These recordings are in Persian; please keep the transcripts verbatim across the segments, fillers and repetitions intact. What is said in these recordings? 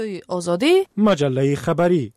آزادی مجله خبری.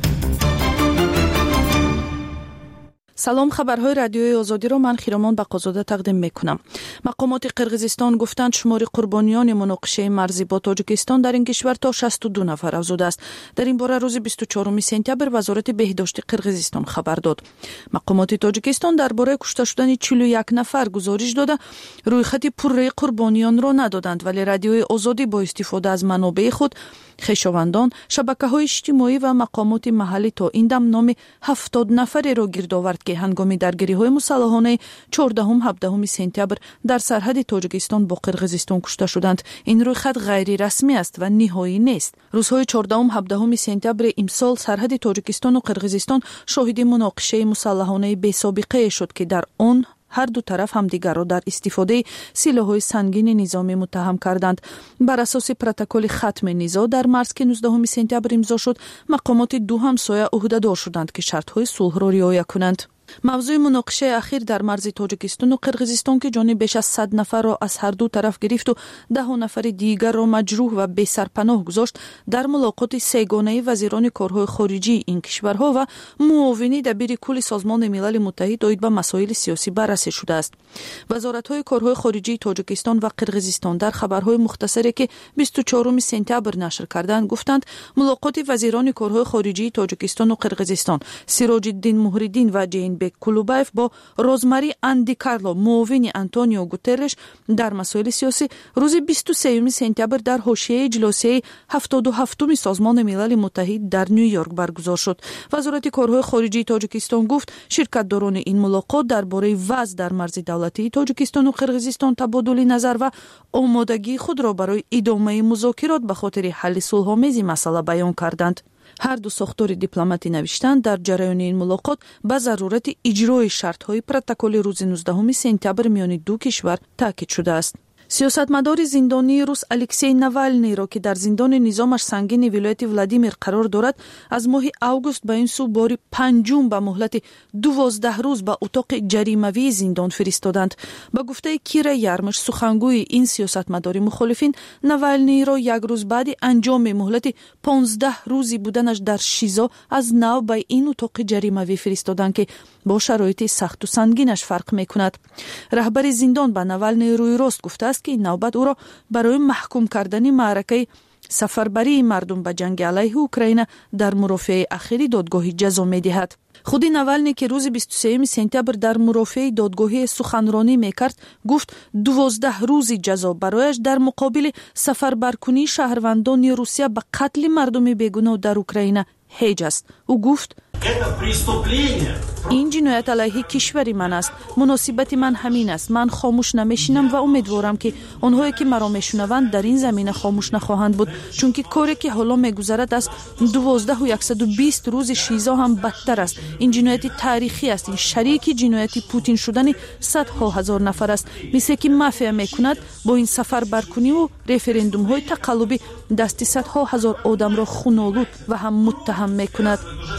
سلام، خبرهای رادیوی آزادی را من خیرامان بقازاده تقدیم میکنم. مقامات قرقیزستان گفتند شمار قربانیان مناقشه مرزی با تاجیکستان در این کشور تا شصت و دو نفر افزوده است. در این باره روز بیست و چهارم سپتامبر وزارت بهداشت قرقیزستان خبر داد. مقامات تاجیکستان درباره کشته شدن چهل و یک نفر گزارش داده رویخط پره قربانیان را ندادند، ولی رادیوی آزادی با استفاده از منابع خود، خویشاوندان، شبکه‌های اجتماعی و مقامات محلی تا این دم نام هفتاد نفری را گرد آورد که هنگام درگیری‌های مسلحانه چهاردهم هفدهم سپتامبر در سرحد تاجیکستان با قرقیزستان کشته شدند. این رویخط غیر رسمی است و نهایی نیست. روزهای چهاردهم هفدهم سپتامبر امسال سرحد تاجیکستان و قرقیزستان شاهد مناقشه مسلحانه بی سابقه شد که در آن هر دو طرف هم دیگر را در استفاده سلاح‌های سنگین نظامی متهم کردند. بر اساس پروتکل ختم نزاع در مارس که نوزدهم سپتامبر امضا شد، مقامات دو همسایه عهده‌دار شدند که شرط‌های صلح را رعایت کنند. موضوع مناقشه اخیر در مرز تاجیکستان و قرقیزستان که جان بیش از صد نفر را از هر دو طرف گرفت و ده نفر دیگر را مجروح و بی سرپناه گذاشت، در ملاقات سه‌گانه وزیران کارهای خارجی این کشورها و معاونی دبیر کل سازمان ملل متحد آید به مسائل سیاسی بررسی شده است. وزارت‌های کارهای خارجی تاجیکستان و قرقیزستان در خبرهای مختصری که بیست و چهارم سپتامبر نشر کردند گفتند ملاقات وزیران کارهای خارجی تاجیکستان و قرقیزستان سراج الدین مهرالدین و جین بک کلوبایف با روزماری اندی کارلو معاون آنتونیو گوترش در مسائل سیاسی روز بیست و سوم سپتامبر در حاشیه اجلاس هفتاد و هفتم سازمان ملل متحد در نیویورک برگزار شد. وزارت کارهای خارجی تاجیکستان گفت شرکت‌داران این ملاقات درباره وضع در مرز دولتی تاجیکستان و قرقیزستان تبادل نظر و آمادگی خود را برای ادامه مذاکرات به خاطر حل صلح‌آمیز مسئله بیان کردند. هر دو ساختار دیپلماتی نوشتند در جریان این ملاقات به ضرورت اجرای شرط‌های پروتکل روز نوزدهم سپتامبر میان دو کشور تاکید شده است. سیاستمدار زندانی روس الکسی ناوالنی را که در زندان نظامش سنگین ولایت ولادیمیر قرار دارد از ماه اوگوست به این سو بار پنجم به مهلت دوازده روز به اتاق جریمه‌ای زندان فرستادند. به گفته کیرا یارمش سخنگوی این سیاستمدار مخالفین، ناوالنی را یک روز بعد انجام مهلت پانزده روزی بودنش در شیزا از نو به این اتاق جریمه‌ای فرستادند که با شرایط سخت و سنگینش فرق می‌کند. رهبر زندان به ناوالنی روی راست گفته است که این نوبت او را برای محکوم کردن معرکه سفربری مردم به جنگ علیه اوکراین در مرافعه اخیری دادگاه جزا می‌دهد. خودی ناوالنی که روز بیست و سوم سپتامبر در مرافعه دادگاهی سخنرانی میکرد گفت دوازده روزی جزا برایش در مقابل سفربرکنی شهروندان روسیه به قتل مردم بیگناه در اوکراین هیچ است. او گفت این جنایت علیه کشور من است. مناسبت من همین است. من خاموش نمیشینم و امیدوارم که آنهایی که مرا میشنوند در این زمینه خاموش نخواهند بود، چون که کاری که حالا میگذرد از دوازده و صد و بیست روز شیزا هم بدتر است. این جنایت تاریخی است. این شریک جنایت پوتین شدن صدها هزار نفر است. مثل که مافیا میکند با این سفر برکنی و رفراندوم های تقلبی دست صدها هزار آدم را خونالود و هم متهم میکند.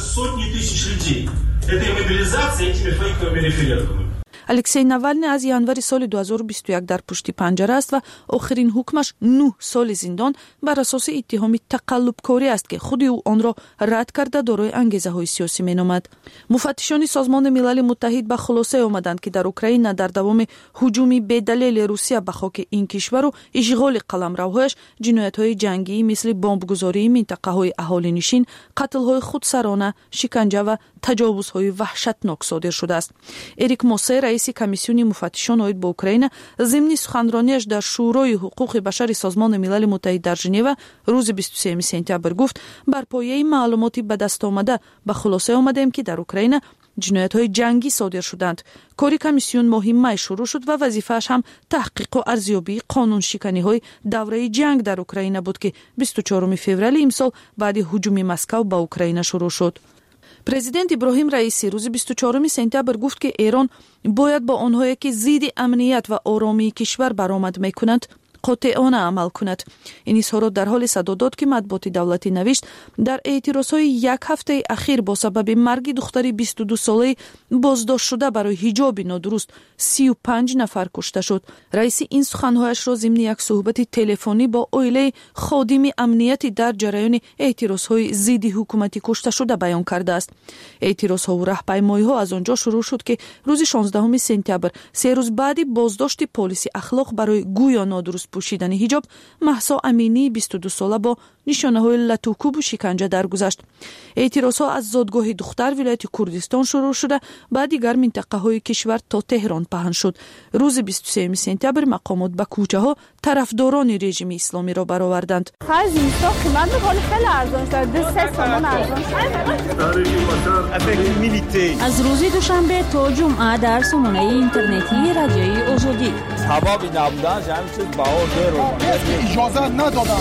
الکسی ناوالنی از январи سال دو هزار و بیست و یک در پشت پنجره است و آخرین حکمش نه سال زندان بر اساس اتهام تقلبکاری است که خود او آن را رد کرده دارای انگیزه های سیاسی مینامد. مفتشان سازمان ملل متحد به خلاصه آمدند که در اوکراین در دوام هجوم بی‌دلیل روسیه به خاک این کشور و اشغال قلمروهایش جنایت‌های جنگی مثل بمبگذاری منطقه‌های اهالی‌نشین، قتل‌های خودسرانه، شکنجه و تجاوزهای وحشتناک صادر شده است. اریک موسی رئیس کمیسیون مفتشان آید با اوکراین ضمن سخنرانیش در شورای حقوق بشر سازمان ملل متحد در ژنو روز بیست و سوم سپتامبر گفت بر پایه معلوماتی به دست آمده به خلاصه آمدیم که در اوکراین جنایت‌های جنگی صادر شدند. کاری کمیسیون مهمه شروع شد و وظیفه‌اش هم تحقیق و ارزیابی قانون شکنی‌های دوره جنگ در اوکراین بود که بیست و چهارم فوریه امسال بعد هجوم مسکو به اوکراین شروع شد. پرزیدنت ابراهیم رئیسی روز بیست و چهارم سپتامبر گفت که ایران باید با آنهایی که ضد امنیت و آرامی کشور برآمد می‌کنند قاطعانه عمل کند. این اظهارات در حال صدا داد که مطبوعات دولتی نوشت در اعتراضهای یک هفته اخیر با سبب مرگ دختری بیست و دو ساله بازداشت شده برای حجاب نادرست سی و پنج نفر کشته شد. رئیس این سخنهایش را ضمن یک صحبت تلفنی با اویله خادم امنیتی در جریان اعتراضهای ضد حکومتی کشته شده بیان کرده است. اعتراضها و راهپیمایی‌ها از آنجا شروع شد که روز شانزدهم سپتامبر سه روز بعد بازداشت پلیس اخلاق برای گویا نادرست پوشیدن حجاب مهسا امینی بیست و دو ساله با نشانه‌های لطوکوب و شکنجه درگذشت. اعتراضها از زادگاه دختر ولایت کردستان شروع شده بعد دیگر منطقه‌های کشور تا تهران پهن شد. روز بیست و سوم سپتامبر مقامات به کوچه‌ها طرفداران رژیم اسلامی را برآوردند. خرج اینستا قیمت می‌کنه خیلی ارزان شده. دو سه تومان ارزان شده. از روز دوشنبه تا جمعه در سامانه اینترنتی رادیوی آزادی. سبب نبودن جمع شد باور رو. اجازه ندادن.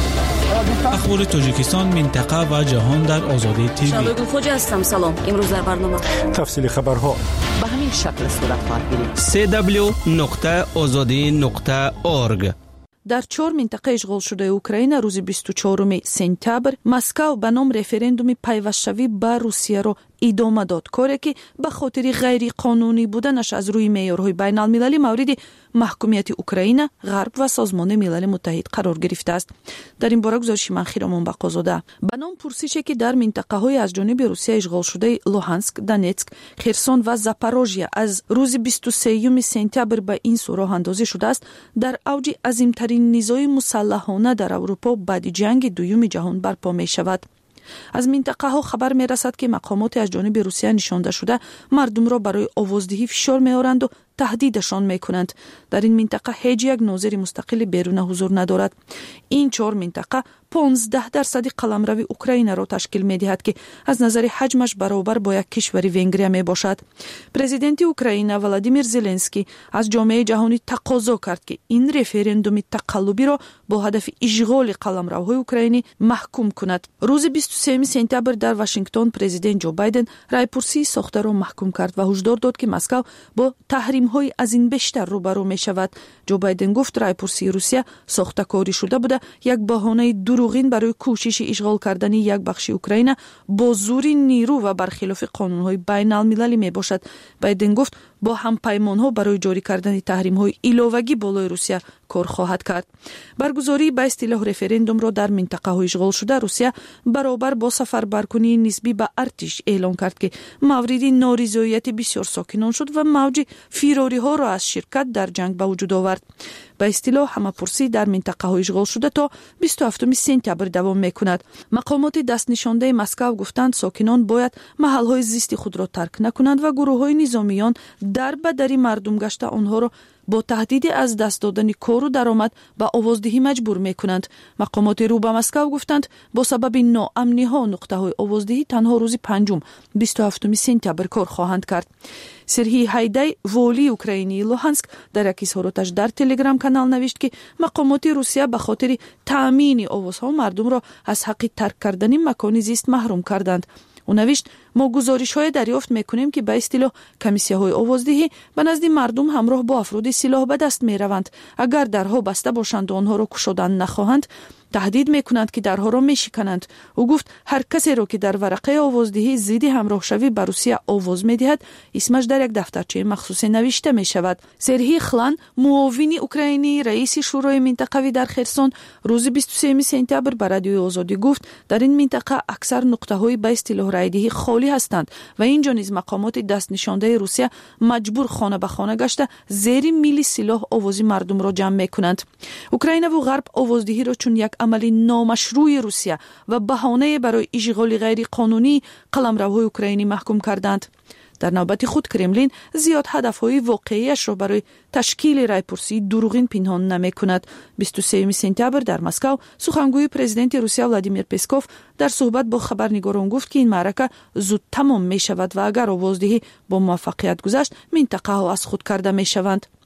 اخبار تاجیکستان، منطقه و جهان در آزادی تیوی. شبگون خوجا هستم. سلام. امروز در برنامه تفصیل خبرها به همین شکل صورت خواهد گرفت. سی دبلیو نقطه آزادی نقطه اورگ. در چهار منطقه اشغال شده اوکراین روز بیست و چهارم سپتامبر مسکو به نام رفراندوم پیوستشوی به روسیه را ادامه داد، کاری که به خاطر غیر قانونی بودنش از روی معیارهای بین المللی مورد محکومیت اوکراین، غرب و سازمان ملل متحد قرار گرفته است. در این باره گزارش من خیرمان بقازاده. به نام پرسشی که در منطقه های از جانب روسیه اشغال شده لوهانسک، دونتسک، خرسون و زاپاروژیا از روز بیست و سوم سپتامبر به این سو راه اندازی شده است، در اوج عظیمترین نزاع مسلحانه در اروپا بعد جنگ دوم جهان برپا می شود. از منطقه ها خبر می رسد که مقامات از جانب روسیه نشانده شده مردم را برای آوازدهی فشار می آورند و تهدیدشان می کنند. در این منطقه هیچ یک ناظر مستقل بیرون حضور ندارد. این چهار منطقه پانزده درصد قلمرو اوکراین را تشکیل می دهد که از نظر حجمش برابر با یک کشور ونگریا می باشد. پرزیدنت اوکراین ولادیمیر زلنسکی از جامعه جهانی تقاضا کرد که این رفراندوم تقلبی را با هدف اشغال قلمروهای اوکراینی محکوم کند. روز بیست و سوم سپتامبر در واشنگتن پرزیدنت جو بایدن رایپرسی ساخته را محکوم کرد و هشدار داد که مسکو با تحریم های از این بیشتر روبرو می شود. جو بایدن گفت رایپرسی روسیه ساخته‌کاری شده بوده، یک بهانه دروغین برای کوشش اشغال کردن یک بخش اوکراین با زور نیرو و برخلاف قانون‌های بین المللی می باشد. بایدن گفت با همپیمان‌ها برای جاری کردن تحریم‌های ایلاوگی بالای روسیه کار خواهد کرد. برگزاری به اصطلاح رفراندوم را در منطقه‌های اشغال شده روسیه برابر با سفربرکنی نسبی به ارتش اعلام کرد که مورد نارضایتی بسیار ساکنان شد و موج فیراری‌ها را از شرکت در جنگ به وجود آورد. به اصطلاح همه‌پرسی در منطقه‌های اشغال شده تا بیست و هفتم سپتامبر دوام می‌کند. مقامات دست نشانده مسکو گفتند ساکنان باید محل‌های زیستی خود را ترک نکنند و گروه‌های نظامیان در بدری مردم گشته آنها را با تهدید از دست دادن کار و درآمد به آوازدهی مجبور می‌کنند. مقامات رو به مسکو گفتند با سبب ناامنی‌ها نقطه‌های آوازدهی تنها روز پنجم بیست و هفتم سپتامبر کار خواهند کرد. سرهی هایدای والی اوکراینی لوهانسک در یک اظهاراتش در تلگرام کانال نوشت که مقامات روسیه به خاطر تامین آوازها مردم را از حق ترک کردن مکان زیست محروم کردند. او نوشت ما گزارش های دریافت میکنیم که به اصطلاح کمیسیه های آوازدهی به نزد مردم همراه با افراد سلاح به دست می روند. اگر درها بسته باشند و آنها را گشودن نخواهند تهدید میکنند که درها را میشکنند. او گفت هر کسی را که در ورقه آوازدهی ضد همراه شوی به روسیه آواز میدهد اسمش در یک دفترچه مخصوص نوشته می شود. سرهی خلان معاون اوکراینی رئیس شورای منطقوی در خرسون روز بیست و سوم سپتامبر به رادیوی آزادی گفت در این منطقه اکثر نقطه های به اصطلاح رایدهی خالی هستند و اینجا نیز مقامات دست نشانده روسیه مجبور خانه به خانه گشته زیر میلی سلاح آوازی مردم را جمع میکنند. اوکراین و غرب آوازدهی را چون یک عمل نامشروع روسیه و بهانه برای اشغال غیر قانونی قلمروهای اوکراینی محکوم کردند. در نوبت خود کرملین زیاد هدفهای واقعیش را برای تشکیل رایپرسی دروغین پنهان نمی کند. بیست و سوم سپتامبر در مسکو سخنگوی پرزیدنت روسیه ولادیمیر پسکوف در صحبت با خبرنگاران گفت که این معرکه زود تمام می شود و اگر آوازدهی با موفقیت گذشت منطقه ها از خود کرده می شوند.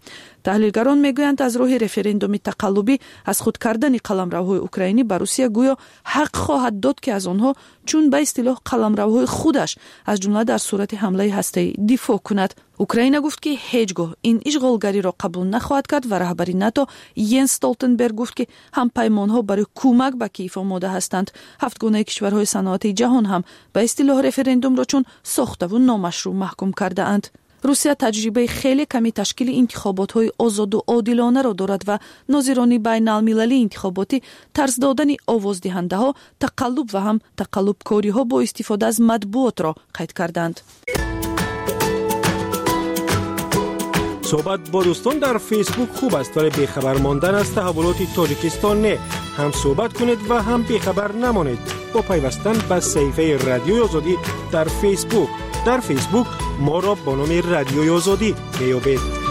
تحلیلگران میگویند از راه رفراندوم تقلبی از خود کردن قلمروهای اوکراینی به روسیه گویا حق خواهد داد که از آنها چون به اصطلاح قلمروهای خودش از جمله در صورت حمله هسته‌ای دفاع کند. اوکراین گفت که هیچگاه این اشغالگری را قبول نخواهد کرد و رهبری ناتو ینس استولتنبرگ گفت که هم پیمانها برای کمک به کیف آماده هستند. هفت گونه کشورهای صنعتی جهان هم به اصطلاح رفراندوم را چون ساخته و نامشروع محکوم کرده اند. روسیه تجربه خیلی کمی تشکیل انتخابات‌های آزاد و عادلانه را دارد و ناظران بین‌المللی انتخاباتی طرز دادن آوازدهنده‌ها، تقلب و هم تقلب‌کاری‌ها با استفاده از مطبوعات را قید کردند. صحبت با دوستان در فیسبوک خوب است ولی بیخبر ماندن از تحولات تاجیکستان نه. هم صحبت کنید و هم بیخبر نمانید با پیوستن به صفحه رادیوی آزادی در فیسبوک. در فیسبوک ما را با نام رادیوی آزادی میابید.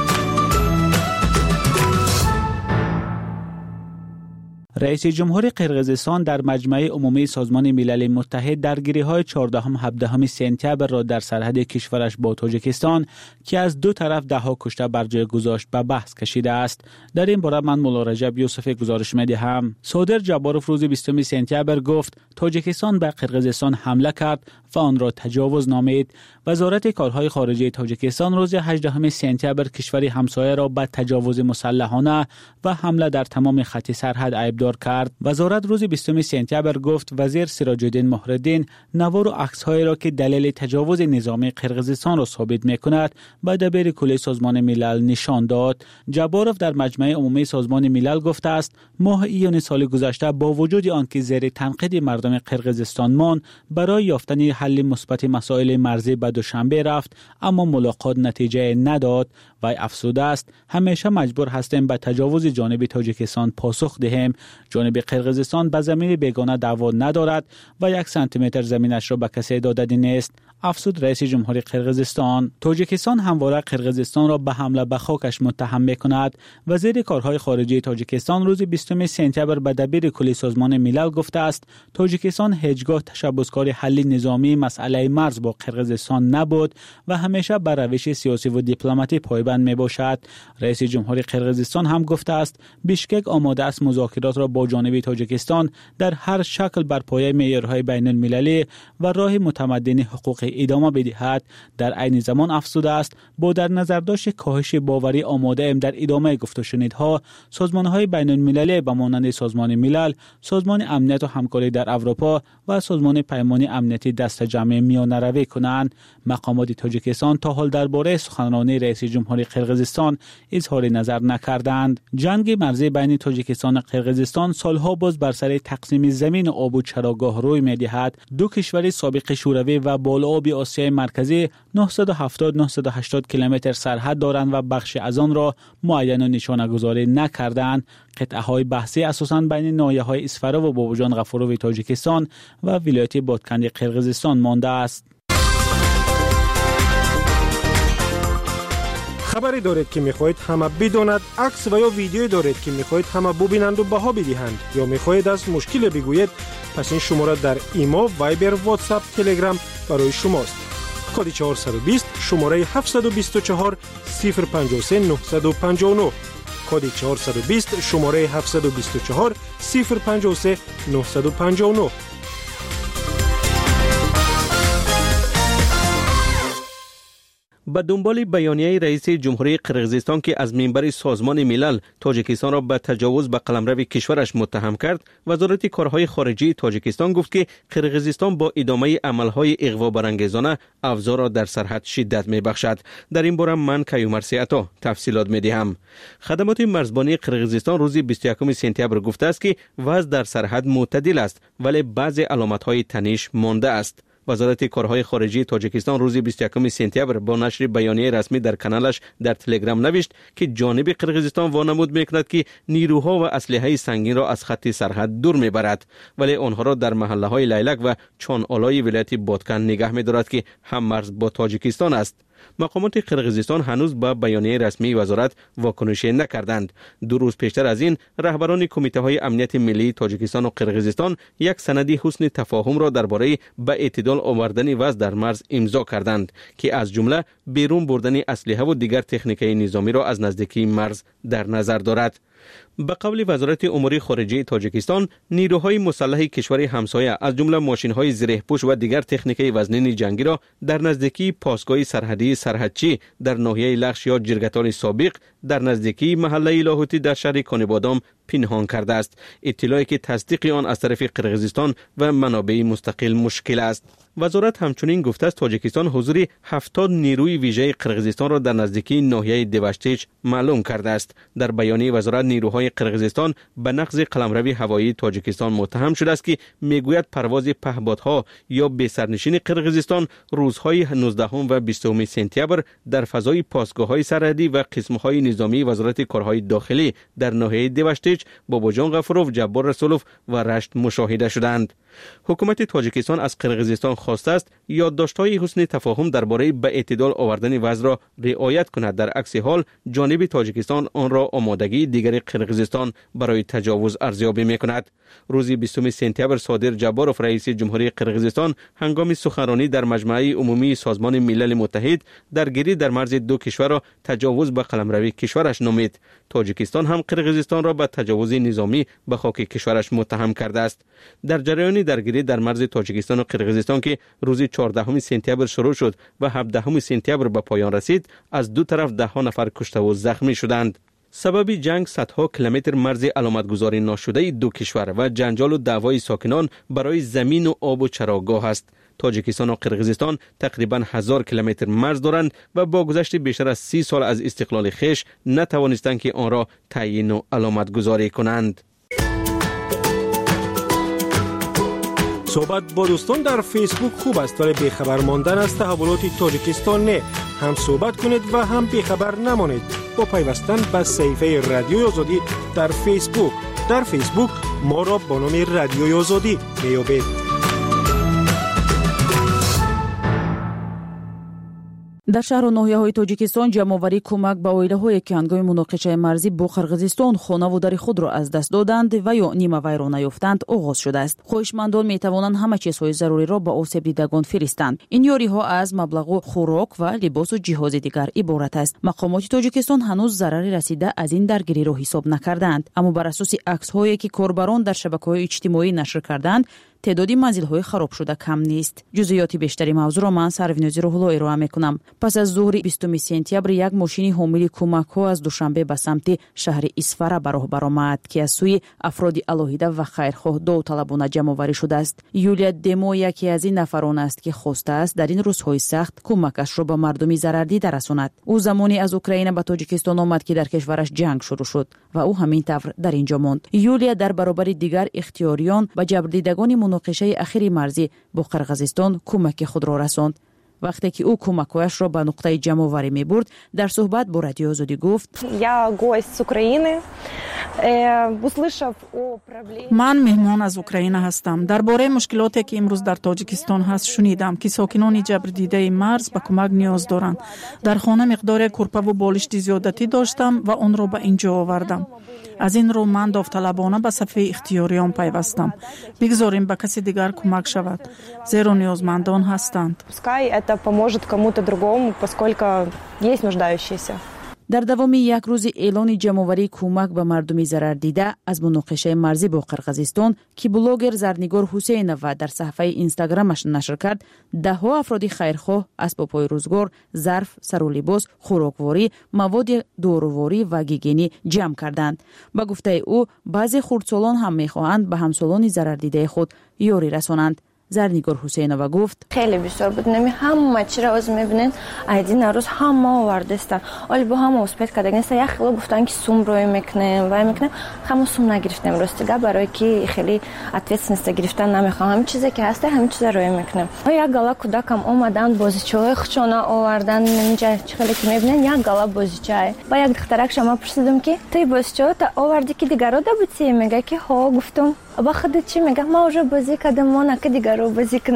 رئیس جمهور قرقیزستان در مجمع عمومی سازمان ملل متحد درگیری‌های چهاردهم هفدهم سپتامبر را در سرحد کشورش با تاجیکستان که از دو طرف دهها کشته بر جای گذاشت به بحث کشیده است. در این باره من مولا رجب یوسف گزارش می‌دهم. صادر جباروف روز بیستم سپتامبر گفت تاجیکستان به قرقیزستان حمله کرد و آن را تجاوز نامید. وزارت کارهای خارجه تاجیکستان روز هجدهم سپتامبر کشور همسایه را به تجاوز مسلحانه و حمله در تمام خط سرحد عیبدار کرد. وزارت روز بیستم سپتامبر گفت وزیر سراج الدین مهرالدین نوار و عکس‌هایی را که دلیل تجاوز نظامی قرقیزستان را ثابت می‌کند به دبیر کل سازمان ملل نشان داد. جباروف در مجمع عمومی سازمان ملل گفته است ماه ایون سال گذشته با وجود آنکه زیر تنقید مردم قرقیزستان ماند برای یافتن حل مثبت مسائل مرزی به دوشنبه رفت اما ملاقات نتیجه نداد و افسوده است همیشه مجبور هستیم به تجاوز جانب تاجیکستان پاسخ دهیم. جانب قرقیزستان به زمین بیگانه دعوا ندارد و یک سانتی متر زمینش را به کسی داده نیست. افسود رئیس جمهور قرقیزستان. تاجیکستان همواره قرقیزستان را به حمله به خاکش متهم می‌کند. وزیر کارهای خارجه تاجیکستان روز بیستم سپتامبر به دبیر کل سازمان ملل گفته است تاجیکستان هیچگاه تشبثکار حل نظامی مسئله مرز با قرقیزستان نبود و همیشه بر روش سیاسی و دیپلماتی پایبند میباشد. رئیس جمهور قرقیزستان هم گفته است بیشکک آماده است مذاکرات را با جانب تاجیکستان در هر شکل بر پایه معیارهای بین المللی و راه متمدن حقوق ادامه بدهد. در عین زمان افزوده است با در نظر داشت کاهش باوری آماده ایم در ادامه گفت و شنیدها سازمان‌های بین المللی به مانند سازمان ملل، سازمان امنیت و همکاری در اروپا و سازمان پیمان امنیتی دست جمع میانه روی کنند. مقامات تاجیکستان تا حال درباره سخنرانی رئیس جمهور قرقیزستان اظهار نظر نکردند. جنگ مرزی بین تاجیکستان و قرقیزستان سالها باز بر سر تقسیم زمین و آب و چراگاه روی می‌دهد. دو کشور سابق شوروی و بالآب آسیای مرکزی نهصد و هفتاد تا نهصد و هشتاد کیلومتر سرحد دارند و بخش از آن را معین و نشانه گذاری نکردند. قطعه‌های بحثی اساساً بین ناحیه‌های اسفرا و بابوجان غفورو تاجیکستان و ولایت بادکند قرقیزستان مانده است. خبری دارید که میخواهید همه بداند، عکس و یا ویدیویی دارید که میخواهید همه ببینند و بها بدهند یا میخواهید از مشکل بگویید، پس این شماره در ایما، وایبر، واتساپ، تلگرام برای شماست. کد چهارصد و بیست شماره هفتصد و بیست و چهار صفر پنجاه و سه نهصد و پنجاه و نه. کد چهارصد و بیست شماره هفتصد و بیست و چهار صفر پنجاه و سه نهصد و پنجاه و نه. به دنبال بیانیه رئیس جمهوری قرقیزستان که از منبر سازمان ملل تاجیکستان را به تجاوز به قلمرو کشورش متهم کرد، وزارت کارهای خارجه تاجیکستان گفت که قرقیزستان با ادامه عملهای اغوا برانگیزانه افزار را در سرحد شدت میبخشد. در این باره من کیومرثی عطا تفصیلات میدهم. خدمات مرزبانی قرقیزستان روز بیست و یکم سپتامبر گفته است که وضع در سرحد معتدل است ولی بعضی علامت‌های تنش مانده است. وزارت کارهای خارجه تاجیکستان روز بیست و یکم سپتامبر با نشر بیانیه رسمی در کانالش در تلگرام نوشت که جانب قرقیزستان وانمود میکند که نیروها و اسلحه سنگین را از خط سرحد دور میبرد ولی آنها را در محله های لیلک و چون آلای ولایت بادکن نگه میدارد که هم مرز با تاجیکستان است. مقامات قرقیزستان هنوز به بیانیه رسمی وزارت واکنش نکردند. دو روز پیشتر از این رهبران کمیته های امنیت ملی تاجیکستان و قرقیزستان یک سند حسن تفاهم را درباره به اعتدال آوردن وضع در مرز امضا کردند که از جمله بیرون بردن اسلحه و دیگر تکنیک‌های نظامی را از نزدیکی مرز در نظر دارد. به قول وزارت امور خارجه تاجیکستان، نیروهای مسلح کشور همسایه از جمله ماشین‌های زره‌پوش و دیگر تکنیک‌های وزنین جنگی را در نزدیکی پاسگاه سرحدی سرحدچی در ناحیه لخش یا جرگتال سابق در نزدیکی محله لاهوتی در شهر کانبادام پنهان کرده است. اطلاعی که تصدیق آن از طرف قرقیزستان و منابع مستقل مشکل است. وزارت همچنین گفته است تاجیکستان حضور هفتاد نیروی ویژه قرقیزستان را در نزدیکی ناحیه دیوشتیچ معلوم کرده است. در بیانیه وزارت نیروهای قرقیزستان به نقض قلمرو هوایی تاجیکستان متهم شده است که میگوید پرواز پهپادها یا بسرنشین قرقیزستان روزهای نوزدهم و بیستم سپتامبر در فضای پاسگاه‌های سرحدی و قسم‌های نظامی وزارت کارهای داخلی در ناحیه دیوشتیچ، باباجان غفوروف، جبار رسولوف و رشت مشاهده شدند. حکومت تاجیکستان از قرقیزستان خواسته است یادداشت‌های حسن تفاهم درباره به اعتدال آوردن وضع را رعایت کند. در عکس حال جانب تاجیکستان آن را آمادگی دیگر قرقیزستان برای تجاوز ارزیابی می‌کند. روز بیستم سپتامبر صادر جباروف رئیس جمهوری قرقیزستان هنگام سخنرانی در مجمع عمومی سازمان ملل متحد درگیری در مرز دو کشور را تجاوز به قلمرو کشورش نامید. تاجیکستان هم قرقیزستان را به تجاوز نظامی به خاک کشورش متهم کرده است. در جریان درگیری در مرز تاجیکستان و قرقیزستان که روز چهاردهم سپتامبر شروع شد و هفدهم سپتامبر به پایان رسید، از دو طرف ده ها نفر کشته و زخمی شدند. سبب جنگ صدها کیلومتر مرز علامتگذاری ناشده دو کشور و جنجال و دعوای ساکنان برای زمین و آب و چراگاه است. تاجیکستان و قرقیزستان تقریبا هزار کیلومتر مرز دارند و با گذشت بیشتر از سی سال از استقلال خویش نتوانستند که آن را تعیین و علامتگذاری کنند. صحبت با دوستان در فیسبوک خوب است، ولی بیخبر ماندن از تحولات تاجیکستان نه. هم صحبت کنید و هم بیخبر نمانید با پیوستن به صفحه رادیوی آزادی در فیسبوک. در فیسبوک ما را با نام رادیوی آزادی میابید. در شهر و ناحیه‌های تاجیکستان جمع‌آوری کمک به اویله‌هایی که هنگام مناقشه مرزی با قرقیزستان خانه و در خود را از دست دادند و یا نیمه ویرانه یافتند آغاز شده است. خواهشمندان می‌توانند همه چیزهای ضروری را به آسیب دیدگان فرستند. این یاری‌ها از مبلغ خوراک و لباس و جهاز دیگر عبارت است. مقامات تاجیکستان هنوز ضرری رسیده از این درگیری را حساب نکردند، اما بر اساس عکس‌هایی که کاربران در شبکه‌های اجتماعی نشر کردند تعدادی منزل‌های خراب شده کم نیست. جزئیات بیشتری موضوع را من سروینوزی روح‌الله ارائه می‌کنم. پس از ظهر بیستم سپتامبر یک ماشین حامل کمک‌ها از دوشنبه به سمت شهر اسفره به راه برآمد که از سوی افراد علاهیده و خیرخواه داوطلبانه جمع‌آوری شده است. یولیا دمو یکی از این نفران است که خواسته است در این روزهای سخت کمکش را به مردم ضرردیده رساند. او زمانی از اوکراین به تاجیکستان آمد که در کشورش جنگ شروع شد و او همین طور در اینجا ماند. یولیا در برابر دیگر اختیاریان و جبردیدگان مناقشه اخیر مرزی با قرقیزستان کمک خود را رساند. وقتی که او کمک‌هایش را به نقطه جمع آوری می‌برد، در صحبت با رادیو آزادی گفت: من مهمان از اوکراین هستم. درباره مشکلاتی که امروز در تاجیکستان هست شنیدم که ساکنان جبردیده مرز به کمک نیاز دارند. در خانه مقدار کورپه و بالشت زیادتی داشتم و آن را به اینجا آوردم. از این رو من داوطلبانه به صفحه اختیاریان پیوستم. بگذاریم به کسی دیگر کمک شود، زیرا نیازمندان هستند. در دوام یک روز اعلان جمع‌آوری کمک به مردم ضرر دیده از مناقشه مرزی با قرقیزستان که بلاگر زرنگار حسینова در صفحه اینستاگرامش نشر کرد، ده ها افراد خیرخواه اسباب‌های روزگار، ظرف، سر و لباس، خوراکواری، مواد داروواری و گیگینی جمع کردند. با گفته او بعضی خردسالان هم می‌خواهند به همسالان ضرر دیده خود یاری رسانند. زرنگار حسینова گفت: خیلی بیشتر بود، نمی همه چی را از میبینین ایدین روز همه آورده استن، ولی با همه اسپیت کردن است. یک خیلی گفتن که سوم روی میکنیم و میکنیم، همه سوم نگرفتیم راستگاه، برای که خیلی اتویسنست گرفتن نمیخوام. همین چیزی که هست همین چیزا روی میکنیم. و یک گلا کودکم اومدن بازیچه‌های خشونه آوردن اینجا، خیلی که میبینین یک گلا بازیچه. با یک دخترک شما پرسیدم که تو بازیچه تا آوردی که دیگه رو دبوتی؟ میگه که ها. گفتم با خودت چی؟ میگه ما вже بازی کردم، ما نکه دیگه رو بازی کنن.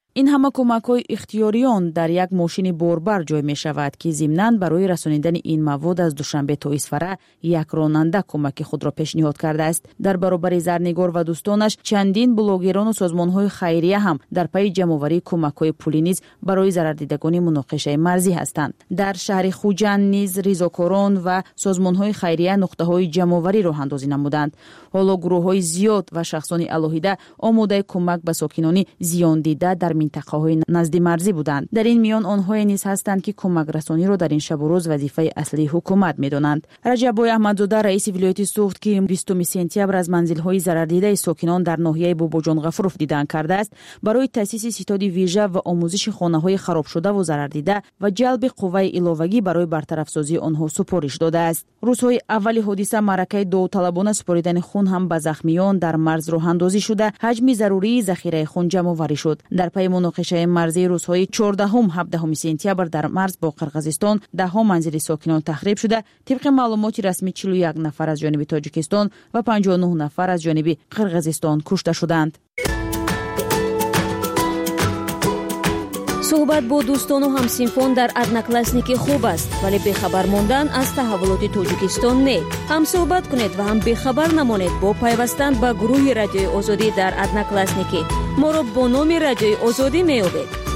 این همه کمک‌های اختیاریان در یک ماشین باربر جای می شود که ضمناً برای رسانیدن این مواد از دوشنبه تا اسفره یک راننده کمک خود را پیشنهاد کرده است. در برابر زرنگار و دوستانش چندین بلاگران و سازمان‌های خیریه هم در پی جمع‌آوری کمک‌های پولی نیز برای ضرردیدگان مناقشه مرزی هستند. در شهر خوجند نیز ریزاکاران و سازمان‌های خیریه نقطه‌های جمع‌آوری راه اندازی نمودند. حالا گروه‌های زیاد و شخصان الهیده آماده کمک به ساکنان زیان دیده در منطقه‌های نزد مرزی بودند. در این میان آنها نیز هستند که کمک رسانی را در این شب و روز وظیفه اصلی حکومت می‌دانند. رجب احمدزاده رئیس ولایت سوخت که بیستم سپتامبر از منزل‌های ضرردیده ساکنان در ناحیه باباجان غفورов دیدن کرده است، برای تأسیس ستاد ویژه و آموزش خانه‌های خراب شده و ضرردیده و جلب قوه علاوه‌ای برای برطرف سازی آنها سپارش داده است. روزهای اول حادثه معرکه داوطلبانه سپاریدن خون هم به زخمیان در مرز راه اندازی شده، حجم ضروری ذخیره خون جمع آوری شد. در پی مناقشه مرزی روزهای چهاردهم هفدهم سپتامبر در مرز با قرقیزستان ده ها منزل ساکنان تخریب شده. طبق معلومات رسمی چهل و یک نفر از جانب تاجیکستان و پنجاه و نه نفر از جانب قرقیزستان کشته شدند. صحبت با دوستان و همسینفان در ادناکلاسنیکی خوب است، ولی بخبر ماندن از تحولات تاجیکستان نه. هم صحبت کنید و هم بخبر نمانید با پیوستن به گروه رادیوی آزادی در ادناکلاسنیکی. ما را با نام رادیوی آزادی می‌یابید.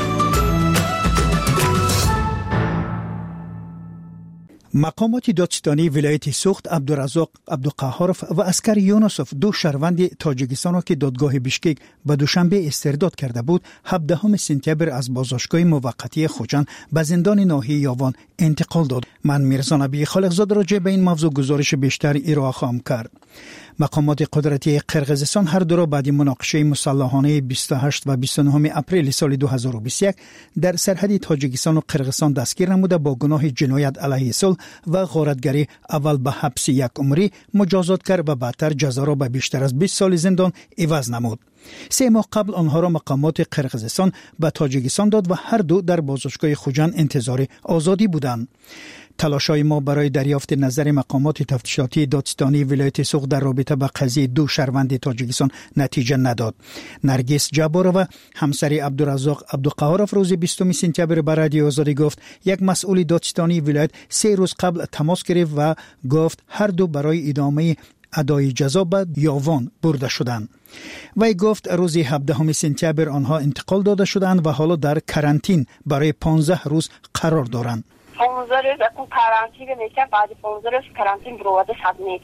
مقامات دادستانی ولایت سوخت عبدالرزاق عبدالقهارف و اسکر یونسوف دو شهروند تاجیکستان را که دادگاه بیشکک به دوشنبه استرداد کرده بود هفدهم سپتامبر از بازداشتگاه موقتی خوجند به زندان ناحیه یاوان انتقال داد. من میرزا نبی خالقزاده راجع به این موضوع گزارش بیشتر ارائه خواهم کرد. مقامات قدرتی قرقیزستان هر دو را بعد مناقشه مسلحانه بیست و هشت و بیست و نه اپریل سال دو هزار و بیست و یک در سرحد تاجیکستان و قرقیزستان دستگیر نموده با گناه جنایت علیه صلح و غارتگری اول به حبس یک عمری مجازات کرد و بعدتر جزا را به بیشتر از بیست سال زندان عوض نمود. سه ماه قبل آنها را مقامات قرقیزستان به تاجیکستان داد و هر دو در بازداشتگاه خوجند انتظار آزادی بودند. تلاش‌های ما برای دریافت نظر مقامات تفتیشاتی دادستانی ولایت سوخت در رابطه با قضیه دو شهروند تاجیکستان نتیجه نداد. نرگس جبارova همسر عبدالرزاق عبدالقهارف روز بیستم سپتامبر به رادیو آزادی گفت یک مسئول دادستانی ولایت سه روز قبل تماس گرفت و گفت هر دو برای ادامه ادای جزا به یاوان برده شدند. وی گفت روز هفدهم سپتامبر آنها انتقال داده شدند و حالا در کرانتین برای پانزده روز قرار دارند. پانزده روز اون کرانتین میشه، بعد پانزده روز کرانتین بروده شد نیست.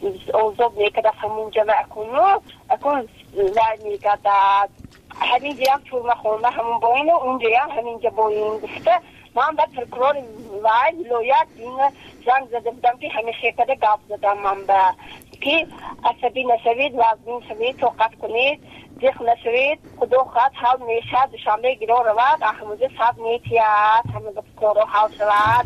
اوضاع میکرد همونجا و اکنو اکن وای میکرد همین جام چون خونه همون با اینو اون جام همینجا با این گفته من بعد پرکرور وای لویات این زنگ زده بودم که همیشه کده گاف زدم من به که عصبی نشوید لازم شوید توقف کنید دیخ نشوید خدا خواهد حال میشه دوشنبه گروه روید احموزه صد نیتیاد همه بکرو حال شود.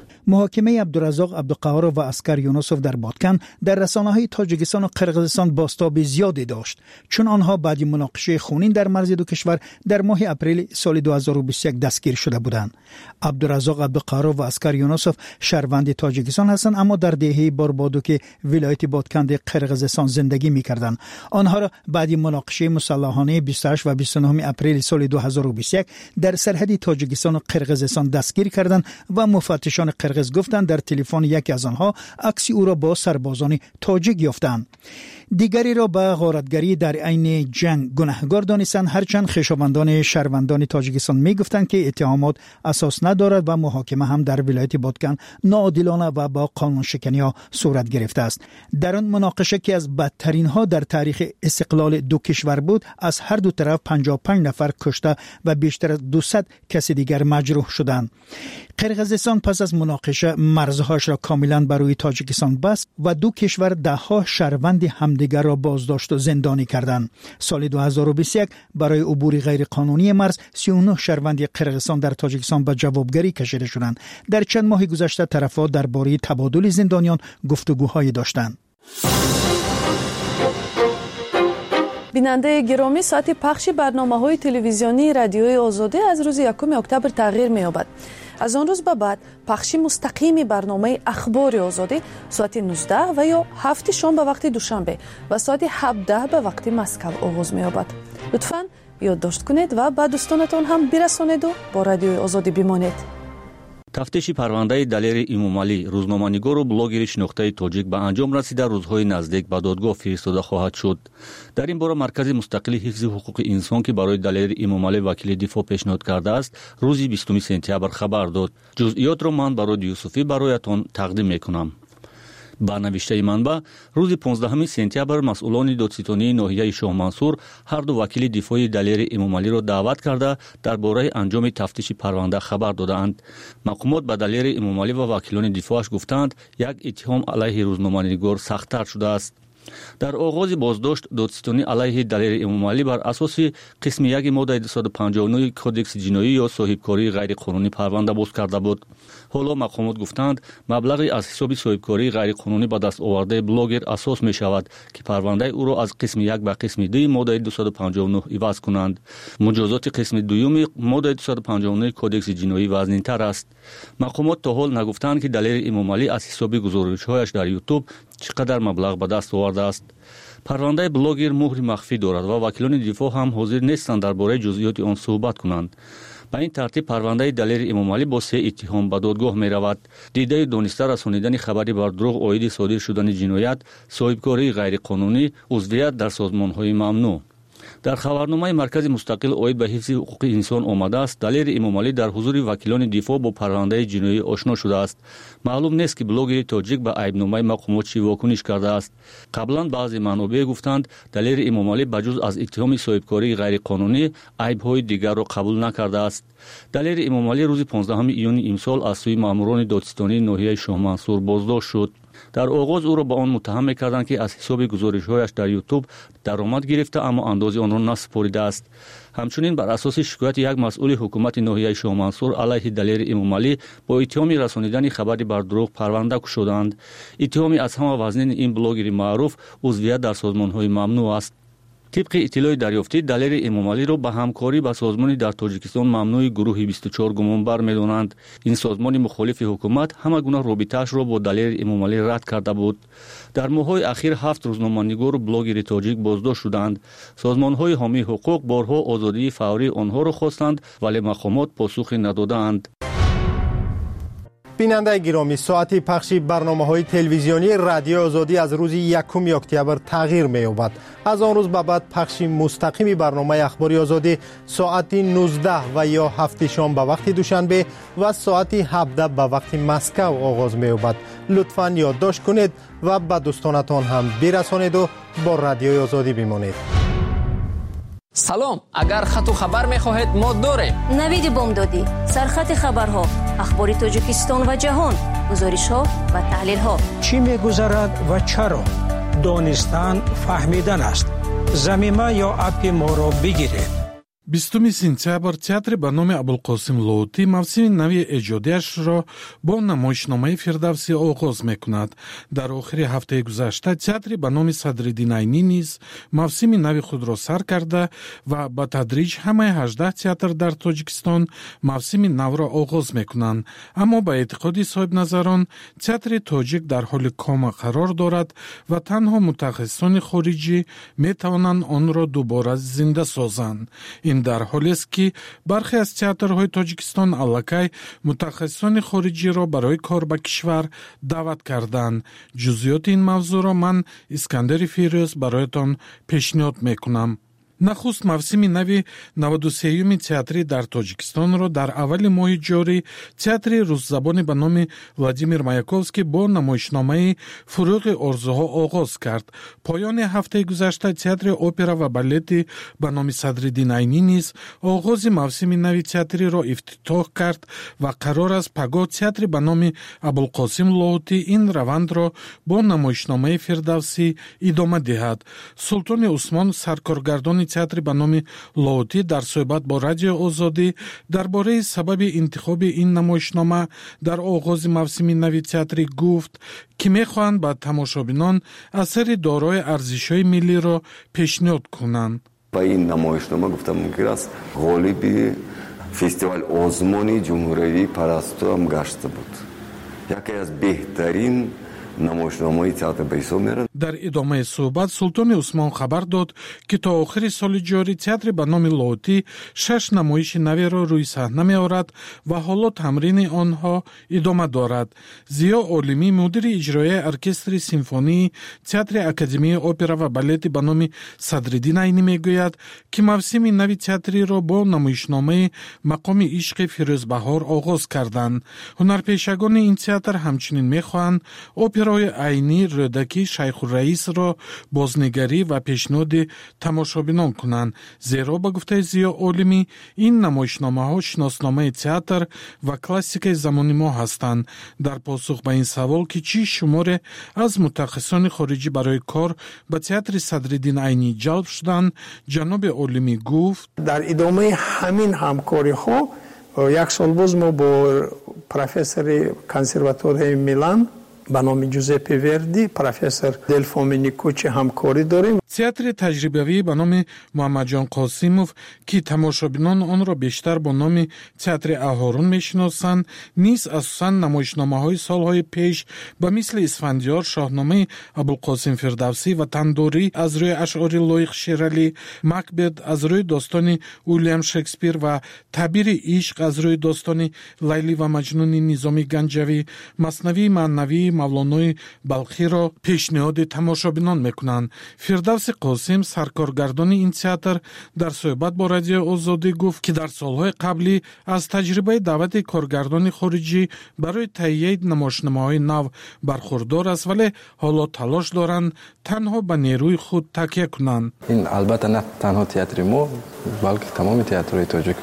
محاکمه عبدالرزاق عبدالقهارف و اسکر یونسوف در بادکن در رسانه‌های تاجیکستان و قرقیزستان بازتاب زیادی داشت، چون آنها بعد مناقشه خونین در مرز دو کشور در ماه اپریل سال دو هزار و بیست و یک دستگیر شده بودند. عبدالرزاق عبدالقهارف و اسکر یونسوف شهروند تاجیکستان هستند، اما در دهه باربادوک ولایت بادکن در قرقیزستان زندگی می‌کردند. آنها را بعد مناقشه مسلحانه بیست و هشت و بیست و نه اپریل سال دو هزار و بیست و یک در سرحد تاجیکستان و قرقیزستان دستگیر کردند و مفتشان قرقیز گفتند در تلفن یکی از آنها عکس او را با سربازان تاجیک یافتند. دیگری را به غارتگری در عین جنگ گناهکار دانستند، هرچند خویشاوندان شهروندان تاجیکستان میگفتند که اتهامات اساس ندارد و محاکمه هم در ولایت بادکن ناعادلانه و با قانون شکنی ها صورت گرفته است. در آن مناقشه که از بدترین ها در تاریخ استقلال دو کشور بود، از هر دو طرف پنجاه و پنج نفر کشته و بیشتر از دویست کس دیگر مجروح شدند. قرقیزستان پس از مناقشه مرزهاش را کاملا برای تاجیکستان بست و دو کشور ده ها شهروند همدیگر را بازداشت و زندانی کردند. سال دو هزار و بیست و یک برای عبور غیر قانونی مرز سی و نه شهروند قرقیزستان در تاجیکستان به جوابگری کشیده شدند. در چند ماه گذشته طرفها درباره تبادل زندانیان گفتگوهای داشتند. بیننده گرامی، ساعت پخش برنامه‌های تلویزیونی رادیوی آزادی از روز یکم اکتبر تغییر می‌یابد. از آن روز به بعد پخش مستقیم برنامه اخبار آزادی ساعت نوزده و یا هفت شام به وقت دوشنبه و ساعت هفده به وقت مسکو آغاز می‌یابد. لطفاً یادداشت کنید و به دوستانتان هم برسانید و با رادیوی آزادی بمانید. тафтиши парвандаи далери Имомалӣ, рӯзноманигору блогери шинохтаи тоҷик ба анҷом расида рӯзҳои наздик ба додгоҳ фиристода хоҳад шуд. дар ин бора маркази мустақили ҳифзи ҳуқуқи инсон ки барои далери Имомалӣ вакили дифоъ пешниҳод кардааст, рӯзи бистуми сентябр хабар дод. ҷузъиётро ман барои Юсуфӣ бароятон тақдим мекунам. ба навиштаи манба, рӯзи понздаҳуми сентябр масъулони додситонии ноҳияи Шоҳмансур ҳарду вакили дифоъи далери Имомалиро даъват карда дар бораи анҷоми тафтиши парванда хабар додаанд. мақомот ба далери Имомалӣ ва вакилони дифоъаш гуфтанд, як иттиҳом алайҳи рӯзноманигор сахттар шудааст. дар оғози боздошт, додситонӣ алайҳи далери Имомалӣ бар асоси қисми яки моддаи дусад панҷоҳу нӯҳ кодекси ҷиноӣ ё соҳибкории ғайриқонунӣ парванда боз карда буд. ҳоло мақомот гуфтанд, маблағи аз ҳисоби соҳибкории ғайриқонунӣ ба дастовардаи блогер асос мешавад, ки парвандаи ӯро аз қисми як ба қисми ду моддаи дусад панҷоҳу нӯҳ иваз кунанд. муҷозоти қисми дуюми моддаи дусад панҷоҳу нӯҳ кодекси ҷиноӣ вазнинтар аст. мақомот то ҳол нагуфтанд, ки далери Имомалӣ аз ҳисоби гузоришҳояш дар ютуб чӣ қадар маблағ ба даст овардааст. парвандаи блогер муҳри махфӣ дорад ва вакилони дифоъ ҳам ҳозир нестанд дар бораи ҷузъиёти он суҳбат кунанд. ба ин тартиб парвандаи далери Имомалӣ бо се иттиҳом ба додгоҳ меравад. дидаи дониста расонидани хабари бар дурӯғ оиди содир шудани ҷиноят, соҳибкории ғайриқонунӣ, узвият дар созмонҳои мамнӯъ. дар хабарномаи маркази мустақил оид ба ҳифзи ҳуқуқи инсон омадааст, далери Имомалӣ дар ҳузури вакилони дифоъ бо парвандаи ҷиноӣ ошно шудааст. маълум нест, ки блогери тоҷик ба айбномаи мақомот чӣ вокуниш кардааст. қаблан баъзе манобеъ гуфтанд, далери Имомалӣ ба ҷуз аз иттиҳоми соҳибкории ғайриқонунӣ айбҳои дигарро қабул накардааст. далери Имомалӣ рӯзи понздаҳуми июни имсол аз сӯи маъмурони додситонии ноҳияи Шоҳмансур боздошт шуд. дар оғоз ӯро ба он муттаҳам мекарданд, ки аз ҳисоби гузоришҳояш дар ютуб даромад гирифта, аммо андози онро насупоридааст. ҳамчунин бар асоси шикояти як масъули ҳукумати ноҳияи Шоҳмансур алайҳи далери Имомалӣ бо иттиҳоми расонидани хабари бар дурӯғ парванда кушоданд. иттиҳоми аз ҳама вазнини ин блогери маъруф узвият дар созмонҳои мамнӯъ аст. тибқи иттилои дарёфтӣ, далери Имомалиро ба ҳамкорӣ ба созмони дар Тоҷикистон мамнӯи гурӯҳи бисту чор гумонбар медонанд. ин созмони мухолифи ҳукумат ҳама гуна робитаашро бо далери Имомалӣ рад карда буд. дар моҳҳои ахир ҳафт рӯзноманигору блогери тоҷик боздошт шуданд. созмонҳои ҳомии ҳуқуқ борҳо озодии фаврии онҳоро хостанд, вале мақомот посухе надоданд. бинандаи гиромӣ, соати пахши барномаҳои телевизионии радиои озодӣ аз рӯзи якуми октябр тағйир меёбад. аз он рӯз ба баъд пахши мустақими барномаи ахбори озодӣ соати нуздаҳ ва ё ҳафти шом ба вақти душанбе ва соати ҳабдаҳ ба вақти Маскав оғоз меёбад. лутфан ёддошт кунед ва ба дӯстонатон ҳам бирасонеду бо радиои озодӣ бимонед. салом, агар хату хабар мехоҳед мо дорем. навиди бомдодӣ, сархати хабарҳо, ахбори Тоҷикистон ва ҷаҳон, гузоришҳо ва таҳлилҳо. чӣ мегузарад ва чаро? донистан фаҳмидан аст. замима ё апи моро бигиред. бистуми сентябр театри ба номи Абулқосим Лоутӣ мавсими нави эҷодиашро бо намоишномаи Фирдавсӣ оғоз мекунад. дар охири ҳафтаи гузашта театри ба номи Садриддин Айнӣ низ мавсими нави худро сар карда ва ба тадриҷ ҳамаи ҳаждаҳ театр дар Тоҷикистон мавсими навро оғоз мекунанд. аммо ба эътиқоди соҳибназарон театри тоҷик дар ҳоли кома қарор дорад ва танҳо мутахассисони хориҷӣ метавонанд онро дубора зинда созанд. дар ҳолест, ки бархе аз театрҳои Тоҷикистон аллакай мутахассисони хориҷиро барои кор ба кишвар даъват карданд. ҷузъиёти ин мавзӯъро ман Искандари Фирӯз бароятон пешниҳод мекунам. нахуст мавсими нави наваду сеюми театрӣ дар Тоҷикистонро дар аввали моҳи ҷорӣ театри рӯззабони ба номи Владимир Маяковский бо намоишномаи фурӯғи орзуҳо оғоз кард. поёни ҳафтаи гузашта театри опера ва балети ба номи Садриддин Айнӣ низ оғози мавсими нави театриро ифтитоҳ кард ва қарор аст пагоҳ театри ба номи Абулқосим Лоутӣ ин равандро бо намоишномаи Фирдавсӣ идома диҳад. Султони Усмон, саркоргардони театри ба номи Лоутӣ, дар суҳбат бо радиои Озодӣ дар бораи сабаби интихоби ин намоишнома дар оғози мавсими нави театрӣ гуфт, ки мехоҳанд ба тамошобинон асари дорои арзишҳои миллиро пешниҳод кунанд. ба ин намоишнома гуфта мумкин аст ғолиби фестивал озмони ҷумҳуриявӣ Парасту ҳам гашта буд. яке аз беҳтарин намоишномаи театр ба ҳисоб меравад. дар идомаи суҳбат султони усмон хабар дод ки то охири соли ҷорӣ театри ба номи лоотӣ шаш намоиши наверо рӯи саҳна меорад ва ҳоло тамрини онҳо идома дорад. зиё олимӣ, мудири иҷроияи оркестри симфонии театри академияи опера ва балети ба номи Садриддин Айнӣ мегӯяд ки мавсими нави театриро бо намоишномаи мақоми ишқи фирӯзбаҳор оғоз карданд. ҳунарпешагони ин театр ҳамчунин мехоҳанд операи Айнӣ рӯдаки Шайхурраисро бознигарӣ ва пешниҳоди тамошобинон кунанд, зеро ба гуфтаи Зиё Олимӣ ин намоишномаҳо шиносномаи театр ва классикаи замони мо ҳастанд. дар посух ба ин савол ки чӣ шуморе аз мутахассисони хориҷӣ барои кор ба театри Садриддин Айнӣ ҷалб шуданд, ҷаноби Олимӣ гуфт: дар идомаи ҳамин ҳамкориҳо як сол боз мо бо профессори консерваторияи Милан ба номи Ҷузеппе Верди, профессор Делфо Миникучи ҳамкорӣ дорем. театри таҷрибавӣ ба номи Муҳаммадҷон Қосимов ки тамошобинон онро бештар бо номи театри Аҳорун мешиносанд, низ асосан намоишномаҳои солҳои пеш ба мисли Исфандиёр, Шоҳномаи Абулқосим Фирдавсӣ ва Тандурӣ аз рӯи ашъори Лоиқ Шералӣ, Макбет аз рӯи достони Уильям Шекспир ва Табири ишқ аз рӯи достони Лайлӣ ва Маҷнуни Низоми Ганҷавӣ, Маснавии маънавии Мавлонои Балхиро пешниҳоди тамошобинон мекунанд. Фирдавси Қосим, саркоргардони ин театр, дар суҳбат бо Радиои Озодӣ гуфт ки дар солҳои қаблӣ аз таҷрибаи даъвати коргардони хориҷӣ барои таҳияи намоишномаҳои нав бархурдор аст, вале ҳоло талош доранд танҳо ба нерӯи худ такя кунанд. ин албатта на танҳо театри мо, балки тамоми театрҳои тоҷик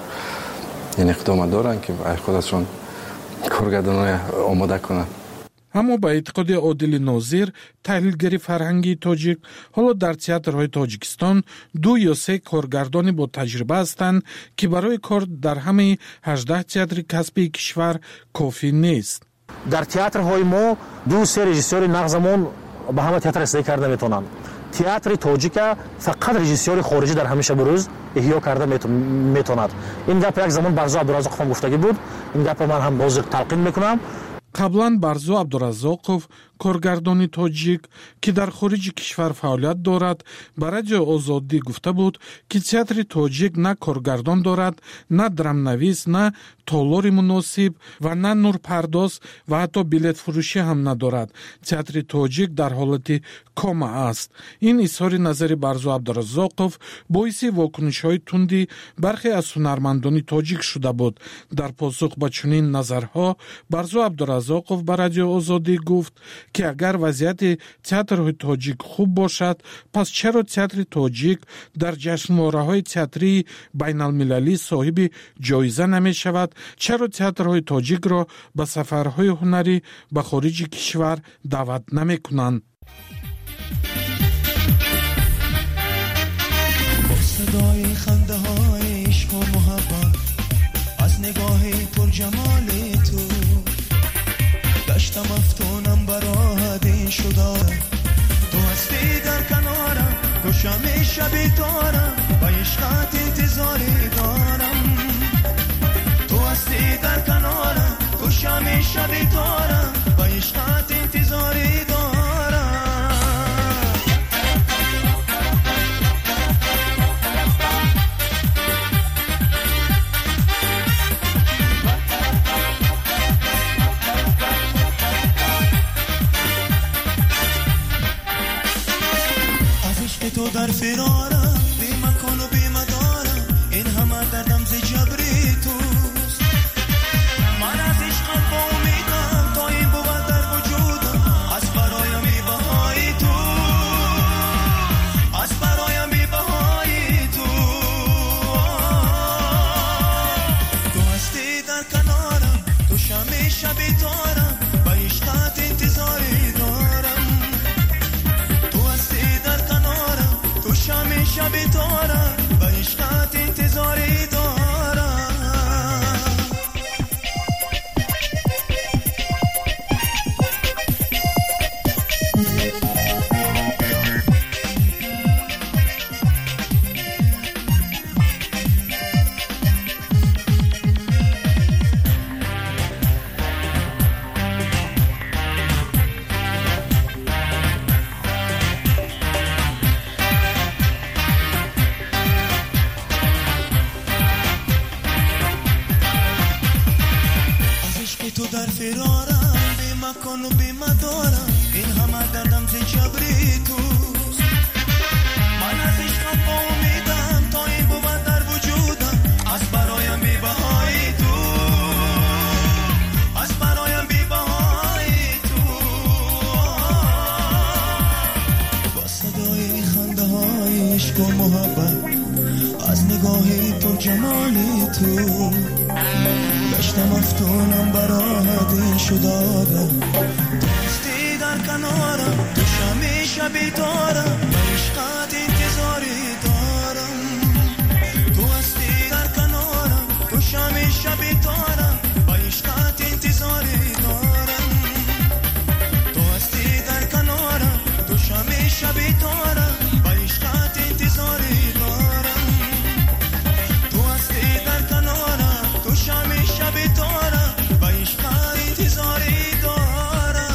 ин иқтидома доранд ки ай худашон коргардонҳои омода кунанд. аммо ба эътиқоди Одили Нозир, таҳлилгари фарҳангии тоҷик, ҳоло дар театрҳои Тоҷикистон ду ё се коргардони бо таҷриба ҳастанд ки барои кор дар ҳамаи ҳаждаҳ театри касбии кишвар кофӣ нест. дар театрҳои мо ду се режиссёри нағзамон ба ҳама театр расида карда метавонанд. театри тоҷика фақат режиссёри хориҷӣ дар ҳамеша бурӯз иҳё карда метавонад. ин гап як замон Барзо Абдураззоқовам гуфтагӣ буд. ин гапро ман ҳам ҳозир талқин мекунам. қаблан Барзо Абдураззоқов, коргардони тоҷик ки дар хориҷи кишвар фаъолият дорад, ба Радиои Озодӣ гуфта буд ки театри тоҷик на коргардон дорад, на драмнавис, на толори муносиб ва на нурпардоз ва ҳатто билетфурӯшӣ ҳам надорад. Театри тоҷик дар ҳолати кома аст. ин изҳори назари Барзо Абдураззоқов боиси вокунишҳои тунди бархе аз ҳунармандони тоҷик шуда буд. дар посух ба чунин назарҳо Барзо Абдураззоқов ба Радиои Озодӣ гуфт ки агар вазъияти театрҳои тоҷик хуб бошад, пас чаро театри тоҷик дар ҷашнвораҳои театрии байналмилалӣ соҳиби ҷоиза намешавад? чаро театрҳои тоҷикро ба сафарҳои ҳунарӣ ба хориҷи кишвар даъват намекунанд? صدای خنده های عشق و محبت از نگاه پرجمال تو داشتم افتونم برات شده تو هستی در کنارم تو شم شبی دارم و عشقت انتظاری دارم تو هستی در کنارم تو شم شبی دارم و عشقت انتظاری دارم تو در فرارم بی مکان و بی مدارم این همه دردم ز جبری توست من از عشقم با امیدم تا این بود در وجودم از برایم بی بهای تو از برایم بی بهای تو تو هستی در کنارم تو شمی شبی دارم و عشقت انتظاری دارم تو هستی در کنارم تو شمی شبی دارم و عشقت انتظاری دارم اقرارم بی مکان و بی مدارم این همه دردم زی جبری توست من از عشقم با امیدم تا این بود در وجودم از برایم بی بهای تو از برایم بی بهای تو با صدای خنده های عشق و محبت از نگاهی تو جمالی تو داشتم افتونم برای دل شدادم دوستی در کنارم تو شمی شبی دارم عشقت انتظاری دارم تو هستی در کنارم تو شمی شبی دارم با عشقت انتظاری دارم تو هستی در کنارم تو شمی شبی دارم با عشقت انتظاری دارم تو هستی در کنارم تو شمی شبی دارم با عشقت انتظاری دارم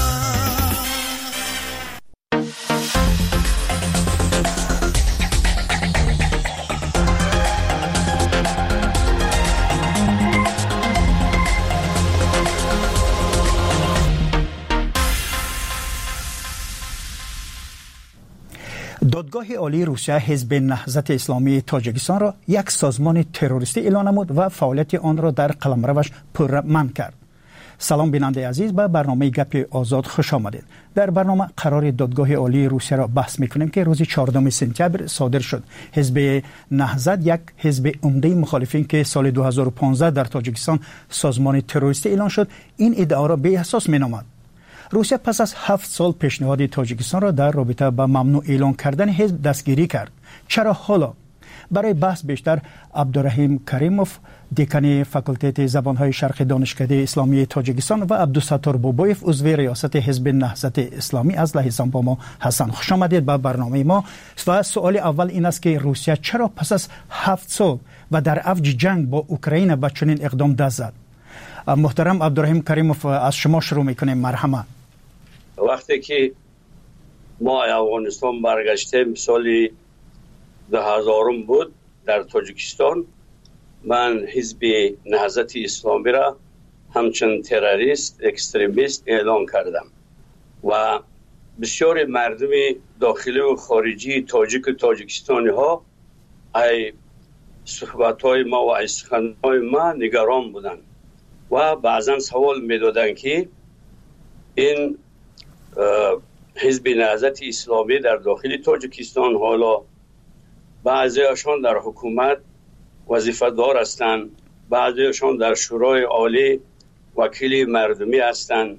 دادگاه عالی روسیه حزب نهضت اسلامی تاجیکستان را یک سازمان تروریستی اعلام نمود و فعالیت آن را در قلمروش پرمنع کرد. سلام بیننده عزیز، به برنامه گپ آزاد خوش آمدید. در برنامه قرار دادگاه عالی روسیه را بحث میکنیم که روز چهاردهم سپتامبر صادر شد. حزب نهضت یک حزب عمده مخالفین که سال دو هزار و پانزده در تاجیکستان سازمان تروریستی اعلان شد، این ادعا را به اساس مینامد. روسیه پس از هفت سال پیشنهاد تاجیکستان را در رابطه با ممنوع اعلان کردن حزب دستگیری کرد. چرا حالا؟ برای بحث بیشتر عبدالرحیم کریموف، دکان فاکولته زبانهای شرقی دانشکده اسلامی تاجیکستان و عبدالستار بوبایف، عضو ریاست حزب نهضت اسلامی از لهستان با ما هستند. خوش آمدید به برنامه ما. و سوال اول این است که روسیه چرا پس از هفت سال و در اوج جنگ با اوکراین به چنین اقدام دست زد؟ محترم عبدالرحیم کریموف، از شما شروع میکنیم. مرحمت. وقتی که ما افغانستان برگشتیم سال دو هزارم بود در تاجیکستان، من حزب نهضت اسلامی را همچون تروریست اکستریمیست اعلان کردم و بسیار مردم داخلی و خارجی تاجیک و تاجیکستانی ها ای صحبت های ما و ای سخن های ما نگران بودند و بعضا سوال میدادن که این حزب نهضت اسلامی در داخل تاجیکستان حالا بعضیشان در حکومت وظیفه دار هستند، بعضیشان در شورای عالی وکیل مردمی هستند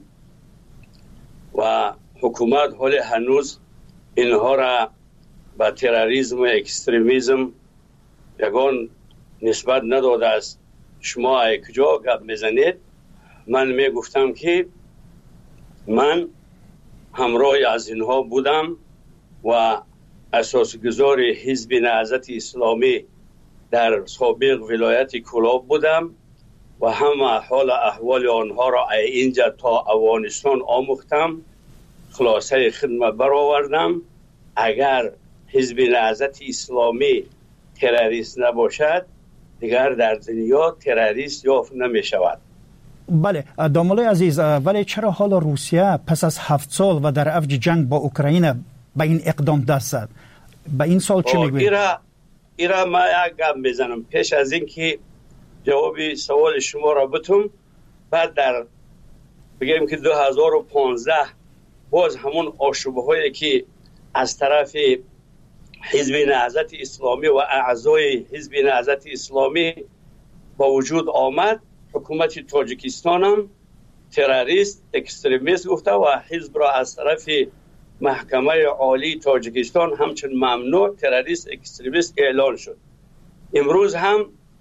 و حکومت حال هنوز اینها را به تروریسم و اکستریمیسم یگان نسبت نداده است. شما کجا گپ میزنید؟ من میگفتم که من همراه از اینها بودم و اساسگذار حزب نهضت اسلامی در سابق ولایت کلاب بودم و همه حال احوال آنها را اینجا تا افغانستان آموختم، خلاصه خدمت برآوردم. اگر حزب نهضت اسلامی تروریست نباشد دیگر در دنیا تروریست یافت نمی شود. بله دامالای عزیز، ولی چرا حالا روسیه پس از هفت سال و در اوج جنگ با اوکراین به این اقدام دست زد؟ به این سال چه میگوید؟ ایرا ایرا ما یک گپ بزنم پیش از اینکه جواب سوال شما را بتم. بعد در بگیم که دو هزار و پانزده باز همون آشوبه هایی که از طرف حزب نهضت اسلامی و اعضای حزب نهضت اسلامی با وجود آمد، حکومت تاجیکستان هم تروریست اکستریمیست گفته و حزب را از طرف محکمه عالی تاجیکستان همچون ممنوع تروریست اکستریمیست اعلان شد. امروز هم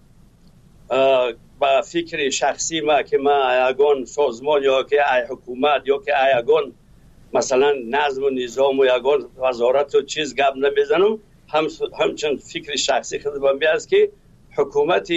با فکر شخصی ما که ما یگان سازمان یا که ای حکومت یا که ای یگان مثلا نظم و نظام و یگان وزارت و چیز گپ نمیزنم، هم همچون فکر شخصی خودم است که حکومت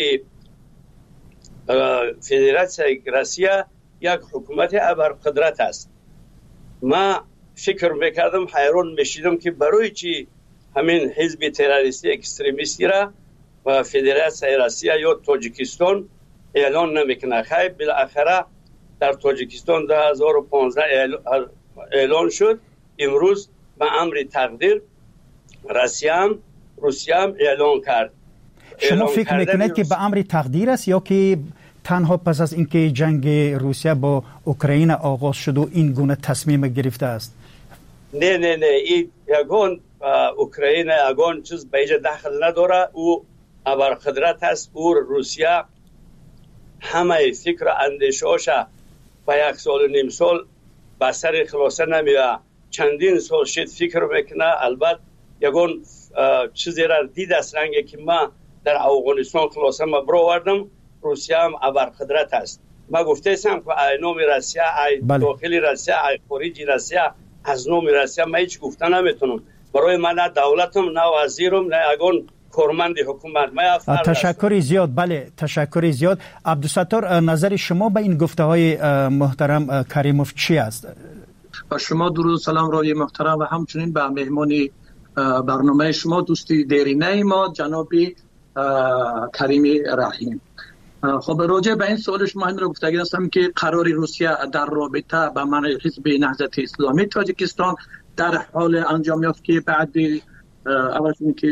فدراسیون روسیه یک حکومت ابرقدرت است. ما فکر میکردم، حیران میشیدم که برای چی همین حزب تروریستی اکستریمیستی را و فدراسیون روسیه یا تاجیکستان اعلان نمیکنه. خیلی بالاخره در تاجیکستان دو هزار و پانزده اعلان شد. امروز به امر تقدیر روسیه هم روسیه هم اعلان کرد. شما فکر میکنید که به امر تقدیر است یا که تنها پس از اینکه جنگ روسیه با اوکراین آغاز شد و این گونه تصمیم گرفته است؟ نه نه نه این یگان اوکراین یگان چیز به اینجا دخل نداره. او ابرقدرت است. او روسیه همه فکر اندیشه‌اش با یک سال و نیم سال به سر خلاصه نمیه. چندین سال شد فکر میکنه. البته یگان چیزی را دید است رنگی که ما در افغانستان خلاصه ما برآوردم. روسیه هم ابرقدرت است. ما گفته ایستم که ای نام روسیه، ای داخلی روسیه، ای خارجی روسیه، از نام روسیه ما هیچ گفته نمیتونم. برای من نه دولتم، نه وزیرم، نه اگون کارمند حکومت. ما تشکر زیاد. بله تشکر زیاد. عبدالستار، نظر شما به این گفته های محترم کریموف چی است؟ با شما درود سلام رای محترم و همچنین به مهمانی برنامه شما دوستی دیرینه ما جناب کریم رحیم. خب راجع به این سوال شما همین رو گفتگی هستم که قرار روسیه در رابطه با من حزب نهضت اسلامی تاجیکستان در حال انجام یافت که بعد اول که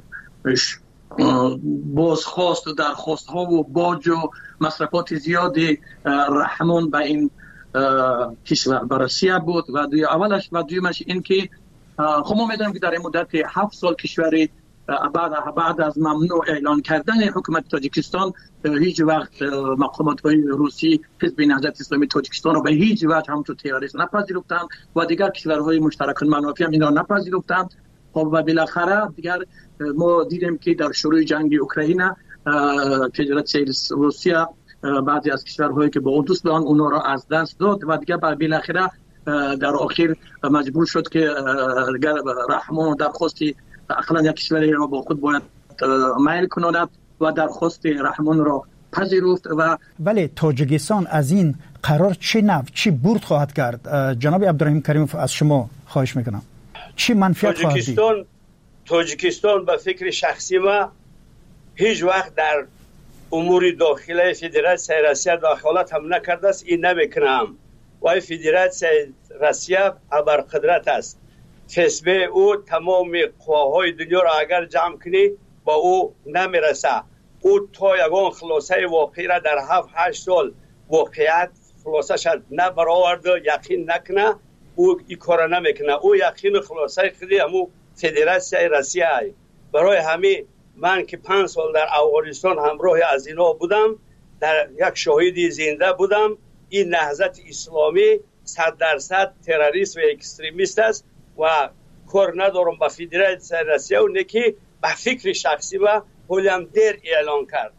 بازخواست و درخواست ها و باج و مصرفات زیادی رحمان به این کشور روسیه بود و دوی اولش و دویمش این که خب ما میدونیم که در این مدت هفت سال کشوری بعد بعد از ممنوع اعلان کردن حکومت تاجیکستان هیچ وقت مقامات های روسی حزب نهضت اسلامی تاجیکستان رو به هیچ وجه همچون تروریست نپذیرفتند و دیگر کشورهای مشترک منافی هم اینا نپذیرفتند. خب و بالاخره دیگر ما دیدیم که در شروع جنگ اوکراین فدراسیون روسیه بعضی از کشورهایی که با اون دوست دارن اونا را از دست داد و دیگر بالاخره در آخر مجبور شد که رحمان درخواستی اقلا یک کشوری را با خود باید میل کند و درخواست رحمان را پذیرفت. و ولی تاجیکستان از این قرار چه نفع چی برد خواهد کرد؟ جناب عبدالرحیم کریموف از شما خواهش میکنم چی منفعت خواهد دید؟ تاجیکستان به فکر شخصی ما هیچ وقت در امور داخلی فدراسیون روسیه دخالت هم نکرده است. این نمیکنم و فدراسیون روسیه ابرقدرت است. کسبه او تمام قواهای دنیا را اگر جمع کنی با او نمیرسه. او تا یگان خلاصه واقعی را در هفت هشت سال واقعیت خلاصه شد نبرآورد یقین نکنه. او این کار نمیکنه. او یقین خلاصه خودی همو فدراسیون روسیه. برای همین من که پنج سال در افغانستان همراه از اینا بودم، در یک شاهدی زنده بودم. این نهضت اسلامی صد درصد تروریست و اکستریمیست است و کار ندارم با فدراسیون روسیه و نکی به فکر شخصی و هم دیر اعلان کرد.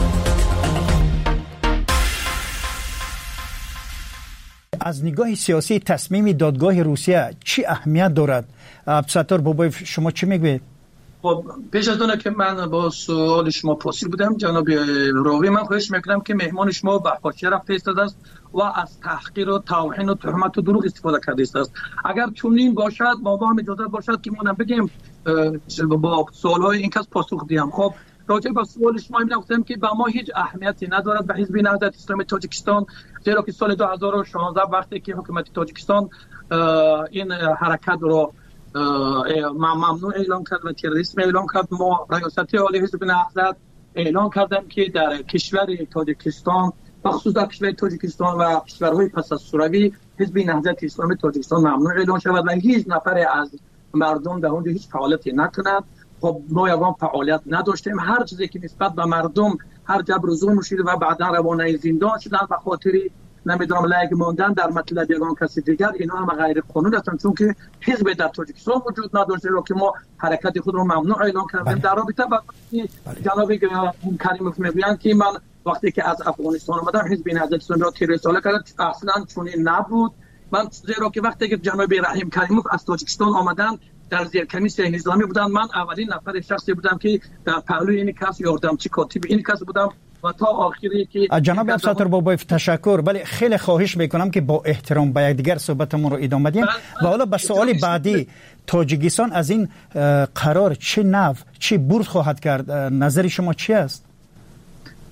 از نگاه سیاسی تصمیم دادگاه روسیه چی اهمیت دارد؟ عبدالستار بابایف شما چی میگوید؟ خب پیش از اون که من با سوال شما پرسید بودم جناب راوی، من خواهش میکنم که مهمان شما به حاشیه رفته ایستاده است و از تحقیر و توهین و تهمت و دروغ استفاده کرده است. اگر چنین باشد ما با هم اجازه باشد که ما بگیم با سوالهای این کس پاسخ دیم. خب راجع به سوال شما می گفتم که با ما هیچ اهمیتی ندارد به حزب نهضت اسلامی تاجیکستان، زیرا که سال دو هزار و شانزده وقتی که حکومت تاجیکستان این حرکت رو ممنوع اعلان کرد و تروریسم اعلان کرد، ما ریاست عالی حزب نهضت اعلان کردم که در کشور تاجیکستان بخصوص در کشور تاجیکستان و کشورهای پس از شوروی حزب نهضت اسلامی تاجیکستان ممنوع اعلان شود و هیچ نفر از مردم در اونجا هیچ فعالیتی نکند. خب ما یوان فعالیت نداشتیم. هر چیزی که نسبت به مردم هر جبر و ظلم شده و بعدا روانه زندان شدن به خاطر نمیدونم لایق ماندن در مطلب یگان کسی دیگر، اینا هم غیر قانونی هستند چون که حزب در تاجیکستان وجود نداشت رو که ما حرکت خود رو ممنوع اعلان کردیم. در رابطه با جناب کریموف میگویند که من وقتی که از افغانستان آمدم حزب نهضت اسلامی را تیر رساله کردم، اصلا چنین نبود. من زیرا که وقتی که جناب رحیم کریموف از تاجیکستان آمدن در زیر کمیسیون نظامی بودن، من اولین نفر شخصی بودم که در پهلوی این کس یاردمچی کاتب این کس بودم و تا آخری که جناب عبدالستار بابایف تشکر. ولی خیلی خواهش میکنم که با احترام به یکدیگر صحبتمون رو ادامه بدیم و حالا به سوال بعدی، تاجیکستان از این قرار چه نفع چه برد خواهد کرد؟ نظر شما چی است؟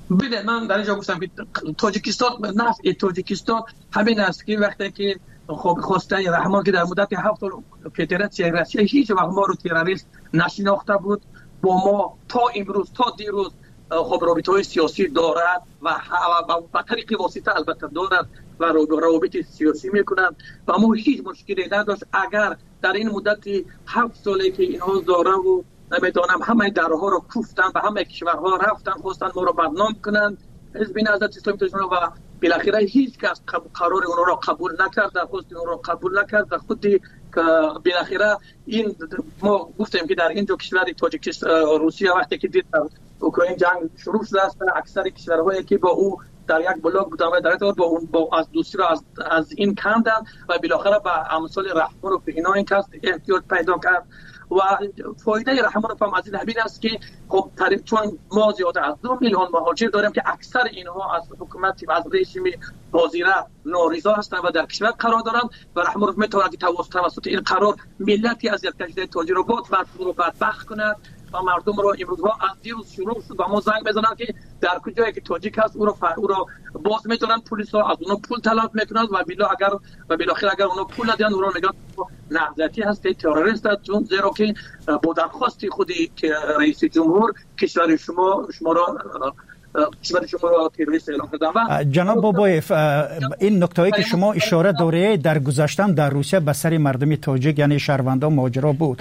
بله من در اینجا گفتم که تاجیکستان نفع تاجیکستان همین است که وقتی که خب خواسته رحمان که در مدت هفت سال فدراسیون روسیه هیچ وقت ما رو تروریست نشناخته بود، با ما تا امروز تا دیروز خب رابطه‌های سیاسی دارد و با طریق واسطه البته دارد و روابط سیاسی میکنند و ما هیچ مشکلی نداشت. اگر در این مدت هفت سالی که اینها دارن و نمیدانم همه درها رو کوفتن و همه کشورها رفتن خواستن ما رو بدنام کنند، حزب نهضت اسلامی تاجیکستان و بالاخره هیچ کس قرار اون را قبول نکرد، خواست اون را قبول نکرد و خودی که بالاخره این ما گفتیم که در این دو کشور تاجیکستان روسیه وقتی که دید اوکراین جنگ شروع شده است، اکثر کشورهایی که با او در یک بلاک بودن و در با اون با از دوستی را از, از این کندن و بالاخره به امثال رحمانوف اینا این کس احتیاج پیدا کرد و فایده رحمانوف هم از این همین است که خب چون ما زیاده از دو میلیون مهاجر داریم که اکثر اینها از حکومت و از رژیم حاضره ناریضا هستند و در کشور قرار دارند و رحمانوف میتواند که توسط این قرار ملتی از کشور تاجر رو بود رو بدبخت کند و مردم رو امروزها از دیروز شروع شد و ما زنگ بزنن که در کجایی که تاجیک هست او رو فر... او رو باز میتونن، پلیس ها از اونها پول طلب میکنند و بلا اگر و بالاخره اگر اونها پول ندن او رو میگن نهضتی هست، تروریست است، چون زیرا که با درخواست خودی که رئیس جمهور کشور شما شما را کشور شما را تروریست اعلام کردن. جناب بابایف این نکته‌ای که شما اشاره دارید در گذشته در روسیه به سر مردم تاجیک یعنی شهروندان ماجرا بود.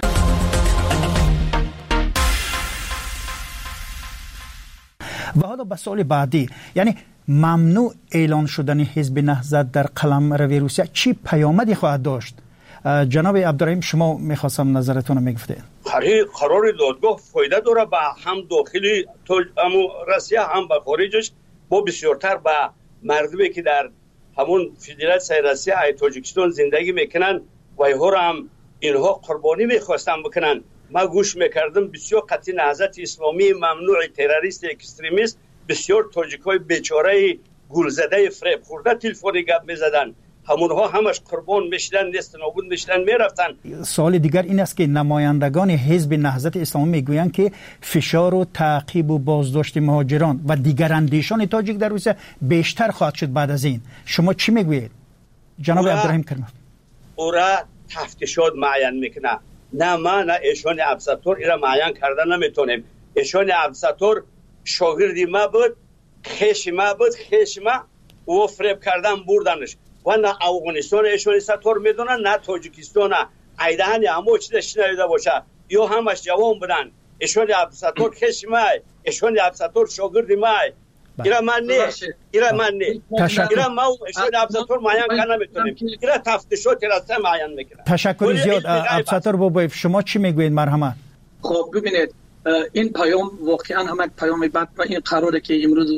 و حالا به سوال بعدی، یعنی ممنوع اعلان شدن حزب نهضت در قلمرو روسیه چی پیامدی خواهد داشت؟ جناب عبدالرحیم شما میخواستم نظرتون رو میگفتید. قرار دادگاه فایده داره به هم داخلی روسیه هم به خارجش، با بسیارتر به مردمی که در همون فدراسیون روسیه ای تاجیکستان زندگی میکنن و اینها رو هم اینها قربانی میخواستن بکنن. ما گوش میکردم بسیار قطعی نهضت اسلامی ممنوع تروریست اکستریمیست بسیار تاجیکای بیچاره گولزده فریب خورده تلفنی گپ میزدن، همونها همش قربان میشدن، نیست نابود میشدن میرفتن. سوال دیگر این است که نمایندگان حزب نهضت اسلامی میگویند که فشار و تعقیب و بازداشت مهاجران و دیگر اندیشان تاجیک در روسیه بیشتر خواهد شد بعد از این. شما چی میگویید جناب عبدالرحیم کریموف؟ او را تفتیشات معین میکنه، نه ما نه ایشان عبدالستار ایرا معین کردن نمیتونیم. ایشان عبدالستار شاگردی ما بود، خیش ما بود، خیش ما او فریب کردن بردنش و نه افغانستان ایشان ستار میدونن نه تاجیکستان ایدهن همه چیز شنیده باشه یا همش جوان بودن. ایشان عبدالستار خیش ما، ایشان عبدالستار شاگردی ما، ایرا من نه ایرا من نه ایرا ما ایشان عبدالستار معین کردن نمیتونیم. ایرا تفتیشات رسته معین میکنن. تشکر زیاد. عبدالستار بابایف شما چی میگوید؟ مرحمت. خب ببینید این پیام واقعا هم یک پیام بد و این قراره که امروز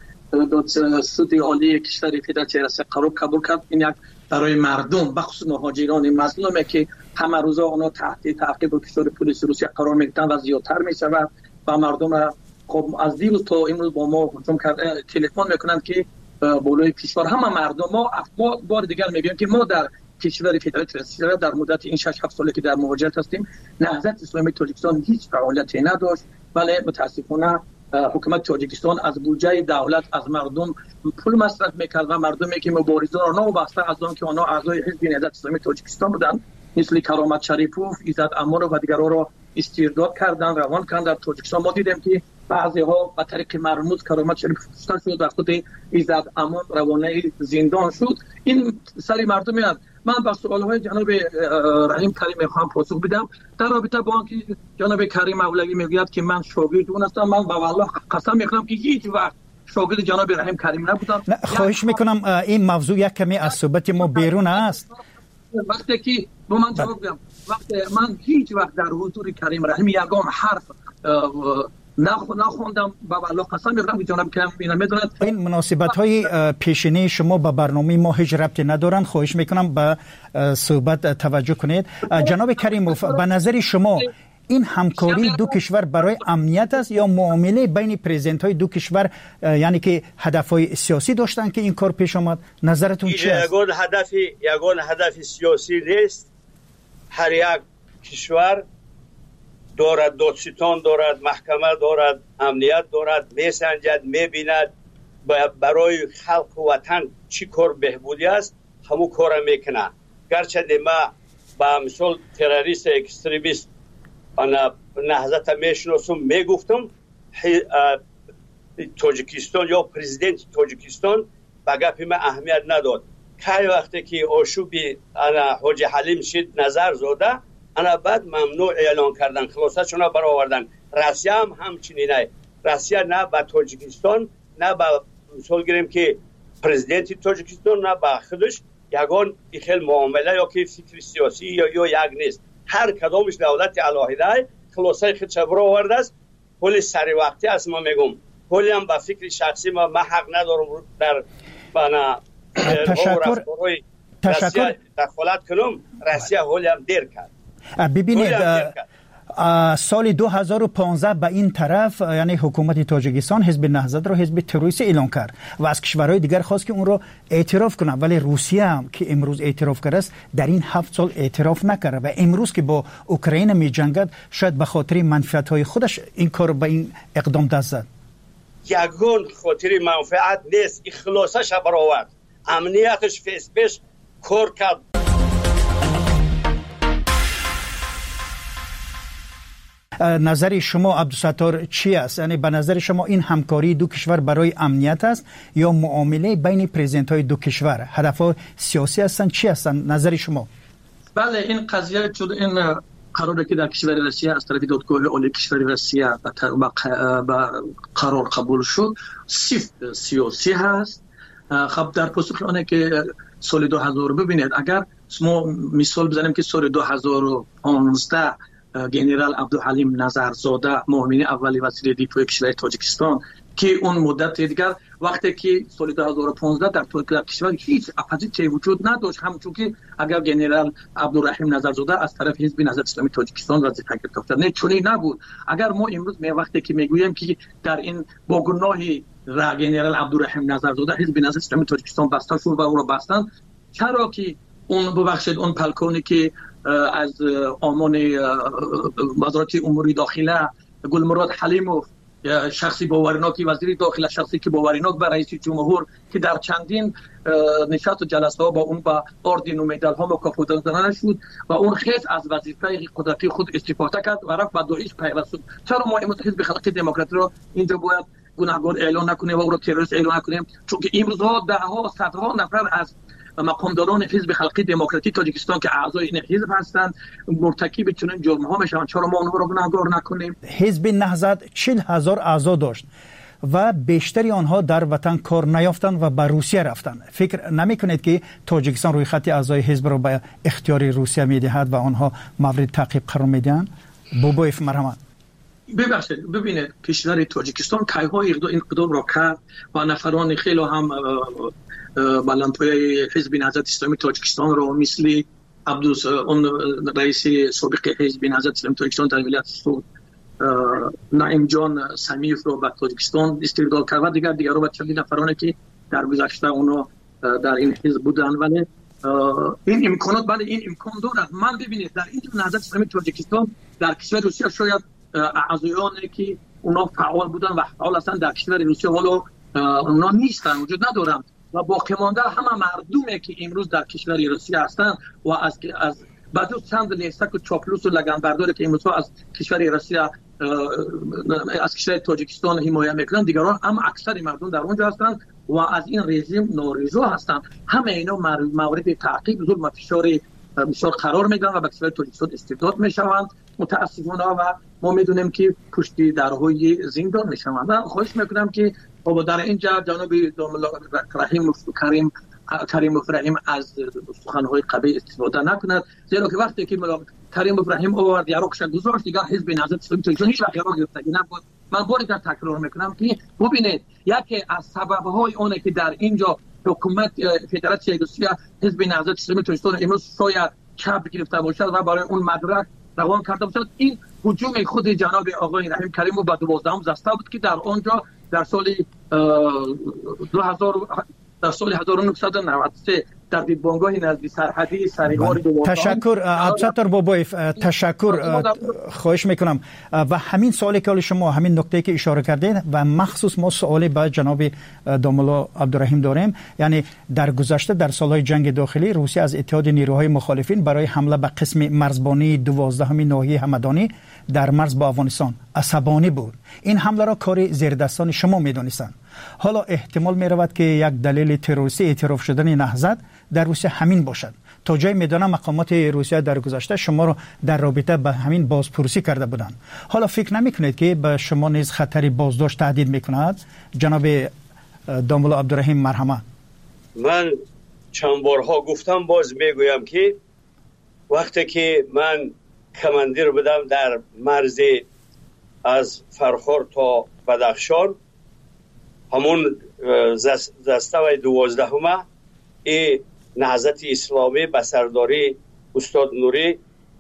سود عالی کشور فدراسیون روسیه قرار قبول کرد، این یک برای مردم بخصوص مهاجران مظلومه که همه روزا اونا تحت تعقیب و کشور پلیس روسیه قرار میگیرن و زیادتر میشود و مردم خب از دیروز تا امروز با ما هجوم کرده تلفن میکنند که بالای کشور همه مردم ما ما بار دیگر میگیم که ما در کشور فدراسیون روسیه در مدت این شش هفت ساله که در مهاجرت هستیم نهضت اسلامی تاجیکستان هیچ فعالیتی نداشت، ولی متاسفانه حکومت تاجیکستان از بودجه دولت از مردم پول مصرف میکرد و مردمی که مبارزان را نوابسته از آن که آنها اعضای حزب نهضت اسلامی تاجیکستان بودند مثل کرامت شریفوف، ایزد امانوف و دیگرها را استرداد کردند، روان کردند. در تاجیکستان ما دیدیم که بعضی ها به طریق مرموز کرامت شریفوف کشته شد و خود ایزد امان روانه زندان شد. این سری مردمی است. من با سوال‌های جناب رحیم کریم خواهم پاسخ بدم در رابطه با آنکه جناب کریم اولوی میگوید که من شاگرد اون هستم. من با والله قسم میخورم که هیچ وقت شاگرد جناب رحیم کریم نبودم. خواهش میکنم این موضوع یک کمی از صحبت ما بیرون است. وقتی که با من جواب بدم، وقتی من هیچ وقت در حضور کریم رحیم یگان حرف نخوندم با والله قسم میخورم که جناب کریم اینا میدونن. این مناسبت های پیشینی شما با برنامه ما هیچ ربطی ندارن. خواهش میکنم به صحبت توجه کنید. جناب کریموف به نظر شما این همکاری دو کشور برای امنیت است یا معامله بین پرزیدنت های دو کشور یعنی که هدف های سیاسی داشتن که این کار پیش آمد؟ نظرتون چی است؟ یگان هدفی یگان هدف سیاسی نیست. هر یک کشور دارد، دادستان دارد، محکمه دارد، امنیت دارد، میسنجد، میبیند برای خلق و وطن چی کار بهبودی است همون کار میکنه. گرچه ما با مثال تروریست اکستریمیست انا نهضت میشناسم، میگفتم تاجیکستان یا پرزیدنت تاجیکستان به گپ ما اهمیت نداد. که وقتی که آشوبی انا حاجی حلیم شد نظر زاده، انا بعد ممنوع اعلان کردن، خلاصه چون برآوردن. روسیه هم همچنینه. روسیه نه با تاجیکستان نه با مثال گیریم که پرزیدنت تاجیکستان نه با خودش یگان خیلی معامله یا که فکر سیاسی یا یا یک نیست. هر کدامش دولت علاهده خلاصه خودش برآورده است. ولی سری وقتی است ما میگم ولی هم با فکر شخصی ما ما حق ندارم در بنا تشکر تشکر دخالت کنم. روسیه ولی هم دیر کرد. ببینید سال دو هزار و پانزده به این طرف یعنی حکومت تاجیکستان حزب نهضت را حزب تروریستی اعلان کرد و از کشورهای دیگر خواست که اون را اعتراف کنند، ولی روسیه هم که امروز اعتراف کرده است در این هفت سال اعتراف نکرده و امروز که با اوکراین می جنگد شاید به خاطر منفعت‌های خودش این کار به این اقدام دست زد. یگان خاطر منفعت نیست، اخلاصش برآورد، امنیتش فیس پیش کار کرد. نظر شما عبدالستار چی است؟ یعنی به نظر شما این همکاری دو کشور برای امنیت است یا معامله بین پرزیدنت های دو کشور؟ هدفها سیاسی هستند چی هستند نظر شما؟ بله این قضیه شد این قراره که در کشور روسیه از طرف دادگاه عالی کشور روسیه به قرار قبول شد صرف سیاسی هست. خب در پاسخ آنه که سال دو هزار ببینید اگر ما مثال بزنیم که سال دو هزار و پانزده گنرال عبدالحلیم نظرزاده معاون اولی وزیر دفاع کشور تاجیکستان که اون مدت دیگر وقتی که سال دو هزار و پانزده در در کشور هیچ اپوزیسیون وجود نداشت، همچون که اگر گنرال عبدالرحیم نظرزاده از طرف حزب نهضت اسلامی تاجیکستان وظیفه گرفته نه چنین نبود. اگر ما امروز می وقتی که میگوییم که در این با گناه را گنرال عبدالرحیم نظرزاده حزب نهضت اسلامی تاجیکستان بسته شد و او را بستن، چرا که اون ببخشید اون پلکونی که از آمان وزارت امور داخله گلمراد حلیموف شخصی باورناکی وزیر داخله شخصی که باورناک به رئیس جمهور که در چندین نشست و جلسه ها با اون با اردن و مدال ها مکافات دادن شد و اون خیلی از وظیفه قدرتی خود استفاده کرد و رفت به داعش پیوست. چرا ما امروز حزب خلق دموکراتی رو اینجا باید گناهکار اعلان نکنیم و او رو تروریست اعلان نکنیم؟ چون که امروز ها ده ها صدها نفر از مقامداران حزب خلقی دموکراتی تاجیکستان که اعضای این حزب هستند مرتکب چنین جرم ها میشن. چرا ما اونها رو گناهکار نکنیم؟ حزب نهضت چهل هزار اعضا داشت و بیشتری آنها در وطن کار نیافتند و به روسیه رفتند. فکر نمی کنید که تاجیکستان روی خط اعضای حزب را به اختیار روسیه میدهد و آنها مورد تعقیب قرار میدهند؟ بوبویف مرحمت. ببخشید ببینید کشور تاجیکستان کی ها این اقدام را کرد و نفران خیلی هم بلندپایه حزب نهضت اسلامی تاجیکستان رو مثل عبدوس اون رئیس سابق حزب نهضت اسلامی تاجیکستان در ولایت سود نعیم جان سمیف رو به تاجیکستان استرداد کرد و دیگر دیگر رو به چندین نفرانی که در گذشته اونا در این حزب بودن. ولی این امکانات بله این امکان دارد. من ببینید در این نهضت اسلامی تاجیکستان در کشور روسیه شاید اعضایانی که اونا فعال بودن و فعال هستند در کشور روسیه ولی اونا نیستن، وجود ندارن و باقی مانده همه مردمی که امروز در کشور روسیه هستند و از از بعد چند لیستک و چاپلوس و لگنبرداری که امروز از کشور روسیه از کشور تاجیکستان حمایت میکنن، دیگران هم اکثر مردم در اونجا هستند و از این رژیم نارضا هستند. همه اینا مورد تعقیب ظلم و فشار بسیار قرار میگیرن و به کشور تاجیکستان استبداد میشوند متاسفانه و ما میدونیم که پشت درهای زندان میشوند. من خواهش میکنم که بابا در اینجا جناب رحیم کریم کریم ابراهیم از سخنهای قبیح استفاده نکند، زیرا که وقتی که کریم ابراهیم آورد یاروکش گذاشت دیگر حزب نهضت اسلامی تاجیکستان هیچ وقت یارو گرفتگی نبود. من بار دیگر تکرار میکنم که ببینید یکی از سببهای اونه که در اینجا حکومت فدراسیون روسیه حزب نهضت اسلامی تاجیکستان امروز شاید چپ گرفته باشد و برای اون مدرک روان کرده باشد، این هجوم خود جناب آقای رحیم کریم با دوازدهم دسته بود که در آنجا در سال دو هزار در سال هزار و نهصد و نود و سه در بنگاه نزدیک سرحدی سریغار تشکر عبدالستار بابایف، تشکر خواهش میکنم. و همین سوالی که شما همین نکته که اشاره کردید و مخصوص ما سوالی به جناب داملا عبدالرحیم داریم، یعنی در گذشته در سالهای جنگ داخلی روسیه از اتحاد نیروهای مخالفین برای حمله به قسم مرزبانی دوازدهمین ناحیه همدانی در مرز با افغانستان عصبانی بود. این حمله را کار زیردستان شما میدونستند. حالا احتمال می رود که یک دلیل تروریستی اعتراف شدن نهضت در روسیه همین باشد. تا جای میدانم مقامات روسیه در گذشته شما را در رابطه به همین بازپرسی کرده بودند. حالا فکر نمی کنید که به شما نیز خطری بازداشت تهدید میکند؟ جناب داملا عبدالرحیم مرحمت. من چند بارها گفتم، باز میگویم که وقتی که من کماندیر بودم در مرز از فرخار تا بدخشان، همون دسته دوازدهمه ای نهضت اسلامی به سرداری استاد نوری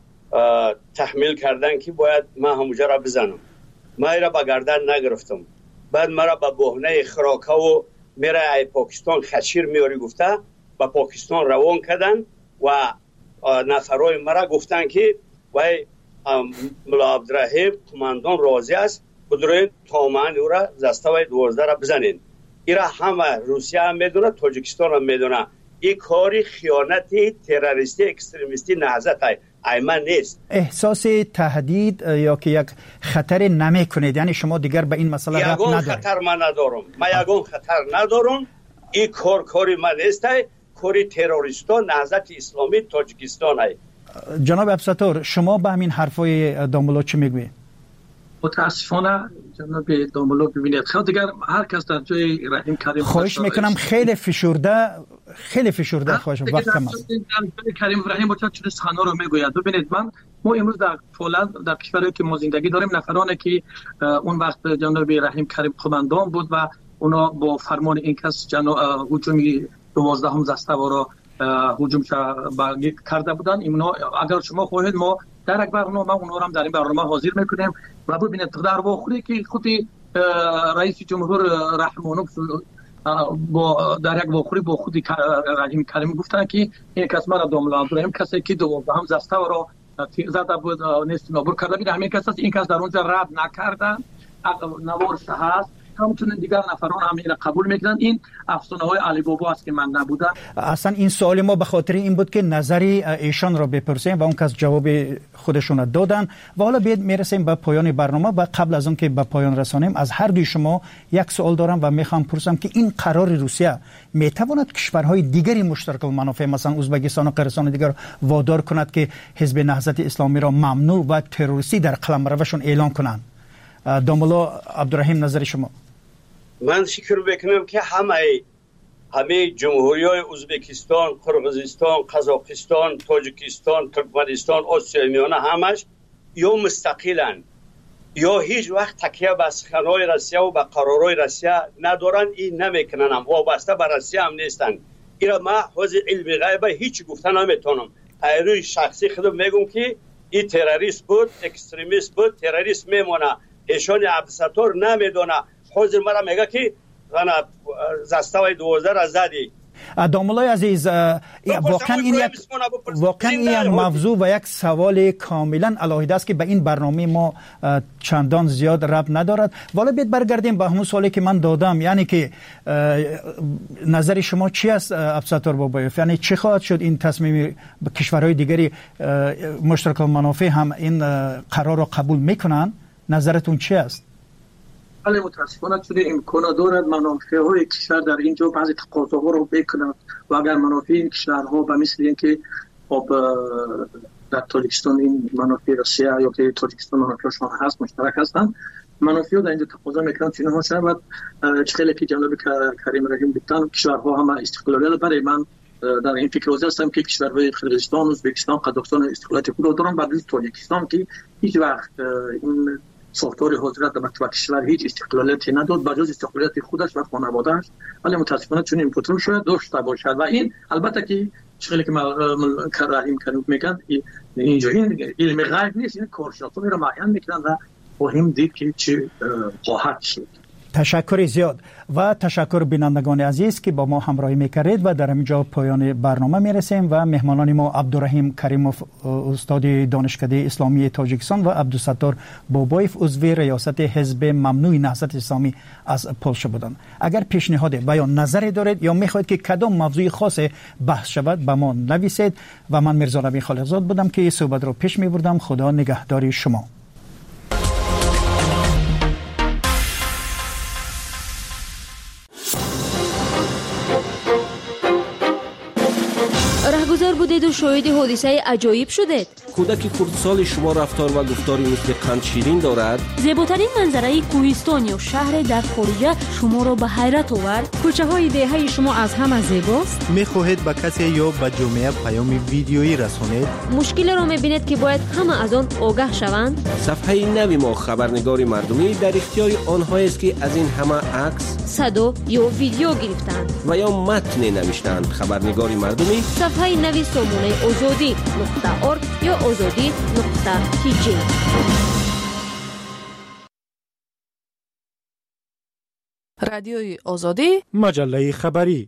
تحمیل کردن که باید من همونجا را بزنم. من را به گردن نگرفتم. بعد مرا به بهانه خراکه و میره ای پاکستان خشیر میاری گفته به پاکستان روان کردن و نفرای مرا گفتن که وای ملا عبدالرحیم قماندان راضی است، بدرین تامن او را دسته دوازده را بزنین. ایرا همه روسیه هم میدونه، تاجیکستان هم میدونه. این کاری خیانتی تروریستی اکستریمیستی نهضت ایمن نیست. احساس تهدید یا که یک خطر نمی کنید؟ یعنی شما دیگر به این مسئله ربط ندارید؟ یگان خطر من ندارم. من یگان خطر ندارم. این کار کاری من نیست. کاری تروریستان نهضت اسلامی تاجیکستان است. جناب عبدالستار، شما به همین حرفای داملا چی میگویید؟ متاسفانه جناب داملا ببینید خیلی دیگر هر کس در جای رحیم کریم خواهش میکنم خیلی فشرده خیلی فشرده خواهش وقت کم است. کریم رحیم با چه سخنا رو میگوید. ببینید من ما امروز در پولند در کشوری که ما زندگی داریم، نفرانی که اون وقت جناب رحیم کریم قماندان بود و اونا با فرمان این کس جناب هجومی دوازدهم زستوا را هجوم کرده بودن. اینا اگر شما خواهید ما در یک برنامه اونا هم در این برنامه حاضر میکنیم و ببینید در واقعی که خودی رئیس جمهور رحمانوف با در یک واقعی با خودی رحیم کریم گفتن که این کس من داملا عبدالرحیم کسی که دوازدهم زستوا را زده بود نیست نابود کرده بود، همین کس است. این کس در اونجا رد نکردن، نوارش هست، همچنین دیگر نفران هم این قبول میکنن. این افسانه های علی بابا است که من نبودم. اصلا این سوال ما به خاطر این بود که نظری ایشان را بپرسیم و اون کس جواب خودشون دادن. و حالا بیاد میرسیم به پایان برنامه و قبل از اون که به پایان رسانیم از هر دوی شما یک سوال دارم و میخوام پرسم که این قرار روسیه میتواند کشورهای دیگری مشترک المنافع مثلا ازبکستان و قرقیزستان دیگر وادار کند که حزب نهضت اسلامی را ممنوع و تروریستی در قلمروشون اعلان کنند؟ داملا عبدالرحیم، نظر شما؟ من فکر میکنم که همه همه جمهوری‌های ازبکستان، قرقیزستان، قزاقستان، تاجیکستان، ترکمنستان، آسیای میانه همش یا مستقلن یا هیچ وقت تکیه به سخنهای روسیه و به قرارهای روسیه ندارن. این نمیکنن، هم وابسته به روسیه هم نیستن. اینا ما حوزه علم غیب هیچ گفتن نمیتونم. ایروی شخصی خودم میگم که این تروریست بود، اکستریمیست بود، تروریست میمونه. ایشان عبدالستار نمیدونه. حاضر مرا میگه که غنا زستوی دوازده را زدی. داملای عزیز، واقعا این یک واقعا این یک موضوع و یک سوال کاملا علاهیده است که به این برنامه ما چندان زیاد ربط ندارد. والا بیت برگردیم به همون سوالی که من دادم، یعنی که نظر شما چی است عبدالستار بابایف؟ یعنی چه خواهد شد این تصمیم کشورهای دیگری مشترک المنافع هم این قرار را قبول میکنن؟ نظرتون چی است؟ ولی متاسفانه چون امکان دارد منافع های کشور در اینجا بعضی تقاضاها رو بکند و اگر منافع این کشورها به مثل اینکه خب در تاجیکستان این منافع روسیه یا که تاجیکستان منافعشان هست مشترک هستند، منافع در اینجا تقاضا میکنند چون ها شود چخیلی که جناب کریم رحیم گفتن کشورها هم استقلالیت برای من در این فکر روزی هستم که کشورهای قرقیزستان، ازبکستان، قزاقستان استقلالیت خود دارن بعد از تاجیکستان که هیچ وقت این ساختار حاضرت در کشور هیچ استقلالیتی نداد بجز استقلالیت خودش و خانواده‌اش، ولی متاسفانه چون این پترول شاید داشته باشد و این البته که چیزی که رحیم کریم میگن اینجا این علم غیب نیست، این کارشناسان رو معین میکنن و مهم دید که چه خواهد شد. تشکر زیاد و تشکر بینندگان عزیز که با ما همراهی میکردید و در اینجا پایان برنامه میرسیم و مهمانان ما عبدالرحیم کریموف استاد دانشکده اسلامی تاجیکستان و عبدالستار بابایف عضو ریاست حزب ممنوع نهضت اسلامی از پولشا بودند. اگر پیشنهاد و یا نظری دارید یا میخواهید که کدام موضوع خاص بحث شود به ما نویسید و من میرزا نبی خالقزاد بودم که صحبت رو پیش میبردم. خدا نگهدار شما. رهگذر بودید و شاهد حادثه عجایب شدید. کودک خردسال شما رفتار و گفتاری مثل قند شیرین دارد. زیباترین منظره کوهستان یا شهر در خارج شما را به حیرت آورد. کوچه های دهه شما از همه زیباست. میخواهید به کسی یا به جامعه پیام ویدیویی رسانید. مشکل را میبینید که باید همه از آن آگاه شوند. صفحه نوی ما خبرنگار مردمی در اختیار آنهایی است که از این همه عکس، صدا یا ویدیو گرفتند و یا متن نوشتند. خبرنگار مردمی صفحه نوی سامانه آزادی نقطه ارگ یا آزادی نقطه تی جی. رادیوی آزادی، مجله خبری.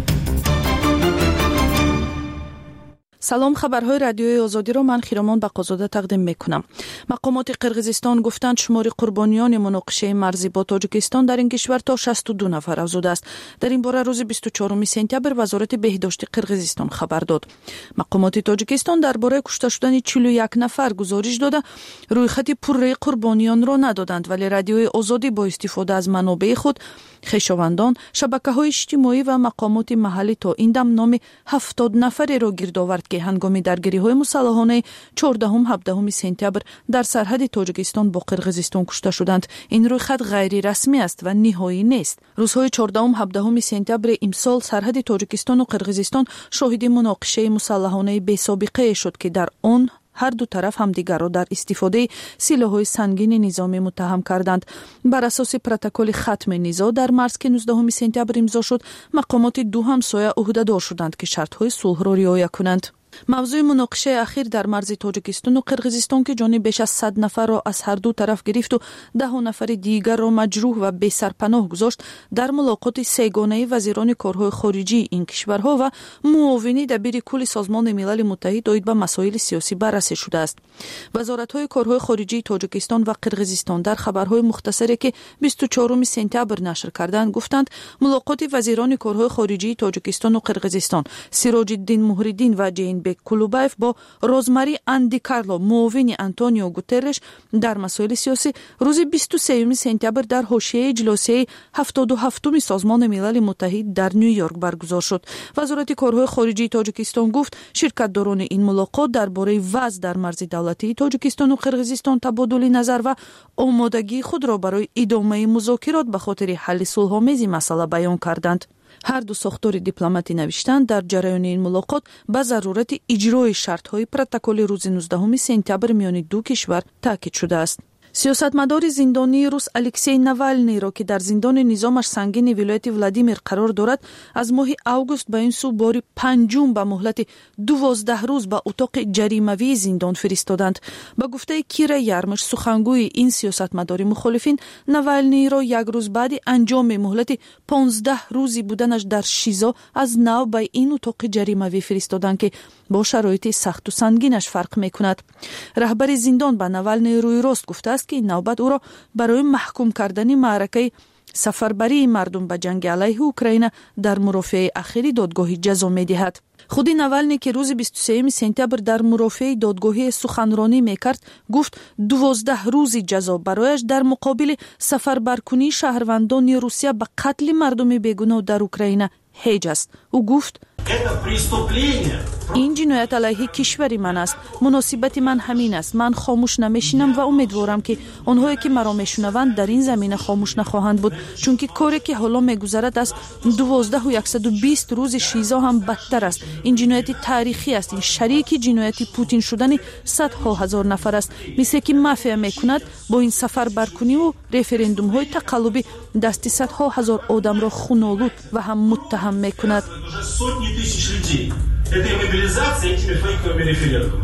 سلام، خبرهای رادیوی آزادی را من خیرامان بقازاده تقدیم میکنم. مقامات قرقیزستان گفتند شمار قربانیان مناقشه مرزی با تاجیکستان در این کشور تا شصت و دو نفر افزوده است. در این باره روز بیست و چهارم سپتامبر وزارت بهداشت قرقیزستان خبر داد. مقامات تاجیکستان درباره کشته شدن چهل و یک نفر گزارش داده رویخط پره قربانیان را ندادند، ولی رادیوی آزادی با استفاده از منابع خود، خویشاوندان، شبکه‌های اجتماعی و مقامات محلی تا این دم نام هفتاد نفری را گرد آورد که هنگام درگیری‌های مسلحانه چهاردهم هفدهم سپتامبر در سرحد تاجیکستان با قرقیزستان کشته شدند. این رویخط غیر رسمی است و نهایی نیست. روزهای چهاردهم هفدهم سپتامبر امسال سرحد تاجیکستان و قرقیزستان شاهد مناقشه مسلحانه بی سابقه شد که در آن هر دو طرف هم دیگر را در استفاده سلاح‌های سنگین نظامی متهم کردند. بر اساس پروتکل ختم نزاع در مارس که نوزدهم سپتامبر امضا شد، مقامات دو همسایه عهده‌دار شدند که شرط‌های صلح را رعایت کنند. موضوع مناقشه اخیر در مرز تاجیکستان و قرقیزستان که جان بیش از صد نفر را از هر دو طرف گرفت و ده نفر دیگر را مجروح و بی سرپناه گذاشت، در ملاقات سه‌گانه وزیران کارهای خارجی این کشورها و معاونی دبیر کل سازمان ملل متحد اوید به مسائل سیاسی بررسی شده است. وزارت‌های کارهای خارجی تاجیکستان و قرقیزستان در خبرهای مختصری که بیست و چهارم سپتامبر نشر کردند گفتند ملاقات وزیران کارهای خارجی تاجیکستان و قرقیزستان سراج الدین مهرالدین و جین بک کلوبایف با روزماری اندی کارلو معاون آنتونیو گوترش در مسائل سیاسی روز بیست و سوم سپتامبر در حاشیه اجلاس هفتاد و هفتم سازمان ملل متحد در نیویورک برگزار شد. وزارت کارهای خارجی تاجیکستان گفت شرکت‌داران این ملاقات درباره وضع در مرز دولتی تاجیکستان و قرقیزستان تبادل نظر و آمادگی خود را برای ادامه مذاکرات به خاطر حل صلح‌آمیز مسئله بیان کردند. هر دو ساختار دیپلماتی نوشتند در جریان این ملاقات به ضرورت اجرای شرط‌های پروتکل روز نوزدهم سپتامبر میان دو کشور تاکید شده است. سیاستمدار زندانی روس الکسی ناوالنی را که در زندان نظامش سنگین ولایت ولادیمیر قرار دارد از ماه اوگوست به این سو بار پنجم به مهلت دوازده روز به اتاق جریمه‌ای زندان فرستادند. با گفته کیرا یارمش سخنگوی این سیاستمدار مخالفین، ناوالنی را یک روز بعد انجام مهلت پانزده روزی بودنش در شیزا از نو به این اتاق جریمه‌ای فرستادند که با شرایط سخت و سنگینش فرق می‌کند. رهبر زندان به ناوالنی روی راست گفته است که این نوبت او را برای محکوم کردن معرکه سفربری مردم به جنگ علیه اوکراین در مرافعه اخیری دادگاه جزا می‌دهد. خود ناوالنی که روز بیست و سوم سپتامبر در مرافعه دادگاهی سخنرانی میکرد گفت دوازده روزی جزا برایش در مقابل سفربرکنی شهروندان روسیه به قتل مردم بیگناه در اوکراین هیچ است. او گفت این جنایت علیه کشور من است. مناسبت من همین است. من خاموش نمیشینم و امیدوارم که آنهایی که مرا میشنوند در این زمینه خاموش نخواهند بود، چون که کاری که حالا میگذرد از دوازده و صد و بیست روز شیزا هم بدتر است. این جنایت تاریخی است. این شریک جنایت پوتین شدن صدها هزار نفر است. مثل که مافیا میکند با این سفر برکنی و رفراندوم های تقلبی دست صدها هزار آدم را خونالود و هم متهم میکند.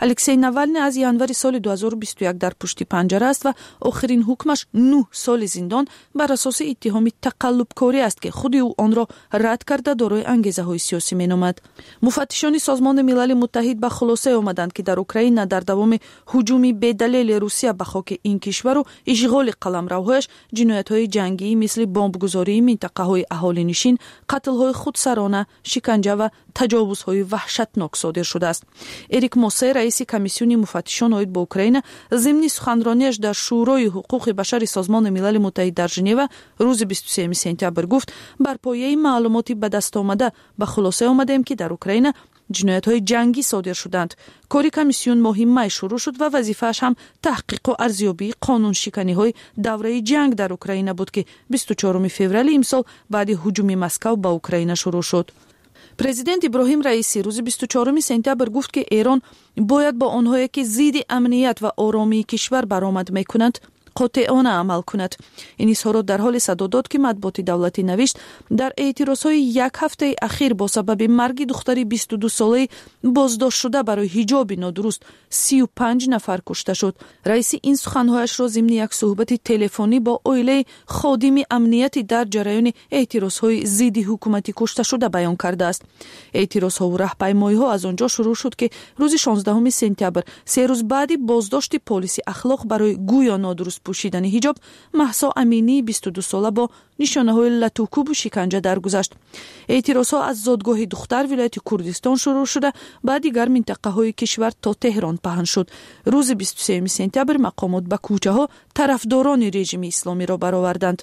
алексей навални аз январи соли ду ҳазору бисту як дар пушти панҷара аст ва охирин ҳукмаш нӯҳ соли зиндон бар асоси иттиҳоми тақаллубкорӣ аст ки худи ӯ онро рад карда дорои ангезаҳои сиёсӣ меномад. муфаттишони созмони милали муттаҳид ба хулосае омаданд ки дар Украина дар давоми ҳуҷуми бедалели Русия ба хоки ин кишвару ишғоли қаламравҳояш ҷиноятҳои ҷангӣ мисли бомбгузории минтақаҳои аҳолинишин, қатлҳои худсарона, шиканҷа ва таҷовузҳои ваҳшатнок содир шудааст. Эрик Мосе, раиси комиссиони муфаттишон оид ба Украина, зимни суханронияш дар шӯрои ҳуқуқи башари созмони милали муттаҳид дар Женева рӯзи бисту сеюми сентябр гуфт: бар пояи маълумоти ба дастомада ба хулоса омадем ки дар Украина ҷиноятҳои ҷангӣ содир шуданд. кори комиссион моҳи май шурӯъ шуд ва вазифааш ҳам таҳқиқу арзёбии қонуншиканиҳои давраи ҷанг дар Украина буд ки бисту чоруми феврали имсол баъди ҳуҷуми Москав ба Украина шурӯъ шуд. президент Иброҳим Раисӣ рӯзи бисту чоруми сентябр гуфт ки Эрон бояд бо онҳое ки зидди амният ва оромии кишвар баромад мекунанд қотеона амал кунад. ин изҳорот дар ҳоли садо дод ки матбуоти давлатӣ навишт дар эътирозҳои як ҳафтаи ахир бо сабаби марги духтари бисту ду солаи боздоштшуда барои ҳиҷоби нодуруст сию панҷ нафар кушта шуд. раиси ин суханҳояшро зимни як суҳбати телефонӣ бо оилаи ходими амнияти дар ҷараёни эътирозҳои зидди ҳукумати кушташуда баён кардааст. эътирозҳову раҳпаймоиҳо аз он ҷо шурӯъ шуд ки рӯзи шонздаҳуми сентябр се рӯз баъди боздошти полиси ахлоқ барои гӯё нодуруст пӯшидани ҳиҷоб, Маҳсо Аминии бисту ду сола бо нишонаҳои латукубу шиканҷа даргузашт. эътирозҳо аз зодгоҳи духтар вилояти Курдистон шурӯъ шуда ба дигар минтақаҳои кишвар то Теҳрон паҳн шуд. рӯзи бисту сеюми сентябр мақомот ба кӯчаҳо тарафдорони режими исломиро бароварданд.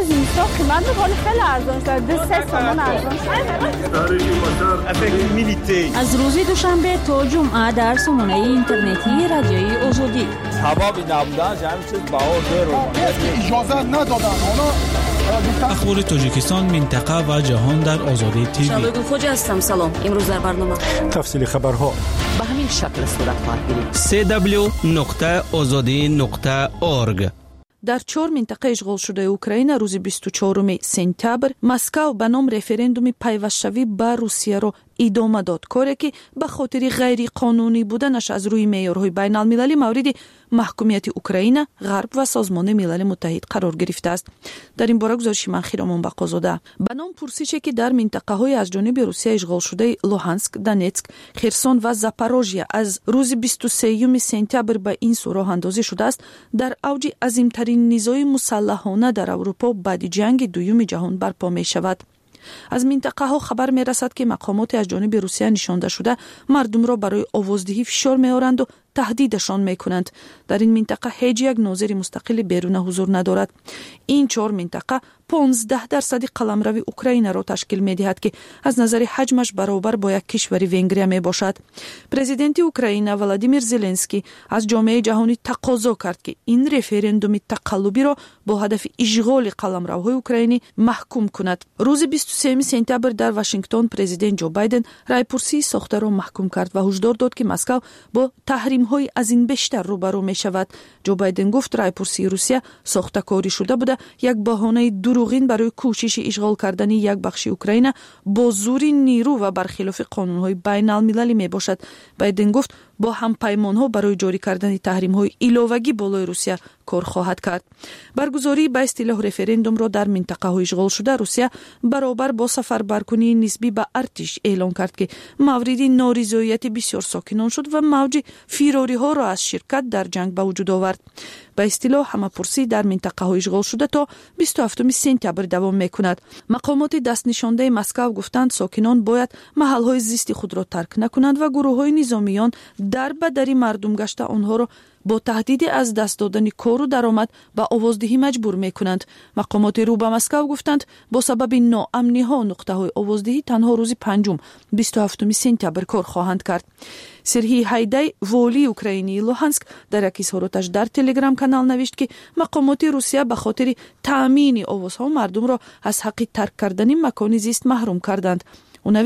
аз рӯзи душанбе то ҷумъа дар сомонаи интернетии радиои Озодӣ. اخبار تاجیکستان، منطقه و جهان در آزادی تیوی. شادو خوجا هستم. سلام. امروز در برنامه تفصیل خبرها به همین شکل صورت خواهد گرفت. سی دبلیو نقطه آزادی نقطه اورگ. дар чор минтақаи ишғол шудаи Украина рӯзи бисту чоруми сентябр Москав ба ном референдуми пайвастшавӣ ба Русияро идома дод, коре ки ба хотири ғайриқонунӣ буданаш аз рӯи меъёрҳои байналмилалӣ мавриди маҳкумияти Украина, Ғарб ва Созмони милали муттаҳид қарор гирифтааст. дар ин бора гузориши ман Хиромон Бақозода. ба ном пурсише ки дар минтақаҳои аз ҷониби Русия ишғол шудаи Луҳанск, Донецк, Херсон ва Запорожья аз рӯзи бисту сеюми сентябр ба ин су роҳандозӣ шудааст, дар авҷи азимтарин низои мусаллаҳона дар Аврупо баъди ҷанги дуюми ҷаҳон барпо мешавад. аз минтақаҳо хабар мерасад ки мақомоте аз ҷониби Русия нишонда шуда мардумро барои овоздиҳӣ фишор меоранду таҳдидашон мекунанд. дар ин минтақа ҳеҷ як нозири мустақили беруна ҳузур надорад. ин чор минтақа понздаҳ дарсади қаламрави Украинаро ташкил медиҳад ки аз назари ҳаҷмаш баробар бо як кишвари Венгрия мебошад. президенти Украина Владимир Зеленский аз ҷомеаи ҷаҳонӣ тақозо кард ки ин референдуми тақаллубиро бо ҳадафи ишғоли қаламравҳои украинӣ маҳкум кунад. рӯзи бисту сеюми сентябр дар Вашингтон президент Ҷо Байден райпурсии сохтаро маҳкум кард ва ҳушдор дод ки Москав бо таҳримҳои аз ин бештар рӯбарӯ мешавад. Ҷо Байден гуфт райпурсии Русия сохтакорӣ шуда буда як баҳонаи дуруғин барои кӯшиши ишғол кардани як бахши Украина бо зури нирӯ ва бархилофи қонунҳои байналмилалӣ мебошад. Байден гуфт бо ҳампаймонҳо барои ҷорӣ кардани таҳримҳои иловагӣ болои Русия кор хоҳад кард. баргузории ба истилоҳ референдумро дар минтақаҳои ишғол шуда Русия баробар бо сафарбаркунии нисбӣ ба артиш эълон кард ки мавриди норизоияти бисёр сокинон шуд ва мавҷи фирориҳоро аз ширкат дар ҷанг ба вуҷуд овард. ба истилоҳ ҳамапурсӣ дар минтақаҳои ишғол шуда то бисту ҳафтуми сентябр давом мекунад. мақомоти дастнишондаи Москав гуфтанд сокинон бояд маҳалҳои зисти худро тарк накунанд ва гурӯҳҳои низомиён дар ба дари мардум гашта онҳоро бо таҳдиди аз даст додани кору даромад ба овоздиҳӣ маҷбур мекунанд. мақомоти рӯ ба Москав гуфтанд бо сабаби ноамниҳо нуқтаҳои овоздиҳӣ танҳо рӯзи панҷум бисту ҳафтуми сентябр кор хоҳанд кард. Сергей Хайдай, волии Украинии Луҳанск, дар як изҳороташ дар Телеграм канал навишт ки мақомоти Русия ба хотири таъмини овозҳо мардумро аз ҳаққи тарк кардани макони зист маҳрум карданд. ӯ навишт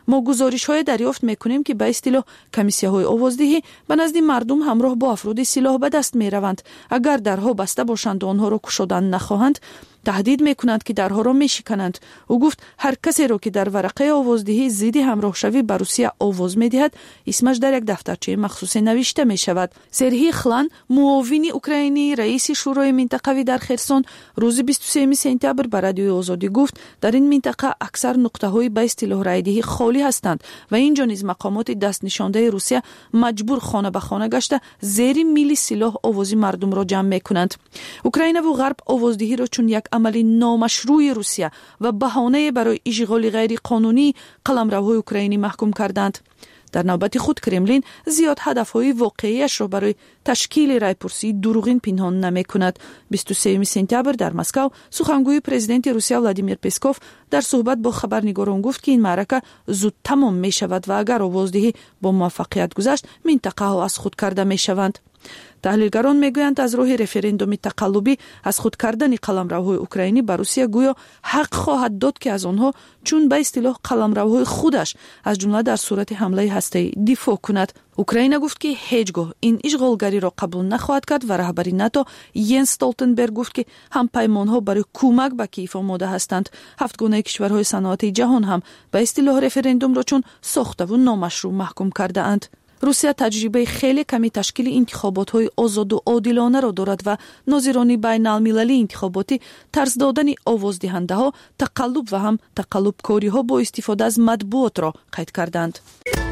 ما گزارش‌های دریافت می‌کنیم که به اصطلاح کمیسیه‌های آوازدهی به نزد مردم همراه با افراد سلاح به دست می‌روند. اگر درها بسته باشند و آنها را کشودن نخواهند، تهدید میکنند که درها را میشکنند. او گفت هر کسی را که در ورقه آوازدهی ضد همراه شوی به روسیه آواز میدهد، اسمش در یک دفترچه مخصوصی نوشته می شود. سرهی خلان، معاون اوکراینی رئیس شورای منطقوی در خرسون، روز بیست و سوم سپتامبر به رادیوی آزادی گفت در این منطقه اکثر نقطه‌های به اصطلاح رایدهی خالی هستند و اینجا نیز مقامات دست نشانده روسیه مجبور خانه به خانه گشته زیر میلی سلاح آوازی مردم را جمع میکنند. اوکراین و غرب آوازدهی را چون یک عمل نامشروع روسیه و بهانه برای اشغال غیر قانونی قلمروهای اوکراینی محکوم کردند. در نوبت خود کرملین زیاد هدفهای واقعیش را برای تشکیل رایپرسی دروغین پنهان نمی کند. بیست و سوم سپتامبر در مسکو سخنگوی پرزیدنت روسیه ولادیمیر پسکوف در صحبت با خبرنگاران گفت که این معرکه زود تمام می شود و اگر آوازدهی با موفقیت گذشت منطقه ها از خود کرده می شوند. تحلیلگران میگویند از راه رفراندوم تقلبی از خود کردن قلمروهای اوکراینی به روسیه گویا حق خواهد داد که از آنها چون به اصطلاح قلمروهای خودش از جمله در صورت حمله هسته‌ای دفاع کند. اوکراین گفت که هیچگاه این اشغالگری را قبول نخواهد کرد و رهبری ناتو ینس استولتنبرگ گفت که هم پیمانها برای کمک به کیف آماده هستند. هفت گونه کشورهای صنعتی جهان هم به اصطلاح رفراندوم را چون ساخته و نامشروع محکوم کرده اند. روسیه تجربه خیلی کمی تشکیل انتخابات‌های آزاد و عادلانه را دارد و ناظران بین‌المللی انتخاباتی طرز دادن آوازدهنده‌ها، تقلب و هم تقلب‌کاری‌ها با استفاده از مطبوعات را قید کردند.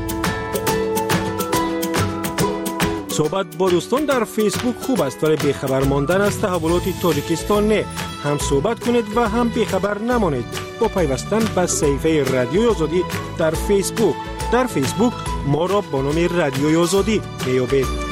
صحبت با دوستان در فیسبوک خوب است ولی بیخبر ماندن از تحولات تاجیکستان نه. هم صحبت کنید و هم بیخبر نمانید با پیوستن به صفحه رادیوی آزادی در فیسبوک. در فیسبوک ما را با نام رادیوی آزادی میابید.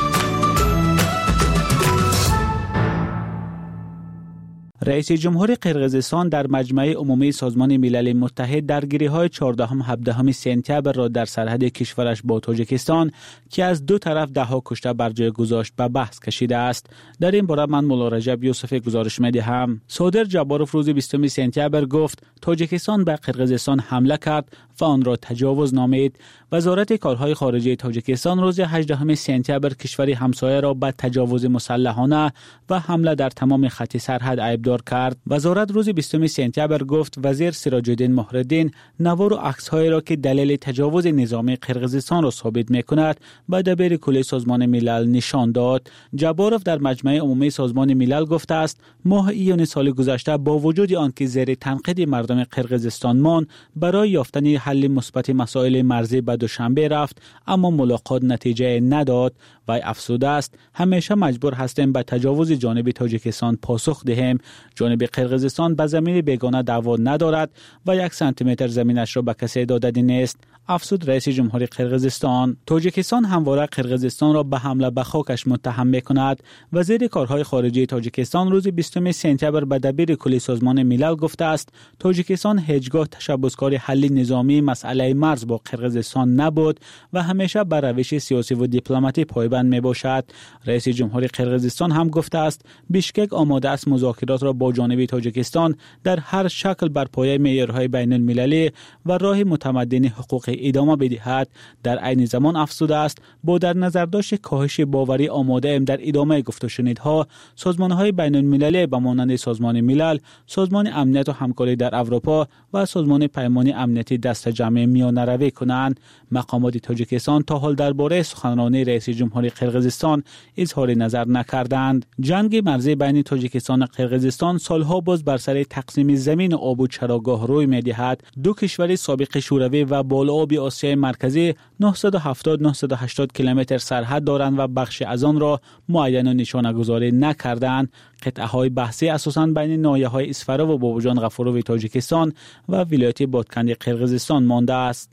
رئیس جمهور قرقیزستان در مجمع عمومی سازمان ملل متحد درگیری‌های چهاردهم هفدهم سپتامبر را در سرحد کشورش با تاجیکستان که از دو طرف دهها کشته بر جای گذاشت به بحث کشیده است. در این باره من مولا رجب یوسف گزارش می‌دهم. صادر جباروف روز بیستم سپتامبر گفت تاجیکستان به قرقیزستان حمله کرد و آن را تجاوز نامید. وزارت کارهای خارجه تاجیکستان روز هجدهم سپتامبر کشور همسایه را به تجاوز مسلحانه و حمله در تمام خط سرحد عیبدار کرد. وزارت روز بیستم سپتامبر گفت وزیر سراج الدین مهرالدین نوار و عکس‌هایی را که دلیل تجاوز نظامی قرقیزستان را ثابت می‌کند به دبیر کل سازمان ملل نشان داد. جباروف در مجمع عمومی سازمان ملل گفته است ماه ایون سال گذشته با وجود آنکه زیر تنقید مردم قرقیزستان ماند برای یافتن حل مثبت مسائل مرزی به دوشنبه رفت اما ملاقات نتیجه نداد و افسوده است همیشه مجبور هستیم به تجاوز جانب تاجیکستان پاسخ دهیم. جانب قرقیزستان به زمین بیگانه دعوا ندارد و یک سانتی متر زمینش را به کسی داده نیست. افسود رئیس جمهور قرقیزستان. تاجیکستان همواره قرقیزستان را به حمله به خاکش متهم می‌کند. وزیر کارهای خارجه تاجیکستان روز بیستم سپتامبر به دبیر کل سازمان ملل گفته است تاجیکستان هیچگاه تشبثکار حل نظامی مسئله مرز با قرقیزستان نبود و همیشه بر روش سیاسی و دیپلماتی پایبند میباشد. رئیس جمهور قرقیزستان هم گفته است بیشکک آماده است مذاکرات را با جانب تاجیکستان در هر شکل بر پایه معیارهای بین المللی و راه متمدن حقوق ادامه بدهد. در عین زمان افزوده است با در نظر داشت کاهش باوری آماده ایم در ادامه گفت و شنیدها سازمان‌های بین المللی به مانند سازمان ملل، سازمان امنیت و همکاری در اروپا و سازمان پیمان امنیتی دست جمع میانه روی کنند. مقامات تاجیکستان تا حال درباره سخنرانی رئیس جمهور قرقیزستان اظهار نظر نکردند. جنگ مرزی بین تاجیکستان و قرقیزستان سالها باز بر سر تقسیم زمین و آب و چراگاه روی می‌دهد. دو کشور سابق شوروی و بالآب آسیای مرکزی نهصد و هفتاد تا نهصد و هشتاد کیلومتر سرحد دارند و بخش از آن را معین و نشانه گذاری نکردند. قطعه های بحثی اساساً بین ناحیه‌های اسفرا و بابوجان غفوروی تاجیکستان و ولایت بادکند قرقیزستان مانده است.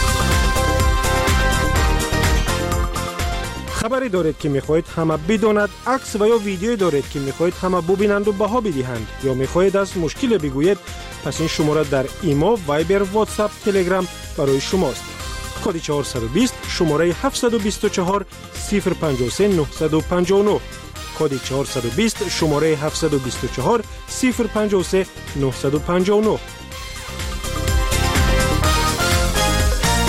خبری دارید که میخواهید همه بداند، عکس و یا ویدیویی دارید که میخواهید همه ببینند و بها بدهند یا میخواهید از مشکل بگویید، پس این شماره در ایما، وایبر، واتساپ، تلگرام برای شماست. کد چهارصد و بیست شماره هفتصد و بیست و چهار صفر پنجاه و سه نهصد و پنجاه و نه. کد چهارصد و بیست شماره هفتصد و بیست و چهار صفر پنجاه و سه نهصد و پنجاه و نه.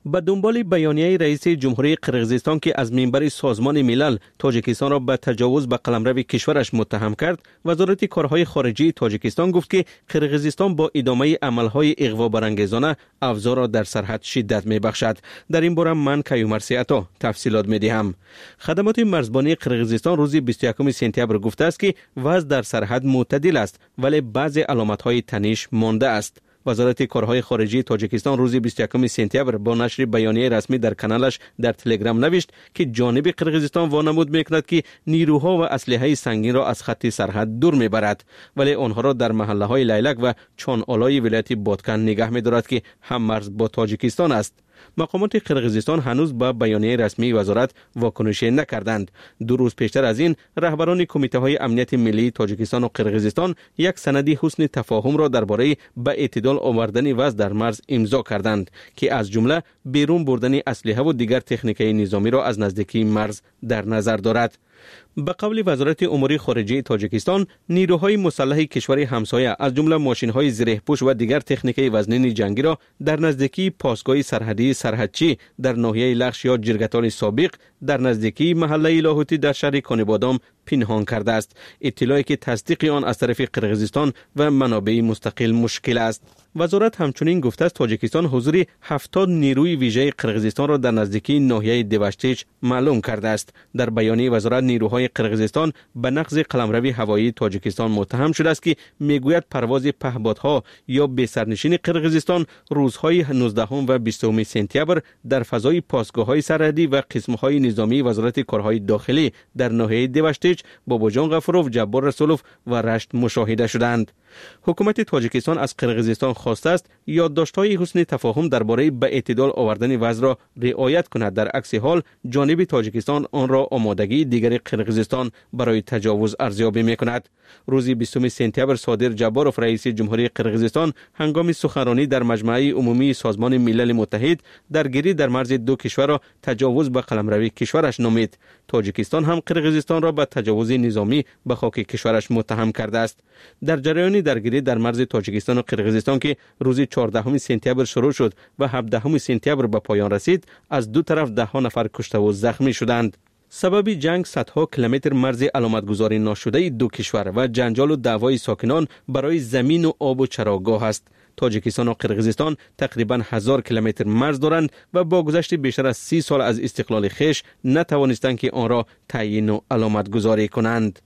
به دنبال بیانیه رئیس جمهوری قرقیزستان که از منبر سازمان ملل تاجیکستان را به تجاوز به قلمرو کشورش متهم کرد، وزارت کارهای خارجه تاجیکستان گفت که قرقیزستان با ادامه عملهای اغوا برانگیزانه افزار را در سرحد شدت میبخشد. در این باره من کیومرثی عطا تفصیلات میدهم. خدمات مرزبانی قرقیزستان روز بیست و یکم سپتامبر گفته است که وضع در سرحد معتدل است ولی بعضی علامت‌های تنش مانده است. وزارت کارهای خارجه تاجیکستان روز بیست و یکم سپتامبر با نشر بیانیه رسمی در کانالش در تلگرام نوشت که جانب قرقیزستان وانمود میکند که نیروها و اسلحه سنگین را از خط سرحد دور میبرد ولی آنها را در محله های لیلک و چانالای ولایت بادکن نگه میدارد که هم مرز با تاجیکستان است. مقامات قرقیزستان هنوز با بیانیه رسمی وزارت واکنشی نکردند. دو روز پیشتر از این رهبران کمیته های امنیت ملی تاجیکستان و قرقیزستان یک سند حسن تفاهم را درباره به اعتدال آوردن وضع در مرز امضا کردند که از جمله بیرون بردن اسلحه و دیگر تکنیک‌های نظامی را از نزدیکی مرز در نظر دارد. به قول وزارت امور خارجه تاجیکستان، نیروهای مسلح کشور همسایه از جمله ماشین‌های زره‌پوش و دیگر تکنیک وزنین جنگی را در نزدیکی پاسگاه سرحدی سرحدچی در ناحیه لخش یا جرگتال سابق در نزدیکی محله لاهوتی در شهر کانبادام پنهان کرده است. اطلاعی که تصدیق آن از طرف قرقیزستان و منابع مستقل مشکل است. وزارت همچنین گفته است تاجیکستان حضور هفتاد نیروی ویژه قرقیزستان را در نزدیکی ناحیه دیوشتیچ معلوم کرده است. در بیانیه وزارت نیروهای قرقیزستان به نقض قلمرو هوایی تاجیکستان متهم شده است که میگوید پرواز پهپادها یا به سرنشین قرقیزستان روزهای نوزدهم و بیستم سپتامبر در فضای پاسگاه‌های سرحدی و قسم‌های نظامی وزارت کارهای داخلی در ناحیه دیوشتیچ، باباجان غفوروف، جبار رسولوف و رشت مشاهده شدند. حکومت تاجیکستان از قرقیزستان خواسته است یادداشت‌های حسن تفاهم درباره به اعتدال آوردن وضع را رعایت کند. در عکس حال جانب تاجیکستان آن را آمادگی دیگر قرقیزستان برای تجاوز ارزیابی می‌کند. روز بیستم سپتامبر صادر جباروف رئیس جمهوری قرقیزستان هنگام سخنرانی در مجمع عمومی سازمان ملل متحد درگیری در مرز دو کشور را تجاوز به قلمرو کشورش نامید. تاجیکستان هم قرقیزستان را به تجاوز نظامی به خاک کشورش متهم کرده است. در جریان درگیری در مرز تاجیکستان و قرقیزستان که روز چهاردهم سپتامبر شروع شد و هفدهم سپتامبر به پایان رسید، از دو طرف ده ها نفر کشته و زخمی شدند. سبب جنگ صدها کیلومتر مرز علامتگذاری ناشده دو کشور و جنجال و دعوای ساکنان برای زمین و آب و چراگاه است. تاجیکستان و قرقیزستان تقریبا هزار کیلومتر مرز دارند و با گذشت بیشتر از سی سال از استقلال خویش نتوانستند که آن را تعیین و علامت گذاری کنند.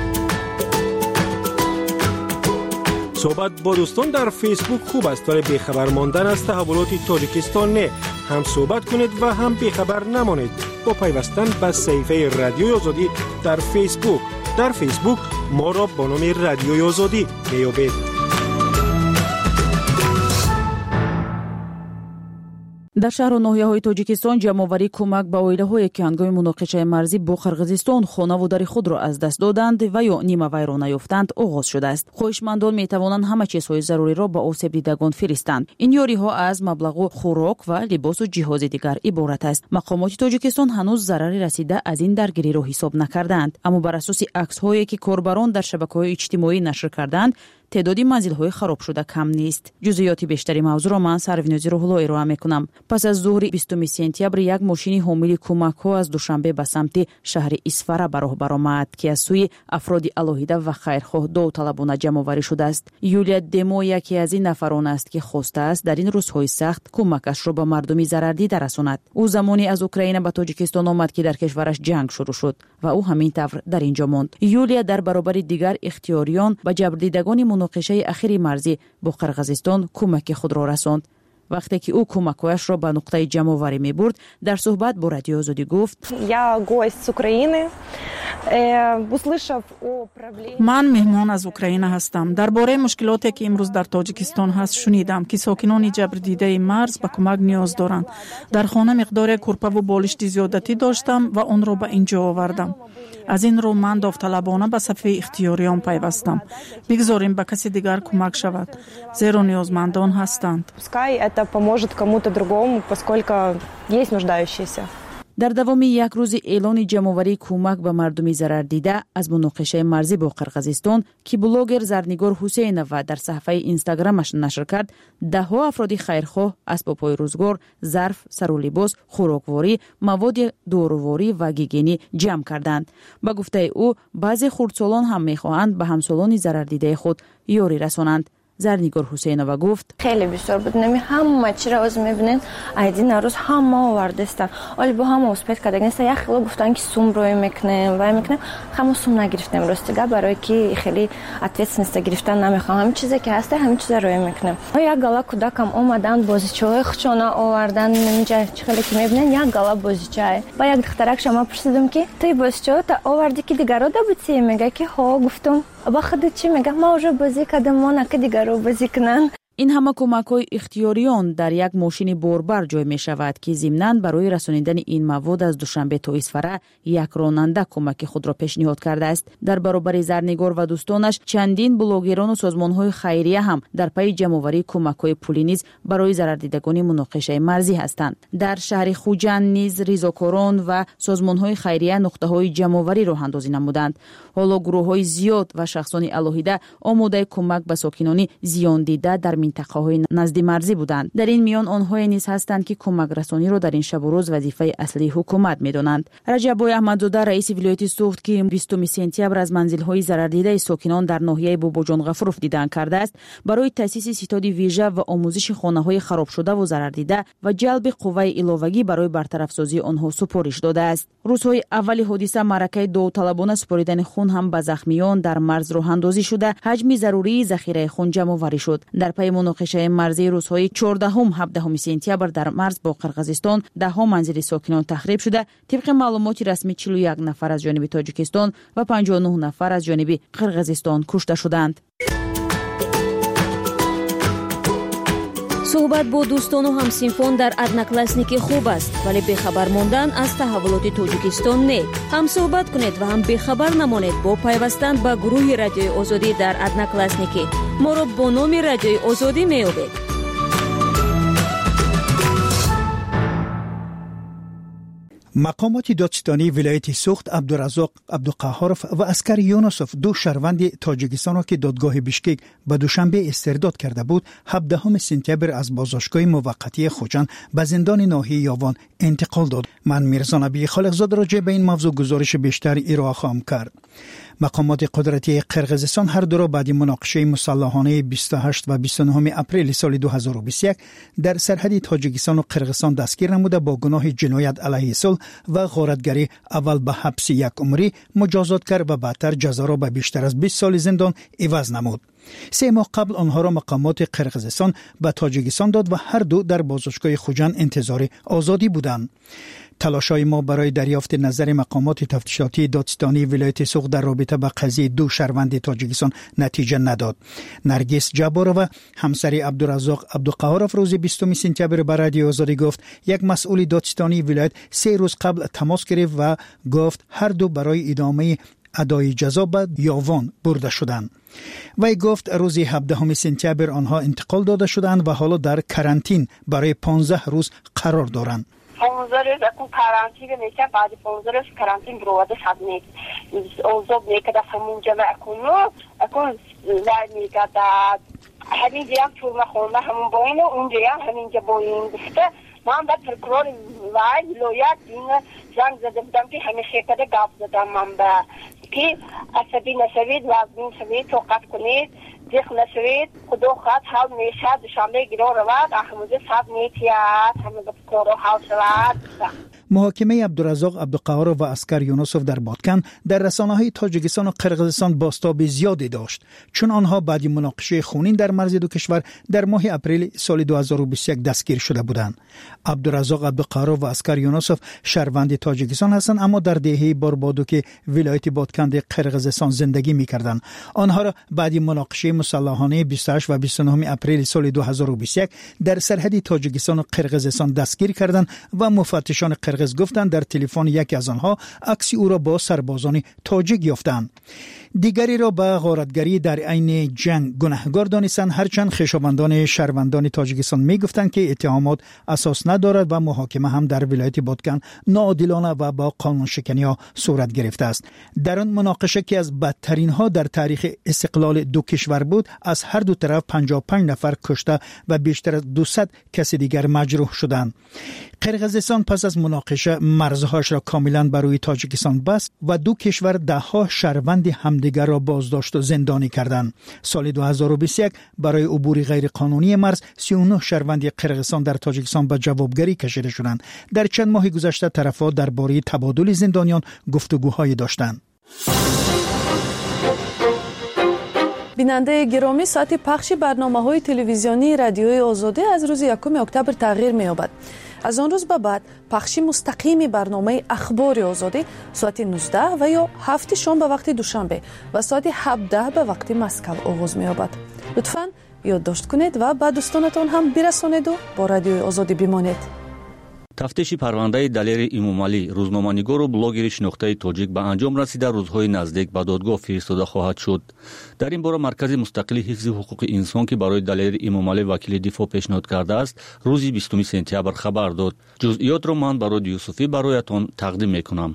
صحبت با دوستان در فیسبوک خوب است ولی بیخبر ماندن از تحولات تاجیکستان نه. هم صحبت کنید و هم بیخبر نمانید با پیوستن به صفحه رادیوی آزادی در فیسبوک. در فیسبوک ما را با نام رادیوی آزادی میابید. در شهر و ناحیه‌های تاجیکستان جمع‌آوری کمک به اویله‌هایی که هنگام مناقشه مرزی با قرقیزستان خانه و در خود را از دست دادند و یا نیمه ویرانه یافتند آغاز شده است. خواهشمندان می‌توانند همه چیزهای ضروری را به آسیب دیدگان فرستند. این یاری‌ها از مبلغ خوراک و لباس و جهاز دیگر عبارت است. مقامات تاجیکستان هنوز ضرری رسیده از این درگیری را حساب نکردند، اما بر اساس عکس‌هایی که کاربران در شبکه‌های اجتماعی نشر کردند تعدادی منزل‌های خراب شده کم نیست. جزئیات بیشتری موضوع را من سروینازی روح‌الله ارائه می‌کنم. پس از ظهر بیستم سپتامبر یک ماشین حامل کمک‌ها از دوشنبه به سمت شهر اسفره به راه برآمد که از سوی افراد الهیده و خیرخواه داوطلبانه جمع‌آوری شده است. یولیا دمو یکی از این نفران است که خواسته است در این روزهای سخت کمکش را به مردم ضرردیده رساند. او زمانی از اوکراین به تاجیکستان آمد که در کشورش جنگ شروع شد و او همین طور در اینجا ماند. یولیا در برابر دیگر اختیاریان و جبردیدگان مناقشه اخیر مرزی با قرقیزستان کمک خود را رساند. وقتی که او کمک‌هایش را به نقطه جمع‌آوری می‌برد، در صحبت با رادیو آزادی گفت: من مهمان از اوکراین هستم. درباره مشکلاتی که امروز در تاجیکستان هست شنیدم که ساکنان جبردیده مرز به کمک نیاز دارند. در خانه مقدار کورپا و بالشت زیادتی داشتم و آن را به اینجا آوردم. از این رو من داوطلبانه به صف اختیاریان پیوستم. بگذاریم به کسی دیگر کمک شود، زیرا نیازمندان هستند. در دوام یک روز اعلان جمع‌آوری کمک به مردم ضرر دیده از مناقشه مرزی با قرقیزستان که بلاگر زرنگار حسینова در صفحه اینستاگرامش نشر کرد، ده ها افراد خیرخواه اسباب‌های روزگار، ظرف، سر و لباس، خوراکواری، مواد داروواری و گیگینی جمع کردند. با گفته او بعضی خردسالان هم می‌خواهند به همسالان ضرر دیده خود یاری رسانند. زرنگار حسینова گفت خیلی بسیار بود، نمی همه چی را از میبینین ایدین روز همه آورده استن، ولی با همه اسپیت کردن است. یک خیلی گفتن که سوم روی میکنیم و میکنیم، همه سوم نگرفتیم راستیگه، برای که خیلی اتویت نیست گرفتن نمیخوام، همین چیزی که هست همین چیزا روی میکنیم. و یک گلا کودکم اومدن بازیچه‌های خچانه آوردن، اینجا خیلی که میبینین یک گلا بازیچه. با یک دخترک شما پرسیدم که توی بازیچه تا آوردی که دیگه رو دبوتی؟ میگه که ها. گفتم با خودت چی؟ میگه ما اونجا بازی کردم، ما نکه دیگه رو بازی کنن. این همه کمک‌های اختیاریان در یک ماشین باربر جای می شود که ضمناً برای رسانیدن این مواد از دوشنبه تا اسفره یک راننده کمک خود را پیشنهاد کرده است. در برابر زرنگار و دوستانش چندین بلاگران و سازمان‌های خیریه هم در پی جمع‌آوری کمک‌های پولی نیز برای ضرردیدگان مناقشه مرزی هستند. در شهر خوجند نیز ریزاکاران و سازمان‌های خیریه نقطه‌های جمع‌آوری راه اندازی نمودند. حالا گروه‌های زیاد و شخصان علاهیده آماده کمک به ساکنان زیان دیده در منطقه‌های نزد مرزی بودند. در این میان آنهایی نیز هستند که کمک رسانی را در این شب و روز وظیفه اصلی حکومت می‌دانند. رجب احمدزاده رئیس ولایت سوخت که بیستم سپتامبر از منزل‌های ضرردیده ساکنان در ناحیه باباجان غفروف دیدن کرده است، برای تأسیس ستاد ویژه و آموزش خانه‌های خراب شده و ضرردیده و جلب قوه علاوه‌ای برای برطرف سازی آنها سپارش داده است. روزهای اول حادثه معرکه داوطلبانه سپاریدن خون هم به زخمیان در مرز راه اندازی شده، حجم ضروری ذخیره خون جمع‌آوری شد. در پی مناقشه مرزی روزهای چهاردهم هفدهم سپتامبر در مرز با قرقیزستان ده ها منزل ساکنان تخریب شده. طبق معلومات رسمی چهل و یک نفر از جانب تاجیکستان و پنجاه و نه نفر از جانب قرقیزستان کشته شدند. صحبت با دوستان و همسینفان در ادناکلاسنیکی خوب است، ولی بیخبر ماندن از تحولات تاجیکستان نه. هم صحبت کنید و هم بیخبر نمانید با پیوستن به گروه رادیوی آزادی در ادناکلاسنیکی. ما را با نام رادیوی آزادی میابید. مقامات دادستانی ولایت سوخت عبدالرزاق عبدالقهارف و اسکر یونسوف دو شهروند تاجیکستان را که دادگاه بیشکک به دوشنبه استرداد کرده بود هفدهم سپتامبر از بازداشتگاه موقتی خوجند به زندان ناحیه یاوان انتقال داد. من میرزا نبی خالقزاده راجع به این موضوع گزارش بیشتر ارائه خواهم کرد. مقامات قدرتی قرقیزستان هر دو را بعد مناقشه مسلحانه بیست و هشت و بیست و نه اپریل سال دو هزار و بیست و یک در سرحد تاجیکستان و قرقیزستان دستگیر نموده با گناه جنایت علیه صلح و غارتگری اول به حبس یک عمری مجازات کرد و بعدتر جزا را به بیشتر از بیست سال زندان عوض نمود. سه ماه قبل آنها را مقامات قرقیزستان به تاجیکستان داد و هر دو در بازداشتگاه خوجند انتظار آزادی بودند. تلاش‌های ما برای دریافت نظر مقامات تفتیشاتی دادستانی ولایت سوخت در رابطه با قضیه دو شهروند تاجیکستان نتیجه نداد. نرگس جبارova همسر عبدالرزاق عبدالقهارف روز بیستم سپتامبر به رادیو آزادی گفت یک مسئول دادستانی ولایت سه روز قبل تماس گرفت و گفت هر دو برای ادامه ادای جزا به یاوان برده شدند. وی گفت روز هفدهم سپتامبر آنها انتقال داده شدند و حالا در کرانتین برای پانزده روز قرار دارند. پانزده روز اکن کرانتین میشه، بعد پانزده روز کرانتین بروده شد نیست اوزاب میکده همونجا و اکنو اکن وی میکده همینجا هم چون خونده همون با اینه اونجا هم همینجا با این گفته. من به پرکرور وی ولایت این زنگ زده بودم که همیشه کده گفت زدم من به که عصبی نشوید و از این شوید توقف کنید دیخ نشوید خدا خواهد حال میشه دوشنبه گیرا رود احموزه صد نیتیت همه بکارو حال شود. محاکمه عبدالرزاق عبدالقهارف و اسکر یونسوف در بادکن در رسانه‌های تاجیکستان و قرقیزستان بازتاب زیادی داشت، چون آنها بعد مناقشه خونین در مرز دو کشور در ماه اپریل سال دو هزار و بیست و یک دستگیر شده بودند. عبدالرزاق عبدالقهارف و اسکر یونسوف شهروند تاجیکستان هستند، اما در دهه باربادوک ولایت بادکن در قرقیزستان زندگی می‌کردند. آنها را بعد مناقشه مسلحانه بیست و هشت و بیست و نه اپریل سال دو هزار و بیست و یک در سرحد تاجیکستان و قرقیزستان دستگیر کردند و مفتشان قرقیز گفتند در تلفن یکی از آنها عکس او را با سربازان تاجیک یافتند. دیگری را به غارتگری در عین جنگ گناهکار دانستند، هرچند خویشاوندان شهروندان تاجیکستان میگفتند که اتهامات اساس ندارد و محاکمه هم در ولایت بادکن ناعادلانه و با قانون شکنی ها صورت گرفته است. در آن مناقشه که از بدترین ها در تاریخ استقلال دو کشور بود، از هر دو طرف پنجاه و پنج نفر کشته و بیشتر از دویست کس دیگر مجروح شدند. قرقیزستان پس از مناقشه مرزهاش را کاملا برای تاجیکستان بست و دو کشور ده ها شهروند همدیگر را بازداشت و زندانی کردند. سال دو هزار و بیست و یک برای عبور غیر قانونی مرز سی و نه شهروند قرقیزستان در تاجیکستان به جوابگری کشیده شدند. در چند ماه گذشته طرفها درباره تبادل زندانیان گفتگوهای داشتند. بیننده گرامی، ساعت پخش برنامه‌های تلویزیونی رادیوی آزادی از روز یکم اکتبر تغییر می‌یابد. از آن روز به بعد پخش مستقیم برنامه اخبار آزادی ساعت نوزده و یا هفت شام به وقت دوشنبه و ساعت هفده به وقت مسکو آغاز می‌یابد. لطفاً یادداشت کنید و به دوستانتان هم برسانید و با رادیوی آزادی بمانید. тафтиши парвандаи далери Имомалӣ, рӯзноманигору блогери шинохтаи тоҷик ба анҷом расида рӯзҳои наздик ба додгоҳ фиристода хоҳад шуд. дар ин бора маркази мустақили ҳифзи ҳуқуқи инсон ки барои далери Имомалӣ вакили дифоъ пешниҳод кардааст, рӯзи бистуми сентябр хабар дод. ҷузъиётро ман барои Юсуфӣ бароятон тақдим мекунам.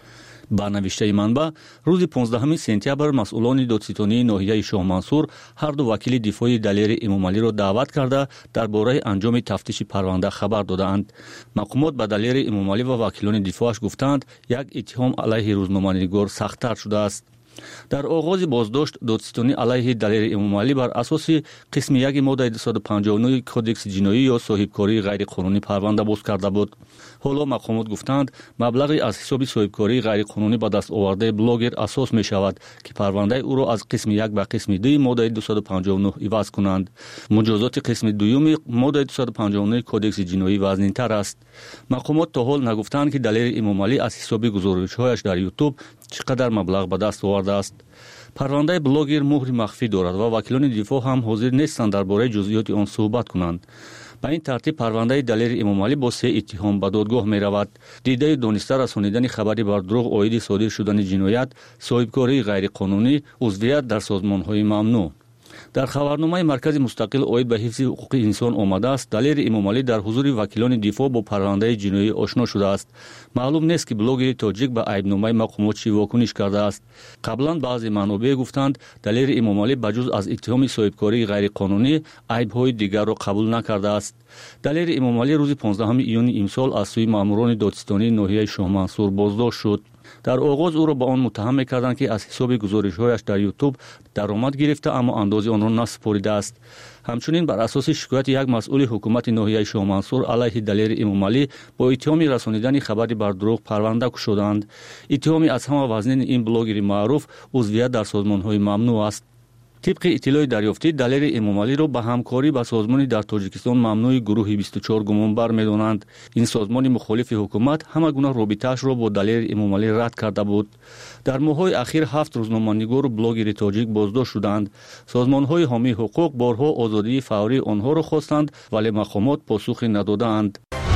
ба навиштаи манба, рӯзи понздаҳуми сентябр масъулони додситонии ноҳияи Шоҳмансур ҳарду вакили дифоъи далери Имомалиро даъват карда дар бораи анҷоми тафтиши парванда хабар додаанд. мақомот ба далери Имомалӣ ва вакилони дифоъаш гуфтанд, як иттиҳом алайҳи рӯзноманигор сахттар шудааст. дар оғози боздошт, додситонӣ алайҳи далери Имомалӣ бар асоси қисми яки моддаи дусад панҷоҳу нӯҳ кодекси ҷиноӣ ё соҳибкории ғайриқонунӣ парванда боз карда буд. ҳоло мақомот гуфтанд, маблағи аз ҳисоби соҳибкории ғайриқонунӣ ба дастовардаи блогер асос мешавад, ки парвандаи ӯро аз қисми як ба қисми дуи моддаи дусад панҷоҳу нӯҳ иваз кунанд. муҷозоти қисми дуюми моддаи дусад панҷоҳу нӯҳ кодекси ҷиноӣ вазнинтар аст. мақомот то ҳол нагуфтанд, ки далери Имомалӣ аз ҳисоби гузоришҳояш дар ютуб чӣ қадар маблағ ба даст овардааст. парвандаи блогер муҳри махфӣ дорад ва вакилони дифоъ ҳам ҳозир нестанд дар бораи ҷузъиёти он суҳбат кунанд. ба ин тартиб парвандаи далери Имомалӣ бо се иттиҳом ба додгоҳ меравад. дидаи дониста расонидани хабари бар дурӯғ оиди содир шудани ҷиноят, соҳибкории ғайриқонунӣ, узвият дар созмонҳои мамнӯъ. дар хабарномаи маркази мустақил оид ба ҳифзи ҳуқуқи инсон омадааст, далери Имомалӣ дар ҳузури вакилони дифоъ бо парвандаи ҷиноӣ ошно шудааст. маълум нест ки блогери тоҷик ба айбномаи мақомот чӣ вокуниш кардааст. қаблан баъзе манобеъ гуфтанд, далери Имомалӣ ба ҷуз аз иттиҳоми соҳибкории ғайриқонунӣ айбҳои дигарро қабул накардааст. далери Имомалӣ рӯзи понздаҳуми июни имсол аз сӯи маъмурони додситонии ноҳияи Шоҳмансур боздошт шуд. дар оғоз ӯро ба он муттаҳам мекарданд, ки аз ҳисоби гузоришҳояш дар ютуб даромад гирифта, аммо андози онро насупоридааст. ҳамчунин бар асоси шикояти як масъули ҳукумати ноҳияи Шоҳмансур алайҳи далери Имомалӣ бо иттиҳоми расонидани хабари бар дурӯғ парванда кушоданд. иттиҳоми аз ҳама вазнини ин блогери маъруф узвият дар созмонҳои мамнӯъ аст. тибқи иттилои дарёфтӣ, далери Имомалиро ба ҳамкорӣ ба созмони дар Тоҷикистон мамнӯи гурӯҳи бисту чор гумонбар медонанд. ин созмони мухолифи ҳукумат ҳама гуна робитаашро бо далери Имомалӣ рад карда буд. дар моҳҳои ахир ҳафт рӯзноманигору блогери тоҷик боздошт шуданд. созмонҳои ҳомии ҳуқуқ борҳо озодии фаврии онҳоро хостанд, вале мақомот посухе надодаанд.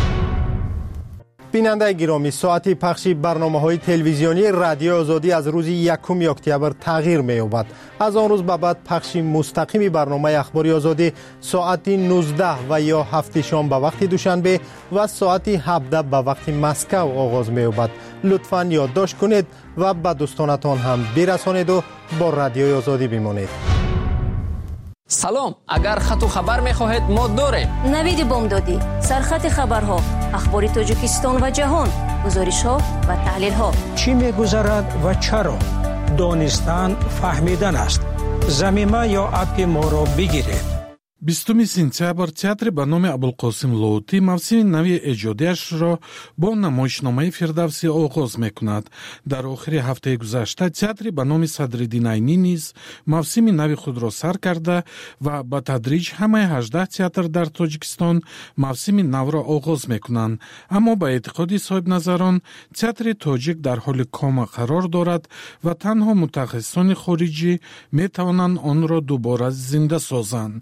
بیننده گرامی، ساعت پخش برنامه‌های تلویزیونی رادیو آزادی از روز یکم اکتبر تغییر می‌یابد. از آن روز به بعد پخش مستقیم برنامه اخباری آزادی ساعت نوزده و یا هفت شام به وقت دوشنبه و ساعت هفده به وقت مسکو آغاز می‌یابد. لطفاً یادداشت کنید و به دوستانتان هم برسانید و با رادیو آزادی بمانید. سلام، اگر خط و خبر می‌خواهید ما داریم. نوید بامدادی، سرخط خبرها، اخبار تاجیکستان و جهان، گزارش‌ها و تحلیل‌ها. چی می‌گذرد و چرا؟ دانستن فهمیدن است. ضمیمه یا اپ ما را بگیرید. بیستم سپتامبر تئاتر به نام ابوالقاسم لوطی موسم نوی ایجادیش را با نمایشنامه فردوسی آغاز میکند. در آخر هفته گذشته تئاتر به نام صدرالدین عینی نیز موسم نوی خود را سر کرده و با تدریج همه هجده تئاتر در تاجیکستان موسم نو را آغاز میکنند. اما با اعتقاد صاحب نظران تئاتر تاجیک در حال کام قرار دارد و تنها متخصصان خارجی میتوانند آن را دوباره زنده سازند. این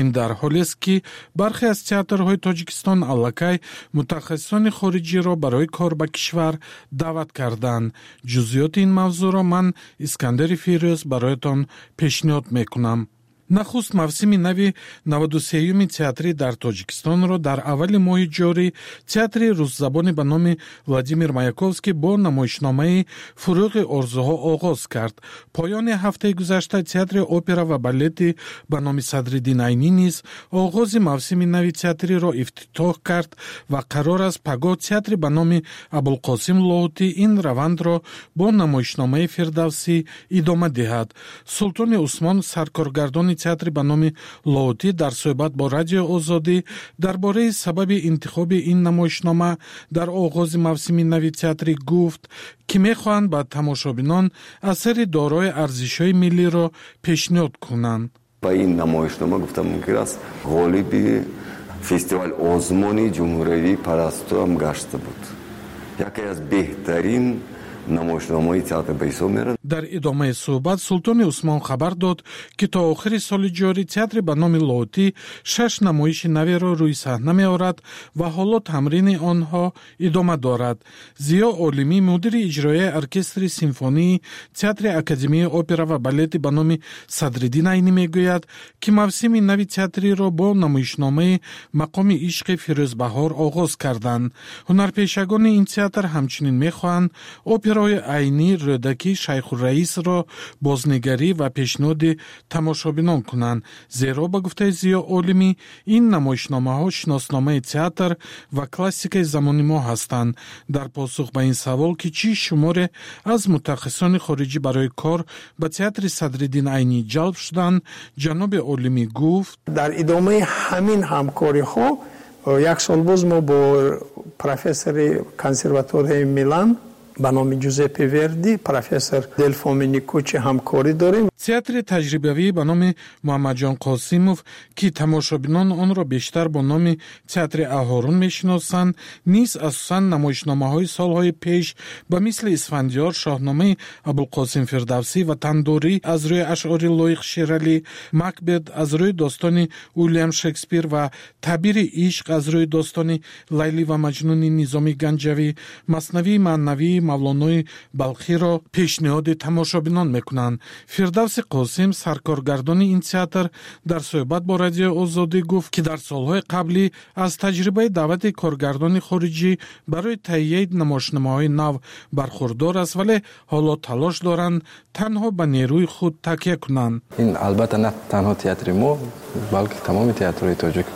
ин дар ҳоле аст ки бархе аз театрҳои тоҷикистон аллакай мутахассисони хориҷиро барои кор ба кишвар даъват карданд. ҷузъиёти ин мавзӯъро ман искандари фирӯз бароятон пешниҳод мекунам. нахуст мавсими нави наводу сеюми театрӣ дар тоҷикистонро дар аввали моҳи ҷорӣ театри рӯззабоне ба номи Владимир Маяковский бо намоишномаи фуруғи орзуҳо оғоз кард. поёни ҳафтаи гузашта театри опера ва балети ба номи Садриддин Айнӣ низ оғози мавсими нави театриро ифтитоҳ кард ва қарор аст пагоҳ театри ба номи Абулқосим Лоҳутӣ ин равандро бо намоишномаи Фирдавсӣ идома диҳад. Султони Усмон, саркоргардони театри ба номи Лоҳутӣ, дар суҳбат бо Радиои Озодӣ дар бораи сабаби интихоби ин намоишнома дар оғози мавсими нави театрӣ гуфт, ки мехоҳанд ба тамошобинон асари дорои арзишҳои миллиро пешниҳод кунанд. ба ин намоишнома гуфтам мумкин аст ғолиби фестивал озмони ҷумҳуриявии парасту ҳам гашта буд. яке аз беҳтарин намоишномаи театр ба ҳисоб меравад. дар идомаи суҳбат Султони Усмон хабар дод, ки то охири соли ҷорӣ театри ба номи Лоҳутӣ шаш намоиши наверо рӯи саҳна меорад ва ҳоло тамрини онҳо идома дорад. Зиё Олимӣ, мудири иҷроияи оркестри симфонии театри Академияи опера ва балети ба номи Садриддин Айнӣ мегӯяд, ки мавсими нави театриро бо намоишномаи Мақоми ишқи Фирӯзбаҳор оғоз карданд. Ҳунарпешагони ин театр ҳамчунин мехоҳанд операи Айнӣ Рӯдаки Шайхурраисро бознигарӣ ва пешниҳоди тамошобинон кунанд, зеро ба гуфтаи Зиё Олимӣ ин намоишномаҳо шиносномаи театр ва классикаи замони мо ҳастанд. дар посух ба ин савол, ки чӣ шуморе аз мутахассисони хориҷӣ барои кор ба театри Садриддин Айнӣ ҷалб шуданд, ҷаноби Олимӣ гуфт: дар идомаи ҳамин ҳамкориҳо як сол боз мо бо профессори консерваторияи Милан ба номи Ҷузеппе Верди, профессор Делфоминикучи ҳамкорӣ дорем. театри таҷрибавӣ ба номи Муҳаммадҷон Қосимов, ки тамошобинон онро бештар бо номи театри Аҳорун мешиносанд, низ асосан намоишномаҳои солҳои пеш ба мисли Исфандиёр, Шоҳномаи Абулқосим Фирдавсӣ ва Тандурӣ аз рӯи ашъори Лоиқ Шералӣ, Макбет аз рӯи достони Уильям Шекспир ва Таъбири ишқ аз рӯи достони Лайлӣ ва Маҷнуни Низоми Ганҷавӣ, Маснавии маънавии Мавлонои Балхиро пешниҳоди тамошобинон мекунанд. Фирдавси Қосим, саркоргардони ин театр, дар суҳбат бо Радиои Озодӣ гуфт, ки дар солҳои қаблӣ аз таҷрибаи даъвати коргардони хориҷӣ барои таҳияи намоишномаҳои нав бархурдор аст, вале ҳоло талош доранд танҳо ба нерӯи худ такя кунанд. ин албатта на танҳо театри мо, балки тамоми театрҳои тоҷик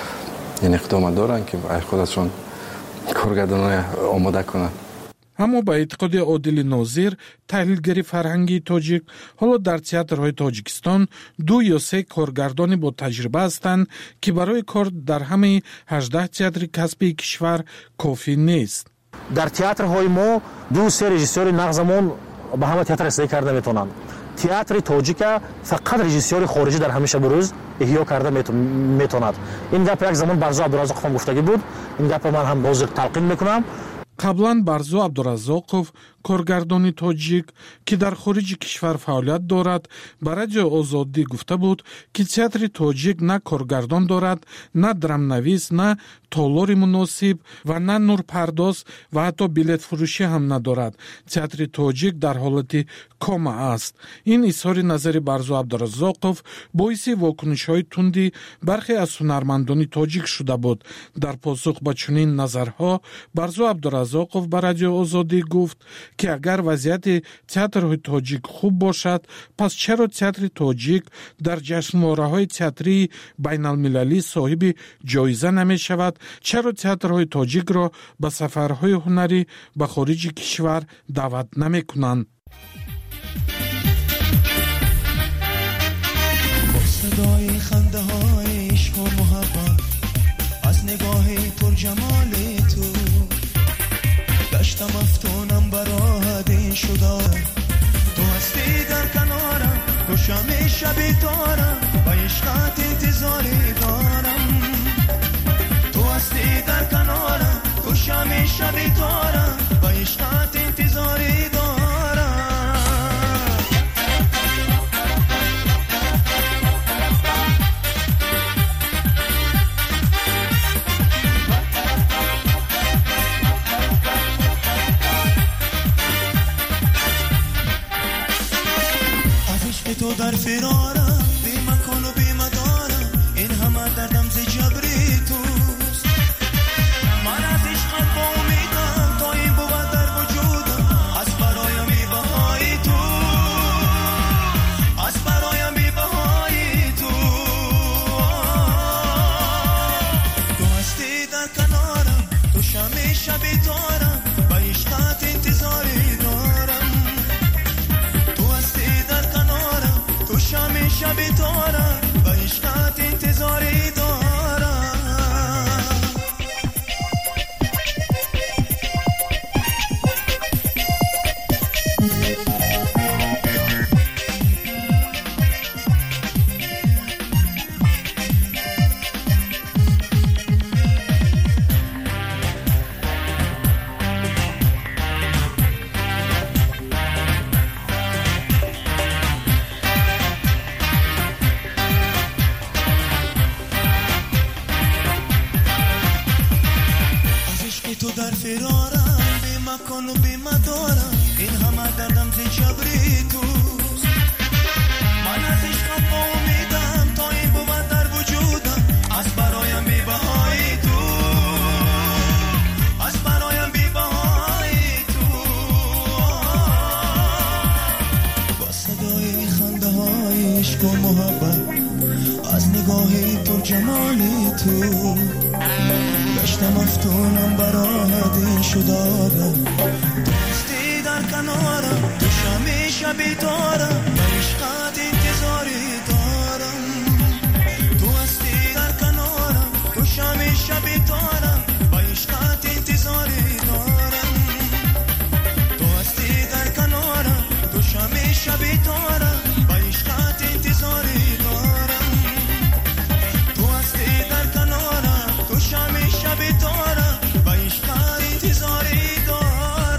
ин иқтидома доранд, ки аз худашон коргардонҳои омода кунанд. аммо ба эътиқоди Одили Нозир, таҳлилгари фарҳангии тоҷик, ҳоло дар театрҳои Тоҷикистон ду ё се коргардони бо таҷриба ҳастанд, ки барои кор дар ҳамаи ҳаждаҳ театри касбии кишвар кофӣ нест. дар театрҳои мо ду се режиссёри нағзамон ба ҳама театр расида карда метавонанд. театри тоҷика фақат режиссёри хориҷӣ дар ҳамеша бурӯз иҳё карда метавонад. ин гап як замон Барзу Абдураззоқовам гуфтагӣ буд. ин гапро ман ҳам ҳозир талқин мекунам. қаблан Барзу Абдураззоқов, коргардони тоҷик, ки дар хориҷи кишвар фаъолият дорад, ба Радиои Озодӣ гуфта буд, ки театри тоҷик на коргардон дорад, на драмнавис, на толори муносиб ва на нурпардоз ва ҳатто билетфурӯшӣ ҳам надорад. Театри тоҷик дар ҳолати кома аст. ин изҳори назари Барзу Абдураззоқов боиси вокунишҳои тунди бархе аз ҳунармандони тоҷик шуда буд. дар посух ба чунин назарҳо Барзу Абдураззоқов ба Радиои Озодӣ гуфт, ки агар вазъияти театрҳои тоҷик хуб бошад, пас чаро театри тоҷик дар ҷашнвораҳои театрии байналмилалӣ соҳиби ҷоиза намешавад? чаро театрҳои тоҷикро ба сафарҳои ҳунарӣ ба хориҷи кишвар даъват намекунанд? صدای خنده های عشق و محبت از نگاه پرجمال تو گشتم افتونم برات شده تو هستی در کنارم تو شم شب تارم و عشقت انتظاری دارم تو هستی در کنارم تو شم شب تارم و عشقت انتظاری دارم در فرارم، بی مکان و بی مدارم، این همه دردم ز جبری توست. من از عشقت با امیدم تا این بود در وجودم، از برایم بی بهای تو، از برایم بی بهای تو. تو هستی در کنارم، تو شمع شبی دارم، با عشقت انتظاری دارم. تو هستی در کنارم، تو شمع شبی دارم، با عشقت انتظاری دارم. تو در فرارم، بی مکان و بی مدارم، این همه دردم ز جبری توست. من از عشقت با امیدم تا این بود در وجودم، از برایم بی بهای تو، از برایم بی بهای تو. با صدای خنده های عشق و محبت، از نگاهی پر جمالی تو، گشتم افتونم برات این شدادم. تو هستی در کنارم، تو شمع شبی دارم، و عشقت انتظاری دارم. تو هستی در کنارم، تو شمع شبی دارم، و عشقت انتظاری دارم. تو هستی در کنارم، تو شمع شبی دارم، و عشقت انتظاری دارم. تو هستی در کنارم، تو شمع شبی دارم، و عشقت انتظاری دارم.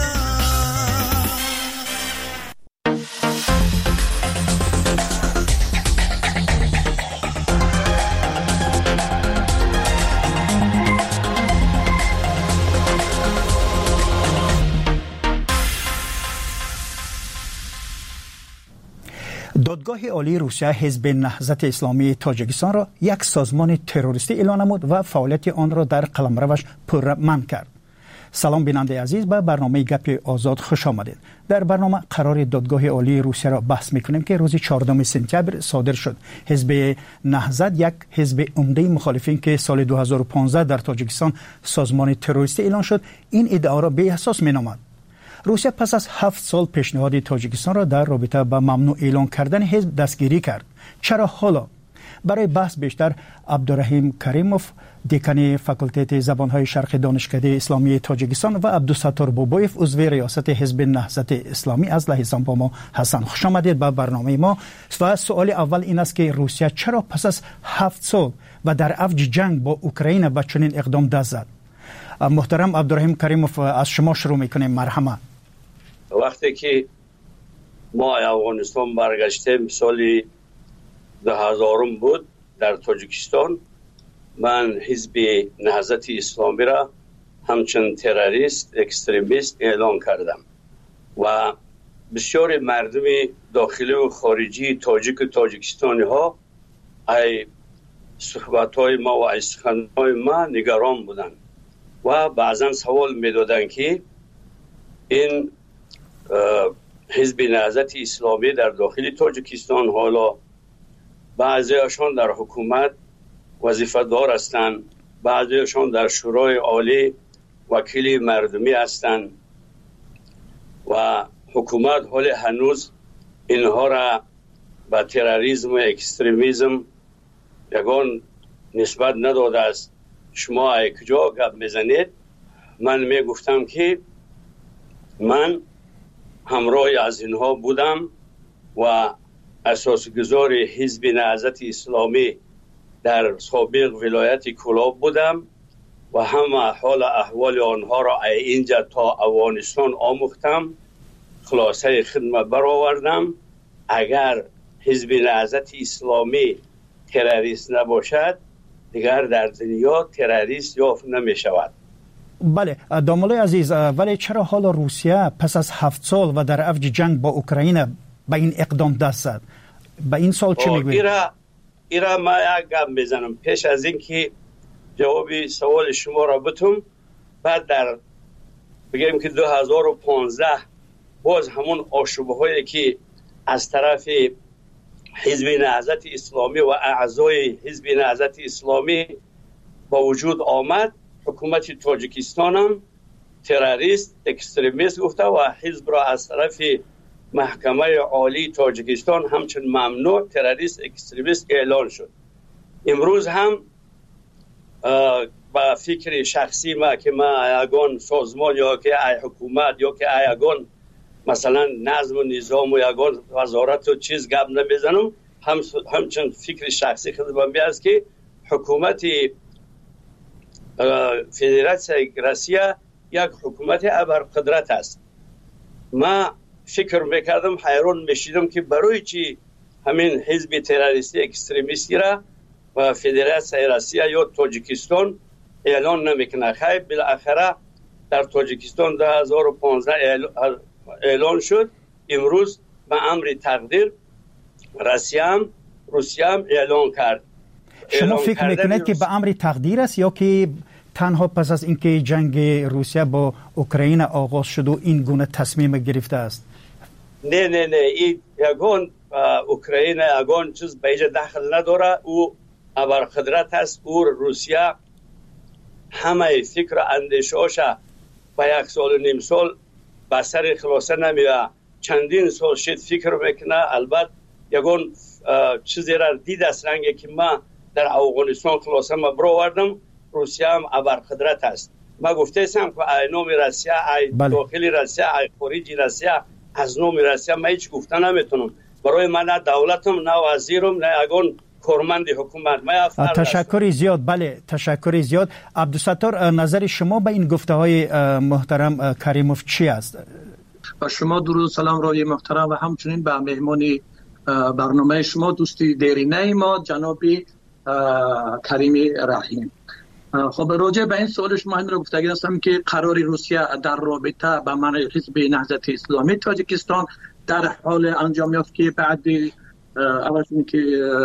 دادگاه عالی روسیه حزب نهضت اسلامی تاجیکستان را یک سازمان تروریستی اعلام نمود و فعالیت آن را در قلمروش پرمنع کرد. سلام بیننده عزیز، به برنامه گپ آزاد خوش آمدید. در برنامه قرار دادگاه عالی روسیه را بحث میکنیم که روز چهاردهم سپتامبر صادر شد. حزب نهضت یک حزب عمده مخالفین که سال دو هزار و پانزده در تاجیکستان سازمان تروریستی اعلان شد، این ادعا را بی اساس مینامد. روسیه پس از هفت سال پیشنهاد تاجیکستان را در رابطه با ممنوع اعلان کردن حزب دستگیری کرد. چرا حالا؟ برای بحث بیشتر عبدالرحیم کریموف، دکان فاکولته زبانهای شرقی دانشکده اسلامی تاجیکستان و عبدالستار بابایف، عضو ریاست حزب نهضت اسلامی از لهستان با ما هستند. خوش آمدید به برنامه ما. و سوال اول این است که روسیه چرا پس از هفت سال و در اوج جنگ با اوکراین به چنین اقدام دست زد؟ محترم عبدالرحیم کریموف، از شما شروع میکنیم. مرحمت. وقتی که ما افغانستان برگشتیم سال دو هزارم بود در تاجیکستان، من حزب نهضت اسلامی را همچون تروریست اکستریمیست اعلان کردم و بسیار مردم داخلی و خارجی تاجیک و تاجیکستانی ها ای صحبت های ما و ای سخن های ما نگران بودند و بعضا سوال میدادن که این حزب نهضت اسلامی در داخل تاجیکستان حالا بعضیشان در حکومت وظیفه دار هستند، بعضیشان در شورای عالی وکیل مردمی هستند و حکومت حال هنوز اینها را به تروریسم و اکستریمیسم یگان نسبت نداده است. شما کجا گپ میزنید؟ من میگفتم که من همراه از اینها بودم و اساسگذار حزب نهضت اسلامی در سابق ولایت کلاب بودم و همه حال احوال آنها را اینجا تا افغانستان آموختم، خلاصه خدمت برآوردم. اگر حزب نهضت اسلامی تروریست نباشد دیگر در دنیا تروریست یافت نمی شود. بله دامالای عزیز، ولی چرا حالا روسیه پس از هفت سال و در اوج جنگ با اوکراین به این اقدام دست زد؟ به این سال چی میگوید؟ ایرا ایرا ما یک گپ میزنم پیش از اینکه جواب سوال شما را بتم. بعد در بگیم که دو هزار و پانزده باز همون آشوبه هایی که از طرف حزب نهضت اسلامی و اعضای حزب نهضت اسلامی با وجود آمد، حکومت تاجیکستان هم تروریست اکستریمیست گفته و حزب را از طرف محکمه عالی تاجیکستان همچون ممنوع تروریست اکستریمیست اعلان شد. امروز هم با فکر شخصی ما که ما یگان سازمان یا که ای حکومت یا که یگان مثلا نظم و نظام و یگان وزارت و چیز گپ نمیزنم، هم همچون فکر شخصی خودم بیاست که حکومت فدراسیون روسیه یک حکومت ابرقدرت است. ما فکر میکردم، حیران میشیدم که برای چی همین حزب تروریستی اکستریمیستی را و فدراسیون روسیه یا تاجیکستان اعلان نمیکنه. خیلی بالاخره در تاجیکستان دو هزار و پانزده اعلان شد. امروز به امر تقدیر روسیه هم روسیه هم اعلان کرد. شما فکر میکنید که به امر تقدیر است یا که تنها پس از اینکه جنگ روسیه با اوکراین آغاز شد و این گونه تصمیم گرفته است؟ نه نه نه این یگان اوکراین یگان چیز به اینجا دخل نداره. او ابرقدرت است. او روسیه همه فکر اندیشه‌اش با یک سال و نیم سال به سر خلاصه نمیه. چندین سال شد فکر میکنه. البته یگان چیزی را دید است رنگی که ما در افغانستان خلاصه ما برآوردم. روسیه هم ابرقدرت است. ما گفته ایستم که ای نام روسیه، ای داخلی روسیه، ای خارجی روسیه، از نام روسیه ما هیچ گفته نمیتونم. برای من نه دولتم، نه وزیرم، نه یگان کارمند حکومت. ما تشکر زیاد. بله تشکر زیاد. عبدالستار، نظر شما به این گفته های محترم کریموف چی است؟ با شما درود سلام رای محترم و همچنین به مهمان برنامه شما دوستی دیرینه ما جناب کریمی رحیم. خب راجع به این سوال شما همین رو گفتگی هستم که قرار روسیه در رابطه با من حزب نهضت اسلامی تاجیکستان در حال انجام یافت که بعد اول که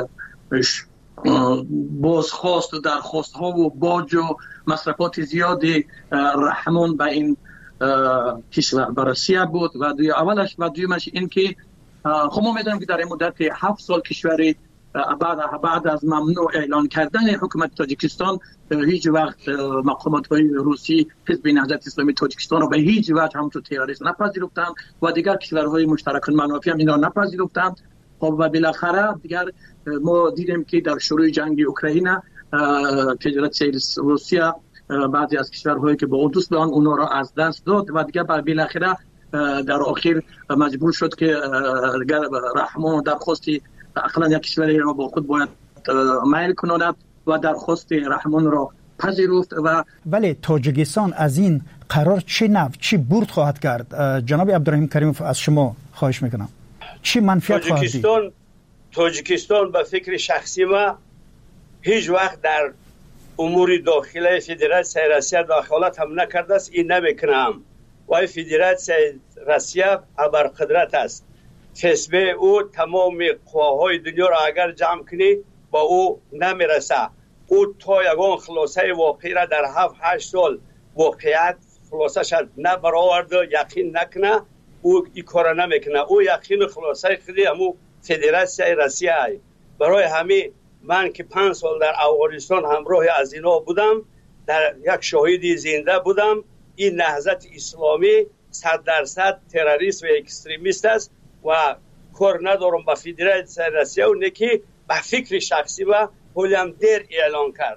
بازخواست و درخواست ها و باج و مصرفات زیادی رحمان به این کشور به روسیه بود و دوی اولش و دویمش این که خب ما میدونیم که در این مدت هفت سال کشوری بعد بعد از ممنوع اعلان کردن حکومت تاجیکستان هیچ وقت مقامات های روسی حزب نهضت اسلامی تاجیکستان رو به هیچ وجه همچون تروریست نپذیرفتند و دیگر کشورهای مشترک منافع هم اینا نپذیرفتند. خب و بالاخره دیگر ما دیدیم که در شروع جنگ اوکراین فدراسیون روسیه بعضی از کشورهایی که با دوست دارن اونا را از دست داد و دیگر بالاخره در آخر مجبور شد که رحمان درخواستی اقلا یک کشوری را با خود باید میل کند و درخواست رحمان را پذیرفت. و بله تاجیکستان از این قرار چه نفع چی برد خواهد کرد؟ جناب عبدالرحیم کریموف از شما خواهش میکنم چی منفعت خواهد دید؟ تاجیکستان به فکر شخصی ما هیچ وقت در امور داخلی فدراسیون روسیه دخالت هم نکرده است. این نمیکنم و فدراسیون روسیه ابرقدرت است. کسبه او تمام قواهای دنیا را اگر جمع کنی با او نمیرسه. او تا یگان خلاصه واقعی را در هفت هشت سال واقعیت خلاصه شد نبرآورد و یقین نکنه، او این کار نمیکنه. او یقین خلاصه خودی همو فدراسیون روسیه ای. برای همین من که پنج سال در افغانستان همراه از اینا بودم، در یک شاهدی زنده بودم. این نهضت اسلامی صد درصد تروریست و اکستریمیست است و کار ندارم با فدراسیون روسیه اونه که به فکر شخصی و هم دیر اعلان کرد.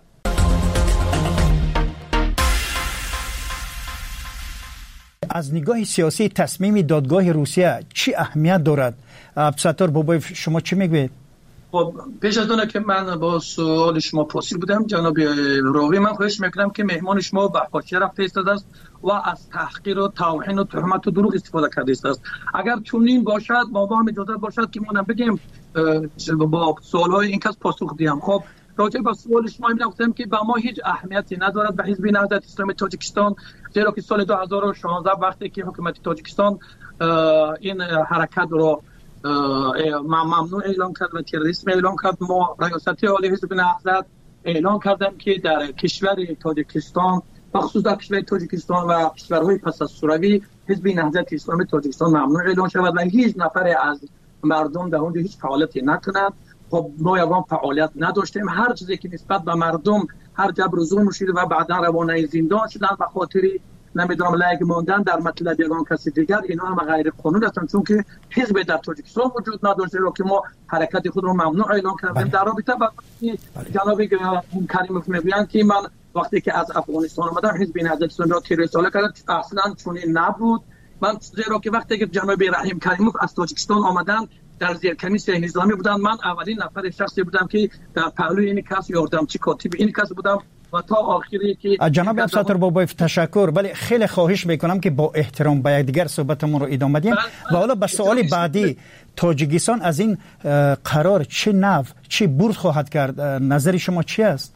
از نگاه سیاسی تصمیم دادگاه روسیه چی اهمیت دارد؟ عبدالستار بابایف شما چی میگوید؟ خب پیش از اون که من با سوال شما پرسید بودم جناب راوی، من خواهش میکنم که مهمان شما به حاشیه رفته ایستاده است و از تحقیر و توهین و تهمت و دروغ استفاده کرده است. اگر چنین باشد ما با هم اجازه باشد که ما بگیم با سوالهای این کس پاسخ دیم. خب راجع به سوال شما می گفتم که با ما هیچ اهمیتی ندارد به حزب نهضت اسلامی تاجیکستان، زیرا که سال دو هزار و شانزده وقتی که حکومت تاجیکستان این حرکت رو ممنوع اعلام کرد و تروریسم اعلام کرد. ما ریاست عالی حزب نهضت اعلام کردم که در کشور تاجیکستان بخصوص در کشور تاجیکستان و کشورهای پس از شوروی حزب نهضت اسلامی تاجیکستان ممنوع اعلام شود و هیچ نفر از مردم در اونجا هیچ فعالیتی نکند. خب ما یگان فعالیت نداشتیم. هر چیزی که نسبت به مردم هر جبر و ظلم شده و بعدا روانه زندان شدن به خاطر نمیدونم لایق ماندن در مطلب یگان کسی دیگر، اینا هم غیر قانونی هستند، چون که حزب در تاجیکستان وجود نداشته رو که ما حرکت خود رو ممنوع اعلام کردیم. در رابطه با جناب کریموف میگویند که من وقتی که از افغانستان آمدم حزب نهضت اسلامی را تروریست اعلام کرد، اصلا چنین نبود. من زیرا که وقتی که جناب رحیم کریموف از تاجیکستان آمدن در زیر کمیس نظامی بودن، من اولین نفر شخصی بودم که در پهلوی این کس یاردمچی کاتب این کس بودم و تا آخری که جناب عبدالستار بابایف تشکر. ولی خیلی خواهش میکنم که با احترام با یکدیگر صحبتمون رو ادامه بدیم و حالا به سوال بعدی، تاجیکستان از این قرار چه نفع چه برد خواهد کرد؟ نظر شما چی است؟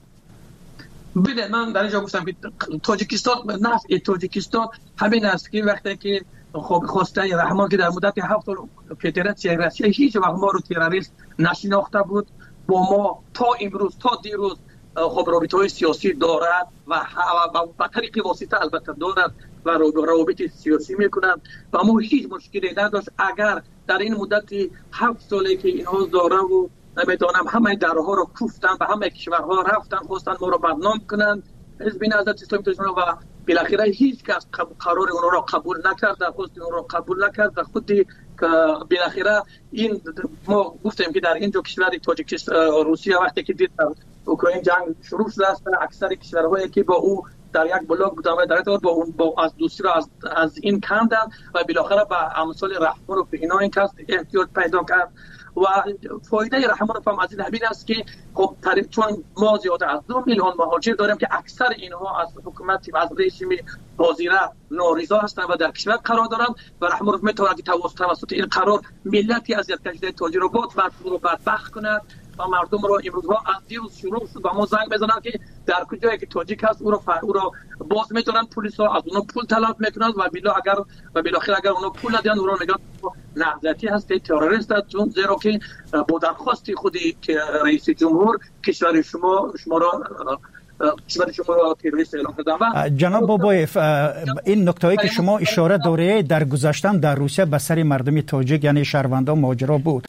بله، من در اینجا گفتم که تاجیکستان نفع تاجیکستان همین است که وقتی که خب خواسته رحمان که در مدت هفت سال فدراسیون روسیه هیچ وقت ما رو تروریست نشناخته بود، با ما تا امروز تا دیروز خب رابطه‌های سیاسی دارد و با طریق واسطه البته دارد و روابط سیاسی میکنند و ما هیچ مشکلی نداشت. اگر در این مدت هفت سالی که اینها داره و نمیدونم همه درها رو کوفتن و همه کشورها رفتن خواستن ما رو بدنام کنند، حزب نهضت اسلامی تاجیکستان و بالاخره هیچ کس قرار اون را قبول نکرد، خواست اون را قبول نکرد و خودی که بالاخره این ما گفتیم که در اینجا کشور تاجیکستان روسیه وقتی که دید اوکراین جنگ شروع شده است، اکثر کشورهایی که با او در یک بلاک بودن و در با اون با از دوستی را از, از این کندن و بالاخره به امثال رحمانوف اینا این کس احتیاج پیدا کرد و فایده رحمانوف هم از این همین است که خب چون ما زیاده از دو میلیون مهاجر داریم که اکثر اینها از حکومت و از رژیم حاضره ناریضا هستند و در کشور قرار دارند و رحمانوف میتواند که توسط این قرار ملتی از کشور تاجر رو بود و بدبخت کند و مردم رو امروزها از دیروز شروع شد و ما زنگ بزنن که در کجایی که تاجیک هست او رو فر... او رو باز میتونن، پلیس ها از اونها پول طلب میکنن و بلا اگر و بالاخره اگر اونها پول ندن او رو میگن نهضتی هست، تروریست است، چون زیرا که با درخواست خودی که رئیس جمهور کشور شما شما را کشور شما را تروریست اعلام کردن. جناب بابایف، این نکته‌ای که شما اشاره دارید در گذشته در روسیه به سر مردم تاجیک یعنی شهروندان ماجرا بود.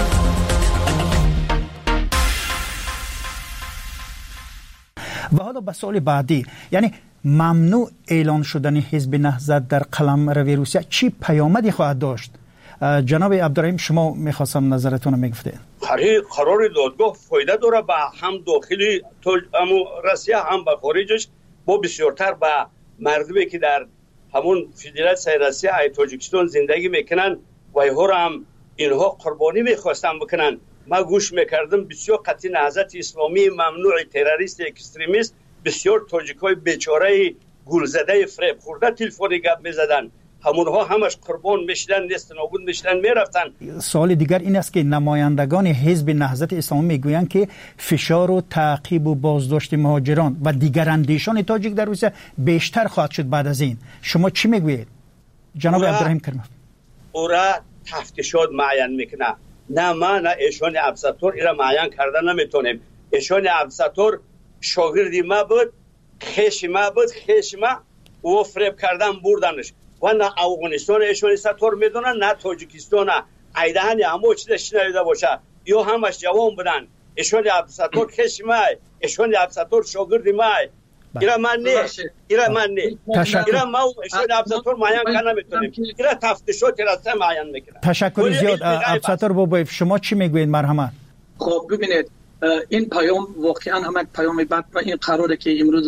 و حالا به سوال بعدی، یعنی ممنوع اعلان شدن حزب نهضت در قلمرو روسیه چی پیامدی خواهد داشت؟ جناب عبدالرحیم شما میخواستم نظرتون رو میگفتید. قرار دادگاه فایده داره به هم داخلی روسیه هم به خارجش، با بسیارتر به مردمی که در همون فدراسیون روسیه ای تاجیکستان زندگی میکنن و اینها هم اینها قربانی میخواستن بکنن. ما گوش میکردم بسیار قطعی نهضت اسلامی ممنوع تروریست اکستریمیست، بسیار تاجیکای بیچاره گولزده فریب خورده تلفنی گپ میزدن، همونها همش قربان میشدن، نیست نابود میشدن میرفتن. سوال دیگر این است که نمایندگان حزب نهضت اسلامی میگویند که فشار و تعقیب و بازداشت مهاجران و دیگر اندیشان تاجیک در روسیه بیشتر خواهد شد بعد از این. شما چی میگویید جناب عبدالرحیم کریموف؟ او را تفتیشات معین میکنه، نه ما نه ایشان عبدالستار ایرا معین کردن نمیتونیم. ایشان عبدالستار شاگردی ما بود، خیش ما بود، خیش ما او فریب کردن بردنش و نه افغانستان ایشان ستار میدونن نه تاجیکستان، ایدهانی همه چیزش نویده باشه یا همش جوان بودن. ایشان عبدالستار خیش ما، ایشان عبدالستار شاگردی ما، ایرا من نه ایرا من نه ایرا ما ایشان عبدالستار معین کردن نمیتونیم، ایرا تفتیشات راسته معین میکنن. تشکر زیاد. عبدالستار بابایف شما چی میگوید؟ مرحمت. خب ببینید این پیام واقعا هم یک پیام بد و این قراره که امروز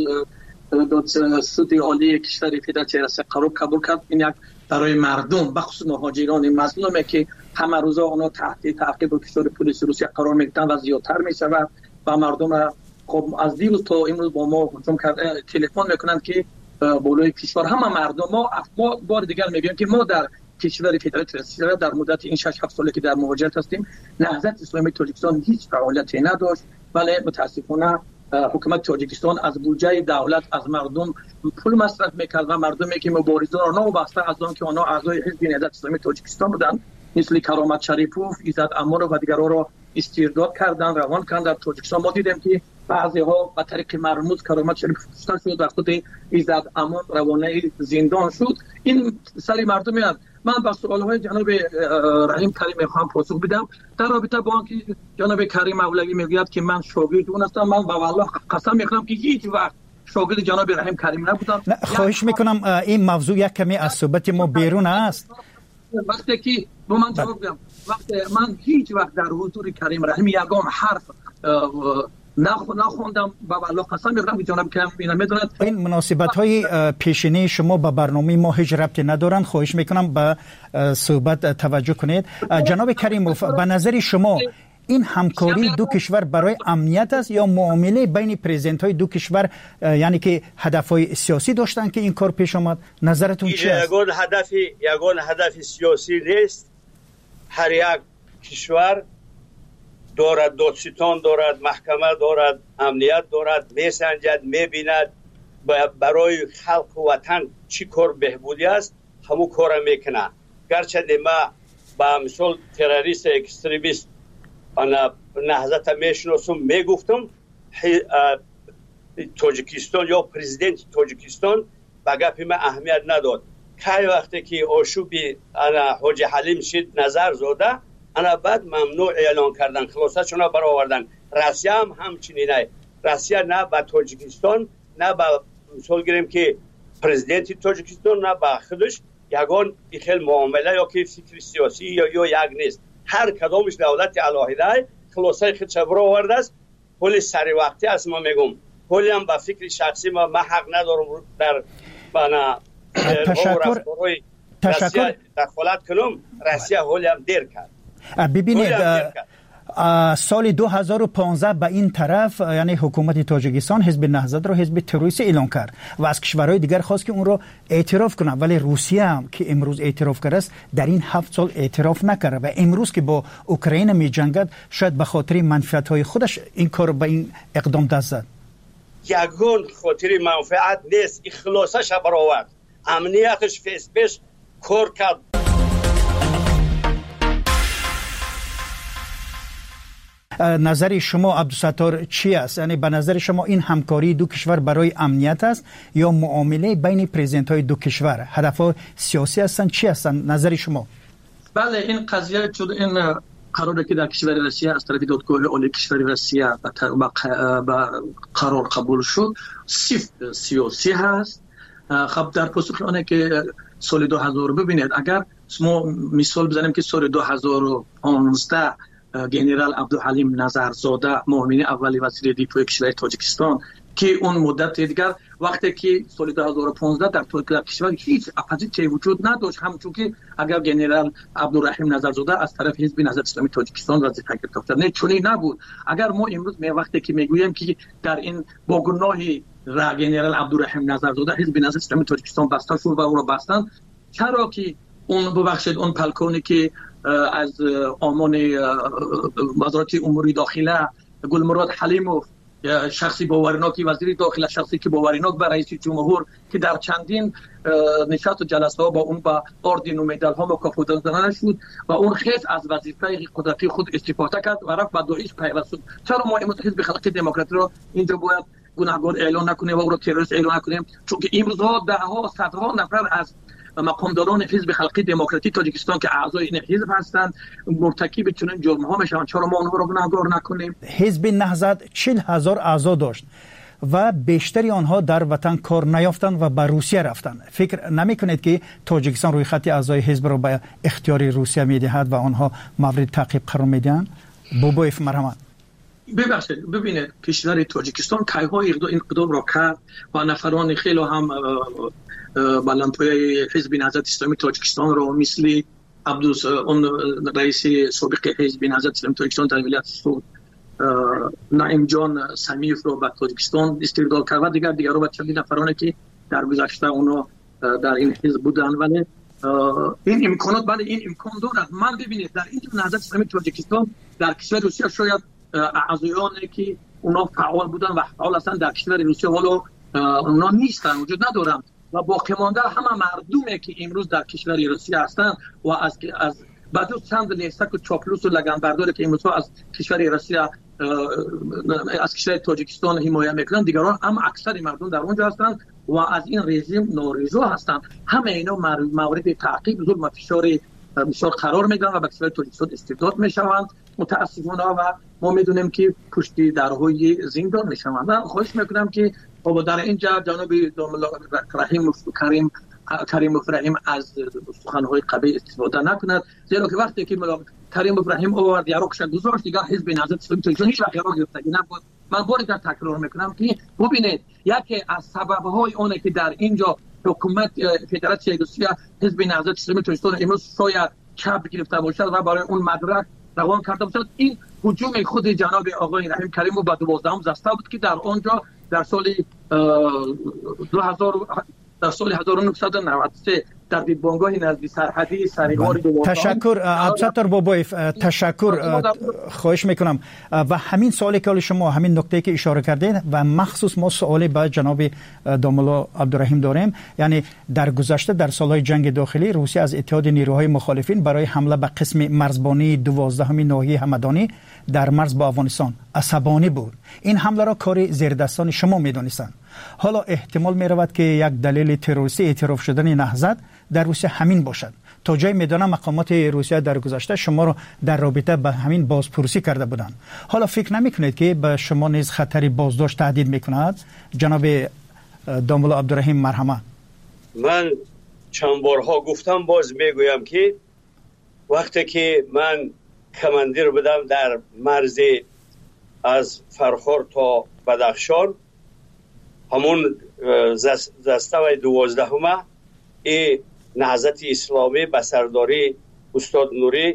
دادسرای عالی کشور فدراسیون روسیه قرار قبول کرد، این یک برای مردم بخصوص مهاجران مظلومه که همه روزا اونا تحت تعقیب و کشور پلیس روسیه قرار میگیرن و زیادتر میشود و مردم خب از دیروز تا امروز با ما هجوم کرده تلفن میکنن که بالای کشور همه مردم ما ما بار دیگر میگیم که ما در کشور فدراسیون روسیه در مدت این شش هفت سالی که در مهاجرت هستیم نهضت اسلامی تاجیکستان هیچ فعالیتی نداشت، ولی متاسفانه حکومت تاجیکستان از بودجه دولت از مردم پول مصرف میکرد و مردمی که مبارزان را بسته از آن که آنها اعضای حزب نهضت اسلامی تاجیکستان بودند مثل کرامت شریفوف، ایزد امانو و دیگرها را استرداد کردن، روان کردن. در تاجیکستان ما دیدیم که بعضی ها به طریق مرموز کرامت شریف کشته شد و خود ایزد امان روانه زندان شد. این سری مردم هست. من به سوالهای جناب رحیم کریم میخوام پاسخ بدم در رابطه با آنکه جناب کریم مولوی میگوید که من شاگرد اون هستم. من به والله قسم میخورم که هیچ وقت شاگرد جناب رحیم کریم نبودم. خواهش میکنم این موضوع یک کمی از صحبت ما بیرون است. وقتی که با من جواب بدم، وقتی من هیچ وقت در حضور کریم رحیم یگام حرف نخوندم، با والله قسم میخورم که جناب کریم اینا میدونن. این مناسبت های پیشینی شما با برنامه ما هیچ ربطی ندارن. خواهش میکنم به صحبت توجه کنید. جناب کریموف، به نظر شما این همکاری دو کشور برای امنیت است یا معامله بین پرزیدنت های دو کشور، یعنی که هدفهای سیاسی داشتن که این کار پیش آمد؟ نظرتون چی است؟ یگان هدف یگان هدف سیاسی نیست. هر یک کشور دارد دادستان دارد، محکمه دارد، امنیت دارد، میسنجد، میبیند برای خلق و وطن چی کار بهبودی است همون کار میکنه. گرچه ما با مثال تروریست اکستریمیست انا نهضت میشناسم، میگفتم تاجیکستان یا پرزیدنت تاجیکستان به گپ ما اهمیت نداد. که وقتی که آشوبی انا حاج حلیم شد نظر زاده، انا بعد ممنوع اعلان کردن، خلاصه چون برآوردن. روسیه هم همچنینه. روسیه نه با تاجیکستان نه با مثال گیریم که پرزیدنت تاجیکستان نه با خودش یگان خیلی معامله یا که فکر سیاسی یا یا یک نیست. هر کدامش دولت علاهیده خلاصه خودش برآورده است. کل سری وقتی است. ما میگم کلی هم با فکر شخصی ما ما حق ندارم در بنا تشکر تشکر دخالت کنم. روسیه حالی هم دیر کرد. ببینید سال دو هزار و پانزده به این طرف، یعنی حکومت تاجیکستان حزب نهضت را حزب تروریست اعلان کرد و از کشورهای دیگر خواست که اون را اعتراف کنند، ولی روسیه هم که امروز اعتراف کرده است در این هفت سال اعتراف نکرده و امروز که با اوکراین می جنگد شاید به خاطر منفعت‌های خودش این کار به این اقدام دست زد. یگان خاطر منفعت نیست، اخلاصش برآورد، امنیتش فیس پیش کار کرد. نظر شما عبدالستار چی است؟ یعنی به نظر شما این همکاری دو کشور برای امنیت است یا معامله بین پرزیدنت های دو کشور؟ هدفها سیاسی هستند چی هستند نظر شما؟ بله، این قضیه شد این قراره که در کشور روسیه از طرف دادگاه عالی کشور روسیه به قرار قبول شد صرف سیاسی هست. خب در پاسخ آنه که سال دو هزار ببینید، اگر ما مثال بزنیم که سال دو هزار و پانزده جنرال عبدالحلیم نظرزاده معاون اولی وزیر دفاع کشور تاجیکستان که اون مدت دیگر وقتی که سال دو هزار و پانزده در ترکیه کشور هیچ اپوزیسیونی وجود نداشت، همچون که اگر جنرال عبدالرحیم نظرزاده از طرف حزب نهضت اسلامی تاجیکستان وظیفه گرفته نه چونی نبود. اگر ما امروز می وقتی که میگوییم که در این با گناه را جنرال عبدالرحیم نظرزاده حزب نهضت اسلامی تاجیکستان بسته شد و او را بستن، چرا که اون ببخشید اون پلکونی که از آمان وزارت امور داخله گلمراد حلیموف شخصی باورناکی وزیر داخله، شخصی که باورناک به رئیس جمهور که در چندین نشست و جلسه ها با اون با اردن و مدال ها مکافات دادن شد و اون خیلی از وظیفه قدرتی خود استفاده کرد و رفت به داعش پیوست شد. چرا ما امروز حزب خلق دموکراتی رو اینجا باید گناهکار اعلان نکنیم و او رو تروریست اعلان نکنیم؟ چون که امروز ها ده ها صدها نفر از مقامداران حزب خلقی دموکراتی تاجیکستان که اعضای این حزب هستند مرتکب چنین جرم ها میشن. چرا ما اونها رو گناهکار نکنیم؟ حزب نهضت چهل هزار اعضا داشت و بیشتری آنها در وطن کار نیافتند و به روسیه رفتند. فکر نمی کنید که تاجیکستان روی خط اعضای حزب را به اختیار روسیه میدهد و آنها مورد تعقیب قرار میدهند؟ بوبویف مرحمت. ببخشید، ببینید کشور تاجیکستان کایهای اقدام را کرد و نفران خیلی هم بلندپایه حزب نهضت اسلامی تاجیکستان را مثل عبدالس اون رئیس سابق حزب نهضت اسلامی تاجیکستان در ولایت سود نعیم جان سمیف را به تاجیکستان استرداد کرد و دیگر دیگر رو چندین نفرانی که در گذشته اونا در این حزب بودن. ولی این امکانات بله این امکان دارد. من ببینید در این نهضت اسلامی تاجیکستان در کشور روسیه شاید اعضایانی که اونا فعال بودن و فعال هستند در کشور روسیه حالا اونا نیستن، وجود ندارن و باقی مانده همه مردمی که امروز در کشور روسیه هستند و از از بعد چند لیستک و چاپلوس و لگنبرداری که امروز از کشور روسیه از کشور تاجیکستان حمایت میکنن، دیگران هم اکثر مردم در اونجا هستند و از این رژیم ناراضی هستند. همه اینا مورد تعقیب، ظلم و فشار بسیار قرار میگیرند و به کشور تاجیکستان استبداد میشوند متاسفانه، و ما میدونیم که پشت درهای زندان میشوند. من خواهش میکنم که در اینجا جناب رحیم کریم کریم ابراهیم از سخنهای قبیح استفاده نکند، زیرا که وقتی که کریم ابراهیم آورد یاروکش گذاشت، دیگه حزب نهضت اسلامی تاجیکستان هیچ وقت یارو گرفتگی نبود. من بار دیگر تکرار میکنم که ببینید یکی از سببهای اونه که در اینجا حکومت فدراسیون روسیه حزب نهضت اسلامی تاجیکستان امروز شاید چپ گرفته باشد و برای اون مدرک روان کرده باشد، این هجوم خود جناب آقای رحیم کریم و با دوازدهم زسته بود که در آنجا در سال دو هزار در سال هزار و نهصد و نود و سه در دیدبانگاه نزدیک سرحدی سریغار دوازدهم. تشکر عبدالستار بابایف، تشکر خواهش میکنم. و همین سوالی که شما همین نکته که اشاره کردید و مخصوص ما سوالی به جناب داملا عبدالرحیم داریم، یعنی در گذشته در سالهای جنگ داخلی روسیه از اتحاد نیروهای مخالفین برای حمله به قسم مرزبانی دوازدهم ناحیه همدانی در مرز با افغانستان عصبانی بود. این حمله را کار زیردستان شما میدونستند. حالا احتمال می رود که یک دلیل تروریستی اعتراف شدن نهضت در روسیه همین باشد. تا جای میدانم مقامات روسیه در گذشته شما را در رابطه به همین بازپرسی کرده بودند. حالا فکر نمی کنید که به شما نیز خطری بازداشت تهدید میکند؟ جناب داملا عبدالرحیم مرحمت. من چند بارها گفتم، باز میگویم که وقتی که من کماندیر بودم در مرز از فرخار تا بدخشان، همون دسته و دوازدهمه ای نهضت اسلامی به سرداری استاد نوری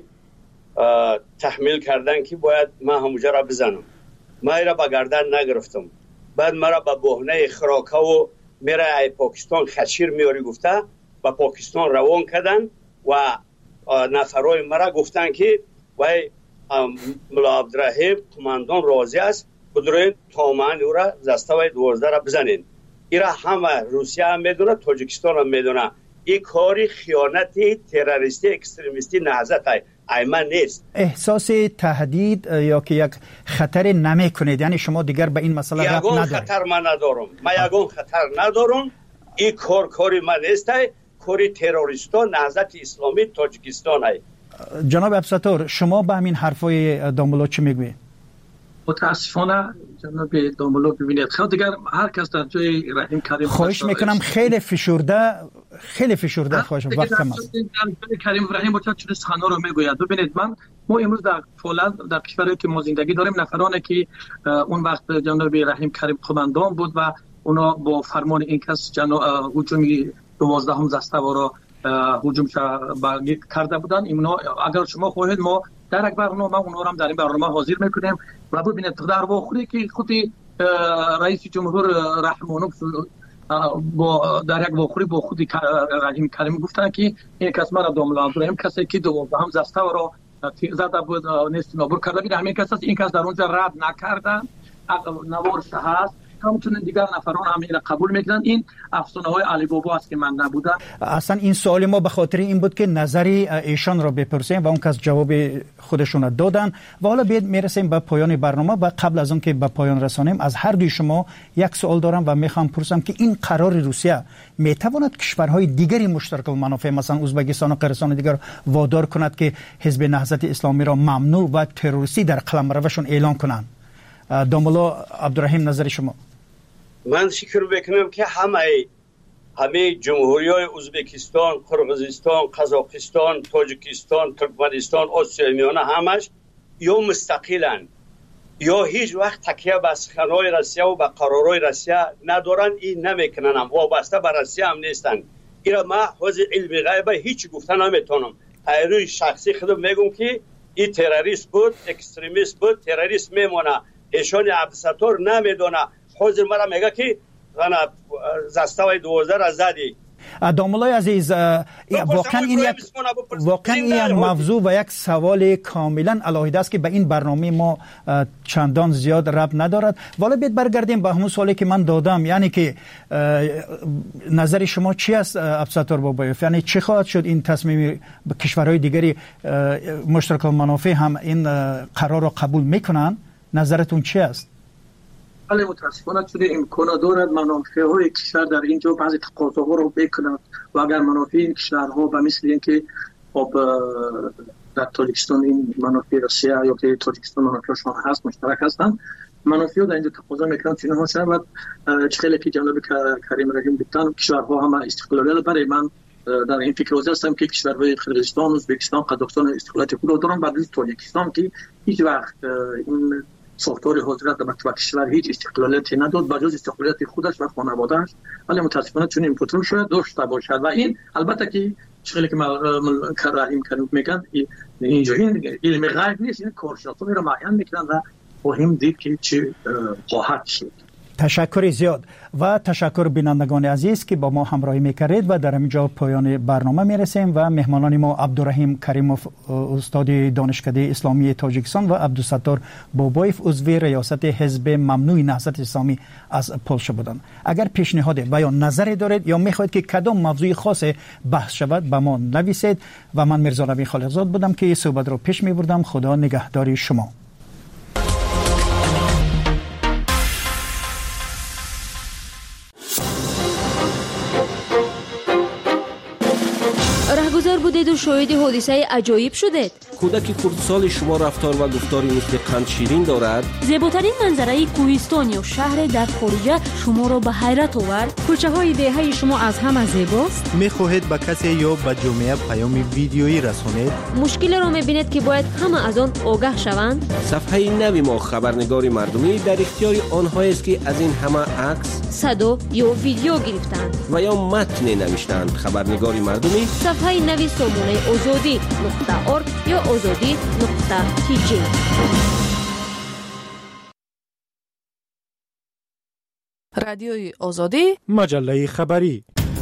تحمیل کردن که باید من همونجا را بزنم. من ایرا با گردن نگرفتم. بعد مرا به بهانه خراکه و میره ای پاکستان خشیر میاری گفته با پاکستان روان کردن و نفرای مرا گفتن که وای ملا عبدالرحیم قماندان راضی است، بدرین تامن او را دسته و دوازده را بزنین. ایرا همه روسیه هم میدونه، تاجیکستان هم میدونه. این کاری خیانتی تروریستی اکستریمیستی نهضت های ایمن نیست. احساس تهدید یا که یک خطر نمی کنید؟ یعنی شما دیگر به این مسئله ربط ندارید؟ یگان خطر من ندارم. من یگان خطر ندارم. این کار کاری من نیست، کاری تروریستان نهضت اسلامی تاجیکستان های. جناب عبدالستار، شما به همین حرفای داملا چی میگوید؟ متاسفانه جناب داملا ببینید خیلی دیگر هر کس در جای رحیم کریم خواهش میکنم خیلی فشرده خیلی فشرده خواهش وقت کم است. کریم ابراهیم با چه سخنا رو میگوید. ببینید من ما امروز در فولاد در کشوری که ما زندگی داریم، نفرانی که اون وقت جناب رحیم کریم قماندان بود و اونا با فرمان این کس جناب هجومی دوازدهم زستوارا هجوم کرده بودن. اینا اگر شما خواهید ما در یک برنامه اونا هم در این برنامه حاضر میکنیم و ببینید در واقعی که خودی رئیس جمهور رحمانوف با در یک واقعی با خودی رحیم کریم گفتن که این کس مرا داملا عبدالرحیم کسی که دوازدهم زسته و را زده بود نیست نابود کرده بود، همین کس است. این کس در اونجا رد نکردن، نوارش هست، همچنین دیگر نفران هم این قبول میکنن. این افسانه های علی بابا است که من نبودم. اصلا این سوال ما به خاطر این بود که نظری ایشان را بپرسیم و اون کس جواب خودشون دادن. و حالا بیاد میرسیم به پایان برنامه. و قبل از اون که به پایان رسانیم از هر دوی شما یک سوال دارم و میخوام پرسم که این قرار روسیه میتواند کشورهای دیگری مشترک المنافع مثلا ازبکستان و قرقیزستان دیگر وادار کند که حزب نهضت اسلامی را ممنوع و تروریستی در قلمروشون اعلان کنند؟ داملا عبدالرحیم، نظر شما؟ من فکر میکنم که همه همه جمهوری های ازبکستان، قرقیزستان، قزاقستان، تاجیکستان، ترکمنستان، آسیای میانه همش یا مستقلن یا هیچ وقت تکیه به سخنهای روسیه و به قرارهای روسیه ندارن. این نمیکنن، هم وابسته به روسیه هم نیستن. اینا ما حوزه علم غیبه هیچ گفتن نمیتونم. روی شخصی خودم میگم که این تروریست بود، اکستریمیست بود، تروریست میمونه. ایشان عبدالستار نمیدونه. حاضر مرا میگه که غنا زستوی دوازده را زدی. دامولای عزیز واقعا این یک واقعا این موضوع و یک سوال کاملا علاهیده است که به این برنامه ما چندان زیاد ربط ندارد. ولی بیت برگردیم به همون سوالی که من دادم، یعنی که نظر شما چی است عبدالستار بابایف؟ یعنی چه خواهد شد این تصمیم کشورهای دیگری مشترک المنافع هم این قرار را قبول میکنن؟ نظرتون چی است؟ ولی متاسفانه چون امکان دارد منافع های کشور در اینجا بعضی تقاضاها رو بکند و اگر منافع این کشورها به مثل اینکه خب در تاجیکستان این منافع روسیه یا که تاجیکستان منافعشان هست مشترک هستند، منافع در اینجا تقاضا میکنن چون ها شود چخیلی که جناب کریم رحیم گفتن کشورها هم استقلالیت. برای من در این فکر روزی هستم که کشورهای قرقیزستان، ازبکستان، قزاقستان استقلالیت خود دارن، بعد از تاجیکستان که هیچ وقت این ساختار حاضرت در کشور هیچ استقلالیتی نداد بجز استقلالیت خودش و خانواده‌اش، ولی متاسفانه چون این پترول شاید داشته باشد و این البته که چیزی که رحیم کریم میگن اینجا این علم غیب نیست، این کارشناسان رو معین میکنن و مهم دید که چه خواهد شد. تشکر زیاد و تشکر بینندگان عزیز که با ما همراهی میکردید و در اینجا پایان برنامه میرسیم و مهمانان ما عبدالرحیم کریموف استاد دانشکده اسلامی تاجیکستان و عبدالستار بابایف عضو ریاست حزب ممنوع نهضت اسلامی از پولشا بودند. اگر پیشنهاد و یا نظری دارید یا میخواهید که کدام موضوع خاص بحث شود به ما نویسید و من میرزا نبی خالقزاد بودم که این صحبت رو پیش میبردم. خدا نگهدار شما. رهگذر بودید و شاهد حادثه عجایب شدید. کودک خردسال شما رفتار و گفتاری مثل قند شیرین دارد. زیباترین منظره کوهستان یا شهر در خارج شما را به حیرت آورد. کوچه های دهه شما از همه زیباست. میخواهید به کسی یا به جامعه پیام ویدیویی رسانید؟ مشکل را میبینید که باید همه از آن آگاه شوند. صفحه نوی ما خبرنگار مردمی در اختیار آنهایی است که از این همه عکس، صدا یا ویدیو گرفتند و یا متن نوشتند. خبرنگار مردمی صفحه نوی سامانه آزادی نقطه ارگ یا آزادی نقطه تی جی. رادیوی آزادی، مجله خبری.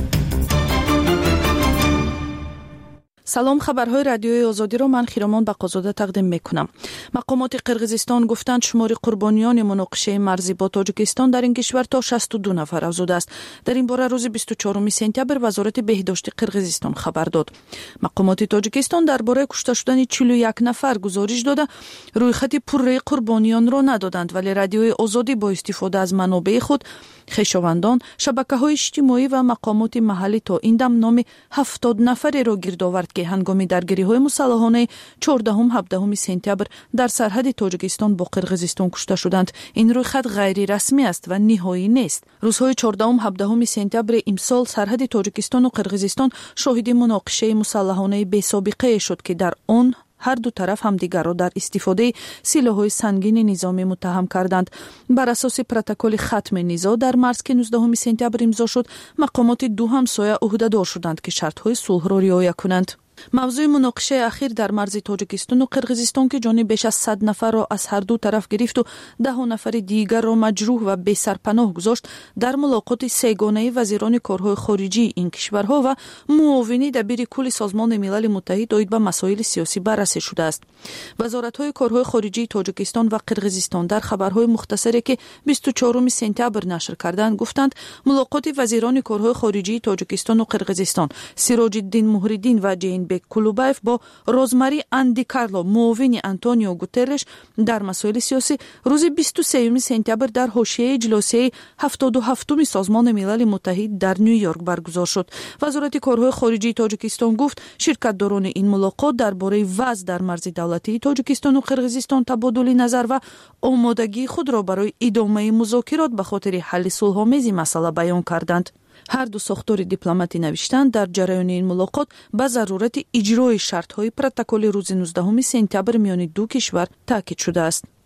سلام، خبرهای رادیوی آزادی را من خیرامان بقازاده تقدیم میکنم. مقامات قرقیزستان گفتند شمار قربانیان مناقشه مرزی با تاجیکستان در این کشور تا شصت و دو نفر افزوده است. در این باره روز بیست و چهارم سپتامبر وزارت بهداشت قرقیزستان خبر داد. مقامات تاجیکستان درباره کشته شدن چهل و یک نفر گزارش داده رویخط پره قربانیان را ندادند، ولی رادیوی آزادی با استفاده از منابع خود، خویشاوندان، شبکه‌های اجتماعی و مقامات محلی تا این دم نام هفتاد نفری را گرد آورد که هنگام درگیری‌های مسلحانه چهاردهم هفدهم سپتامبر در سرحد تاجیکستان با قرقیزستان کشته شدند. این رویخط غیر رسمی است و نهایی نیست. روزهای چهاردهم هفدهم سپتامبر امسال سرحد تاجیکستان و قرقیزستان شاهد مناقشه مسلحانه بی سابقه شد که در آن هر دو طرف هم دیگر را در استفاده سلاح‌های سنگین نظامی متهم کردند. بر اساس پروتکل ختم نزاع در مارس که نوزدهم سپتامبر امضا شد، مقامات دو همسایه عهده‌دار شدند که شرط‌های صلح را رعایت کنند. موضوع مناقشه اخیر در مرز تاجیکستان و قرقیزستان که جان بیش از صد نفر را از هر دو طرف گرفت و ده نفر دیگر را مجروح و بی سرپناه گذاشت، در ملاقات سه‌گانه وزیران کارهای خارجی این کشورها و معاونی دبیر کل سازمان ملل متحد اوید به مسائل سیاسی بررسی شده است. وزارت‌های کارهای خارجی تاجیکستان و قرقیزستان در خبرهای مختصری که بیست و چهارم سپتامبر نشر کردند گفتند ملاقات وزیران کارهای خارجی تاجیکستان و قرقیزستان سراج الدین مهرالدین و جین بیگ کلوبایف با روزماری اندی کارلو معاون آنتونیو گوترش در مسائل سیاسی روز بیست و سوم سپتامبر در حاشیه جلسه هفتاد و هفتم سازمان ملل متحد در نیویورک برگزار شد. وزارت کارهای خارجی تاجیکستان گفت شرکت‌داران این ملاقات درباره وضع در مرز دولتی تاجیکستان و قرقیزستان تبادل نظر و آمادگی خود را برای ادامه مذاکرات به خاطر حل صلح‌آمیز مسئله بیان کردند. هر دو ساختار دیپلماتی نوشتند در جریان این ملاقات به ضرورت اجرای شرط‌های پروتکل روز نوزدهم سپتامبر میان دو کشور تاکید شده است.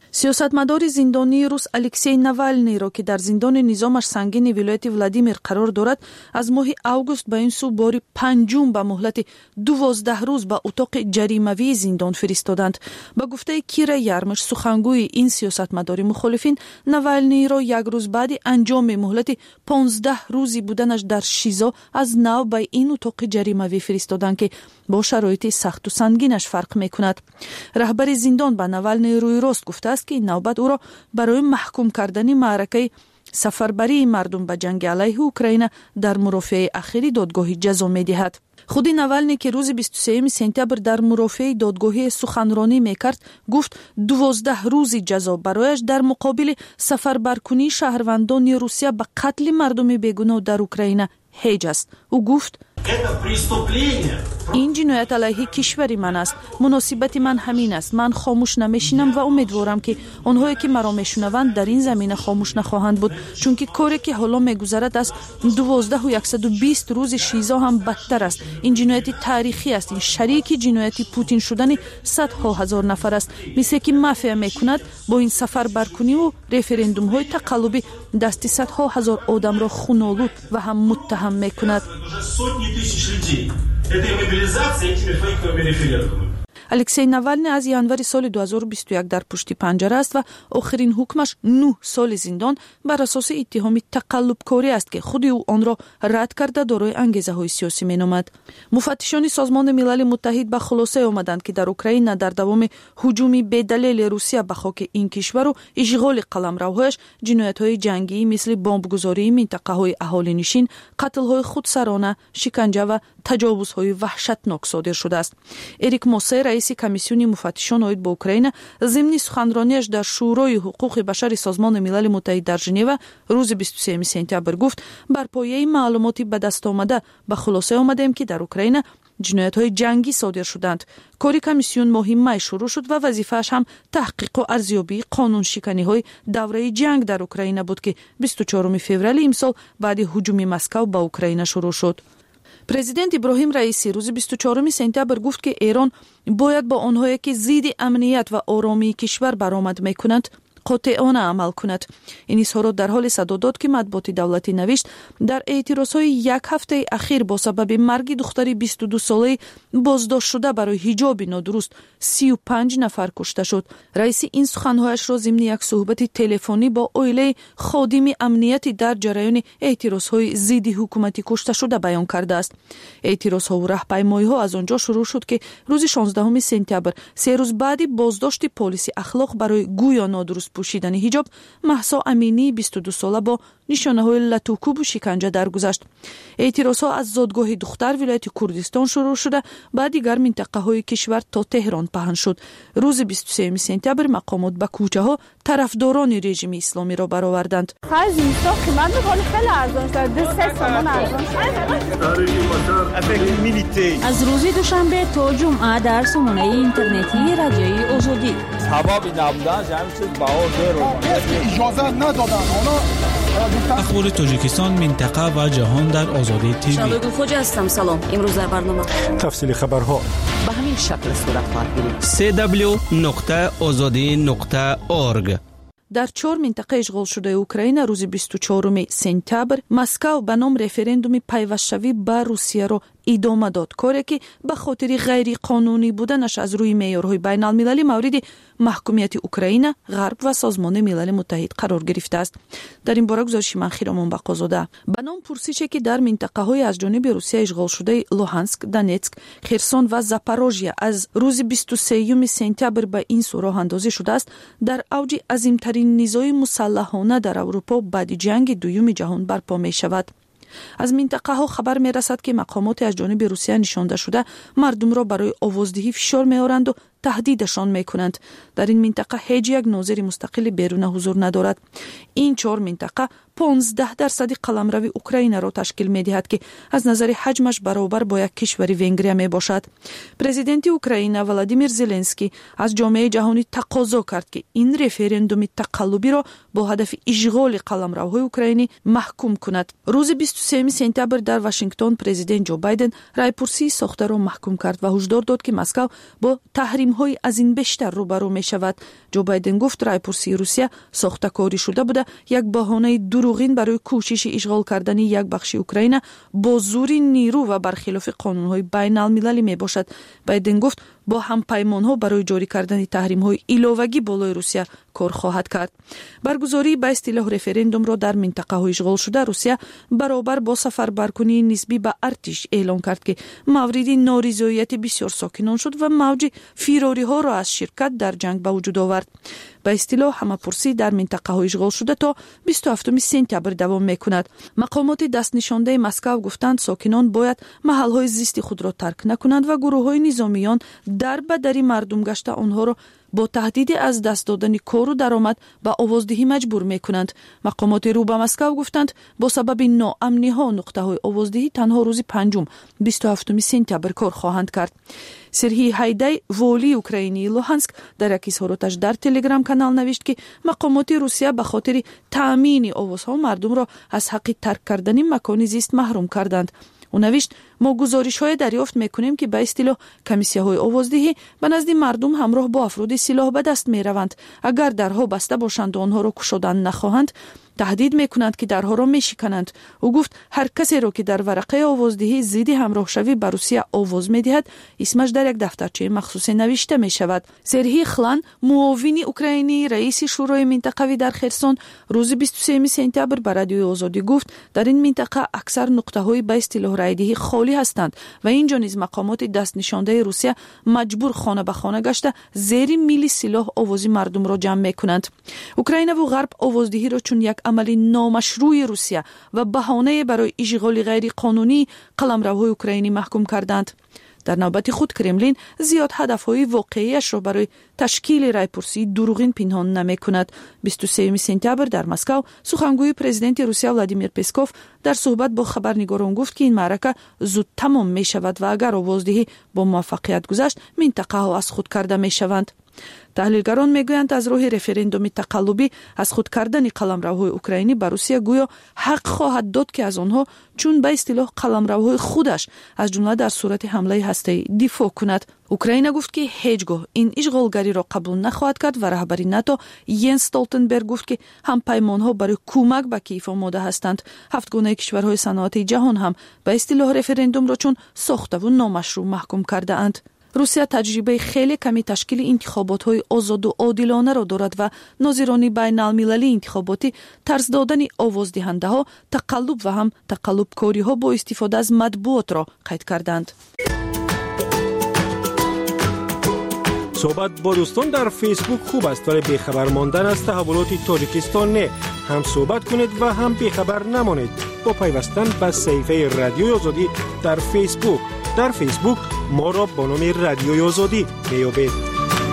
сиёсатмадори зиндонии рус Алексей Навальныйро, ки дар зиндони низомаш сангини вилояти Владимир қарор дорад, аз моҳи август ба ин сӯ бори панҷум ба муҳлати дувоздаҳ рӯз ба утоқи ҷаримавии зиндон фиристоданд. Ба гуфтаи Кира Ярмиш, сухангӯи ин сиёсатмадори мухолифин, Навальныйро як рӯз баъди анҷоми муҳлати понздаҳ рӯзи буданаш дар шизо аз нав ба ин утоқи ҷаримавӣ фиристоданд, ки бо шароити сахту сангинаш фарқ мекунад. раҳбари зиндон ба Навальный рӯи рост гуфтааст, ки ин навбат ӯро барои маҳкум кардани маъракаи сафарбарии мардум ба ҷанги алайҳи Украина дар мурофиаи ахири додгоҳӣ ҷазо медиҳад. худи Навальный, ки рӯзи бисту сеюми сентябр дар мурофиаи додгоҳӣ суханронӣ мекард, гуфт дувоздаҳ рӯзи ҷазо барояш дар муқобили сафарбаркунии шаҳрвандони Русия ба қатли мардуми бегуноҳ дар Украина ҳеҷ аст. ӯ гуфт: ин ҷиноят алайҳи кишвари ман аст. муносибати ман ҳамин аст. ман хомӯш намешинам ва умедворам, ки онҳое, ки маро мешунаванд, дар ин замина хомӯш нахоҳанд буд, чунки коре, ки ҳоло мегузарад аз дувоздаҳу яксаду бист рӯзи шизо ҳам бадтар аст. ин ҷинояти таърихӣ аст. ин шарики ҷинояти Путин шудани садҳо ҳазор нафар аст. мисле ки мафия мекунад, бо ин сафарбаркуниву референдумҳои тақаллубӣ дасти садҳо ҳазор одамро хунолуд ва ҳам муттаҳам мекунад. Алексей Навальный аз январи соли ду ҳазору бисту як дар пушти панҷара аст ва охирин ҳукмаш нӯҳ соли зиндон бар асоси иттиҳоми тақаллубкорӣ аст, ки худи ӯ онро рад карда дорои ангезаҳои сиёсӣ меномад. муфаттишони Созмони Милали Муттаҳид ба хулосае омаданд, ки дар Украина дар давоми ҳуҷуми бедалели Русия ба хоки ин кишвару ишғоли қаламравҳояш ҷиноятҳои ҷангӣ мисли бомбгузории минтақаҳои аҳолинишин, қатлҳои худсарона, шиканҷа ва таҷовузҳои ваҳшатнок содир шудааст. Эрик Мосе, раиси комиссиони муфаттишон оид ба Украина, зимни суханрониаш дар шӯрои ҳуқуқи башари Созмони Милали Муттаҳид дар Женева рӯзи бисту сеюми сентябр гуфт: бар пояи маълумоти ба дастомада ба хулоса омадем, ки дар Украина ҷиноятҳои ҷангӣ содир шуданд. кори комиссион моҳи май шурӯъ шуд ва вазифааш ҳам таҳқиқу арзёбии қонуншиканиҳои давраи ҷанг дар Украина буд, ки бисту чоруми феврали имсол баъди ҳуҷуми Москав ба Украина шурӯъ шуд. Президент Иброҳим Раисӣ рӯзи бисту чоруми сентябр гуфт, ки Эрон бояд бо онҳое, ки зидди амният ва оромии кишвар баромад мекунанд, қотеона амал кунад. ин изҳорот дар ҳоли садо дод, ки матбуоти давлатӣ навишт, дар эътирозҳои як ҳафтаи ахир бо сабаби марги духтари бисту дусолаи боздоштшуда барои ҳиҷоби нодуруст сию панҷ нафар кушта шуд. Раисӣ ин суханҳояшро зимни як суҳбати телефонӣ бо оилаи ходими амнияти дар ҷараёни эътирозҳои зидди ҳукумати кушташуда баён кардааст. эътирозҳову раҳпаймоиҳо аз он ҷо шурӯъ шуд, ки рӯзи шонздаҳуми сентябр, се рӯз баъди боздошти полиси ахлоқ барои гӯё нодуруст пӯшидани ҳиҷоб, Маҳсо Аминии бисту ду сола бо нишонаҳои латукубу шиканҷа даргузашт. эътирозҳо аз зодгоҳи духтар вилояти Курдистон шурӯъ шуда, ба дигар минтақаҳои кишвар то Теҳрон паҳн шуд. рӯзи бисту сеюми сентябр мақомот ба кӯчаҳо тарафдорони режими исломиро бароварданд. аз рӯзи душанбе то ҷумъа дар сомонаи интернетии радиои Озодӣ. ахбори тоҷикистон, минтақа ва ҷаҳон дар Озодӣ ТВ. Шалогул Хоҷа ҳастам. Салом. имрӯз дар барнома тафсили хабарҳо ба ҳамин шакл сурат хоҳад гирифт. эс дабл ю нуқта озодӣ нуқта орг. дар чор минтақа ишғолшудаи Украина рӯзи бисту чоруми сентябр Москав ба ном референдуми пайвастшавӣ ба Русияро идома дод, коре ки ба хотири ғайриқонунӣ буданаш аз рӯи меъёрҳои байналмилалӣ мавриди маҳкумияти Украина, Ғарб ва Созмони Милали Муттаҳид қарор гирифтааст. дар ин бора гузариши ман Хиромон Бақозода. ба ном пурсише, ки дар минтақаҳои аз ҷониби Русия ишғолшудаи Луҳанск, Донецк, Херсон ва Запорожья аз рӯзи бисту сеюми сентябр ба ин сӯ роҳандозӣ шудааст, дар авҷи азимтарин низои мусаллаҳона дар Аврупо баъди ҷанги дуюми ҷаҳон барпо мешавад. аз минтақаҳо хабар мерасад, ки мақомоте аз ҷониби Русия нишонда шуда мардумро барои овоздиҳӣ фишор меоранду таҳдидашон мекунанд. дар ин минтақа ҳеҷ як нозири мустақили беруна ҳузур надорад. ин чор минтақа понздаҳ дарсади қаламрави Украинаро ташкил медиҳад, ки аз назари ҳаҷмаш баробар бо як кишвари Венгрия мебошад. президенти Украина Владимир Зеленский аз ҷомеаи ҷаҳонӣ тақозо кард, ки ин референдуми тақаллубиро бо ҳадафи ишғоли қаламравҳои украинӣ маҳкум кунад. рӯзи бисту сеюми сентябр дар Вашингтон президент Ҷо Байден райпурсии сохтаро маҳкум кард ва ҳушдор дод, ки Москав бо таҳрим تحریم‌های از این بیشتر روبرو می‌شود. جو بایدن گفت رایپرسی روسیه ساخته‌کاری شده بوده، یک بهانه دروغین برای کوشش اشغال کردن یک بخش اوکراین با زور نیرو و برخلاف قانون‌های بین‌المللی میباشد. بایدن گفت با هم پیمان‌ها برای جاری کردن تحریم‌های ایلاوگی بالای روسیه کار خواهد کرد. برگزاری به اصطلاح رفراندوم را در منطقه‌های اشغال شده روسیه برابر با سفربرکنی نسبی به ارتش اعلام کرد که مورد نارضایتی بسیار ساکنان شد و موج فیراری‌ها را از شرکت در جنگ به وجود آورد. به اصطلاح همه‌پرسی در منطقه‌های اشغال شده تا بیست و هفتم سپتامبر دوام می‌کند. مقامات دست نشانده مسکو گفتند ساکنان باید محل‌های زیستی خود را ترک نکنند و گروه‌های نظامیان در بدری مردم گشته آنها را با تهدید از دست دادن کار و درآمد به آوازدهی مجبور می‌کنند. مقامات رو به مسکو گفتند با سبب ناامنی‌ها نقطه‌های آوازدهی تنها روز پنجم بیست و هفتم سپتامبر کار خواهند کرد. سرهی هایدای والی اوکراینی لوهانسک در یک اظهاراتش در تلگرام کانال نوشت که مقامات روسیه به خاطر تأمین آوازها مردم را از حق ترک کردن مکان زیست محروم کردند. او نوشت ما گزارش‌های دریافت می‌کنیم که به اصطلاح کمیسیه‌های آوازدهی به نزد مردم همراه با افراد سلاح به دست می‌روند. اگر درها بسته باشند و آنها را گشودن نخواهند تهدید می‌کنند که درها را می‌شکنند. او گفت هر کسی را که در ورقه آوازدهی ضد همراه شوی به روسیه آواز می‌دهد اسمش در یک دفترچه مخصوص نوشته می‌شود. سرهی خلان معاون اوکراینی رئیس شورای منطقوی در خرسون روز بیست و سوم سپتامبر به رادیوی آزادی گفت در این منطقه اکثر نقطه‌های به اصطلاح رایدهی خالی هستند و اینجا نیز مقامات دست نشانده روسیه مجبور خانه به خانه گشته زیر میلی سلاح آوازی مردم را جمع می‌کنند. اوکراین و غرب آوازدهی را چون یک عمل نامشروع روسیه و بهانه برای اشغال غیر قانونی قلمروهای اوکراینی محکوم کردند. در نوبت خود کرملین زیاد هدفهای واقعیش را برای تشکیل رایپرسی دروغین پنهان نمی کند. بیست و سوم سپتامبر در مسکو سخنگوی پرزیدنت روسیه ولادیمیر پسکوف در صحبت با خبرنگاران گفت که این معرکه زود تمام می شود و اگر آوازدهی با موفقیت گذشت منطقه ها از خود کرده می شوند. تحلیلگران میگویند از راه رفراندوم تقلبی از خود کردن قلمروهای اوکراینی به روسیه گویا حق خواهد داد که از آنها چون به اصطلاح قلمروهای خودش از جمله در صورت حمله هسته‌ای دفاع کند. اوکراین گفت که هیچگاه این اشغالگری را قبول نخواهد کرد و رهبر ناتو ینس استولتنبرگ گفت که هم پیمانها برای کمک به کیف آماده هستند. هفت گونه کشورهای صنعتی جهان هم به اصطلاح رفراندوم را چون ساخته و نامشروع محکوم کرده اند. روسیه تجربه خیلی کمی تشکیل انتخابات‌های آزاد و عادلانه را دارد و ناظران بین‌المللی انتخاباتی طرز دادن آوازدهنده‌ها، تقلب و هم تقلب‌کاری‌ها با استفاده از مطبوعات را قید کردند. صحبت با دوستان در فیسبوک خوب است ولی بیخبر ماندن از تحولات تاجیکستان نه. هم صحبت کنید و هم بیخبر نمانید با پیوستن به صفحه رادیوی آزادی در فیسبوک. در فیسبوک ما را با نام رادیوی آزادی میابید.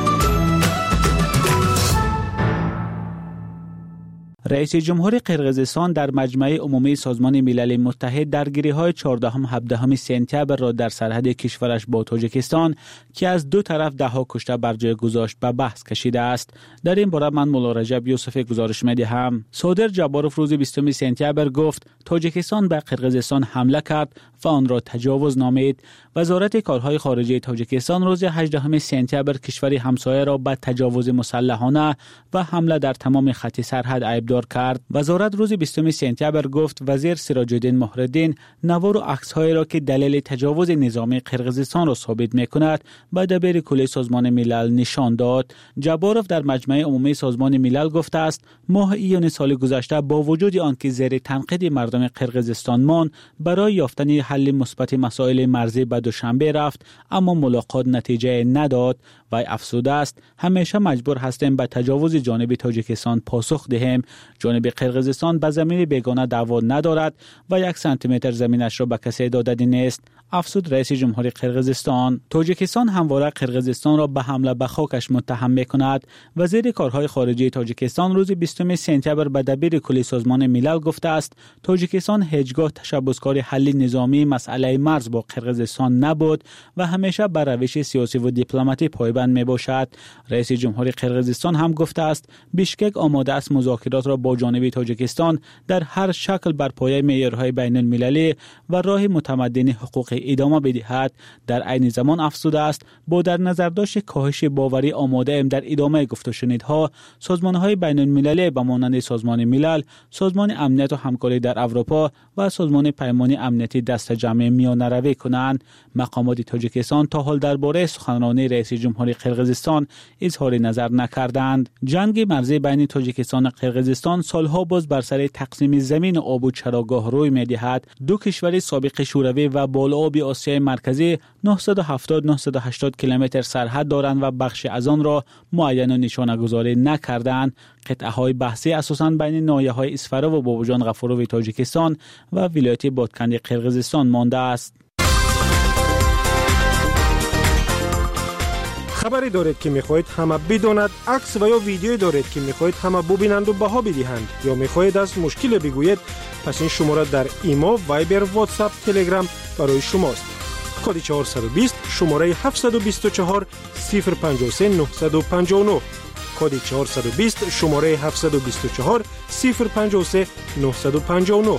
رئیس جمهور قرقیزستان در مجمع عمومی سازمان ملل متحد درگیری‌های چهاردهم هفدهم سپتامبر را در سرحد کشورش با تاجیکستان که از دو طرف ده‌ها کشته بر جای گذاشت به بحث کشیده است. در این باره من مولا رجب یوسف گزارش می‌دهم. صادر جباروف روز بیستم سپتامبر گفت تاجیکستان به قرقیزستان حمله کرد و آن را تجاوز نامید. وزارت کارهای خارجه تاجیکستان روز هجدهم سپتامبر کشور همسایه را به تجاوز مسلحانه و حمله در تمام خط سرحد عیبدار کرد. وزارت روز بیستم سپتامبر گفت وزیر سراج الدین مهرالدین نوار و عکس‌هایی را که دلیل تجاوز نظامی قرقیزستان را ثابت می‌کند به دبیر کل سازمان ملل نشان داد. جباروف در مجمع عمومی سازمان ملل گفته است ماه ایون سال گذشته با وجود آنکه زیر تنقید مردم قرقیزستان مان برای یافتن حل مثبت مسائل مرزی به دوشنبه رفت اما ملاقات نتیجه نداد و افسوده است همیشه مجبور هستیم به تجاوز جانب تاجیکستان پاسخ دهیم. جانب قرقیزستان به زمین بیگانه دعوا ندارد و یک سانتی متر زمینش را به کسی داده نیست. افسود رئیس جمهور قرقیزستان. تاجیکستان همواره قرقیزستان را به حمله به خاکش متهم می‌کند. وزیر کارهای خارجه تاجیکستان روز بیستم سپتامبر به دبیر کل سازمان ملل گفته است تاجیکستان هیچگاه تشبثکار حل نظامی مسئله مرز با قرقیزستان نبود و همیشه بر روش سیاسی و دیپلماتی پایبند غالباً می باشد. رئیس جمهوری قرقیزستان هم گفته است بیشکک آماده است مذاکرات را با جانب تاجیکستان در هر شکل بر پایه معیارهای بین المللی و راه متمدن حقوقی ادامه بدهد. در عین زمان افزوده است با در نظر داشت کاهش باوری آماده ایم در ادامه گفت و شنیدها سازمان‌های بین المللی به مانند سازمان ملل، سازمان امنیت و همکاری در اروپا و سازمان پیمان امنیتی دست جمع میانه روی کنند. مقامات تاجیکستان تا حال درباره سخنرانی رئیس جمهوری قرقیزستان اظهار نظر نکردند. جنگ مرزی بین تاجیکستان و قرقیزستان سالها باز بر سر تقسیم زمین و آب و چراگاه روی می‌دهد. دو کشور سابق شوروی و بالآبی آسیای مرکزی نهصد و هفتاد تا نهصد و هشتاد کیلومتر سرحد دارند و بخش از آن را معین و نشانه گذاری نکردند. قطعه های بحثی اساساً بین ناحیه‌های اسفرا و بابوجان غفوروی تاجیکستان و ولایت بادکند قرقیزستان مانده است. خبری دارید که میخواهید همه بداند، عکس و یا ویدیویی دارید که میخواهید همه ببینند و بها بدهند یا میخواهید از مشکل بگویید، پس این شماره در ایمو، وایبر، واتساپ، تلگرام برای شماست. کد چهارصد و بیست شماره هفتصد و بیست و چهار صفر پنجاه و سه نهصد و پنجاه و نه. کد چهارصد و بیست شماره هفتصد و بیست و چهار صفر پنجاه و سه نهصد و پنجاه و نه.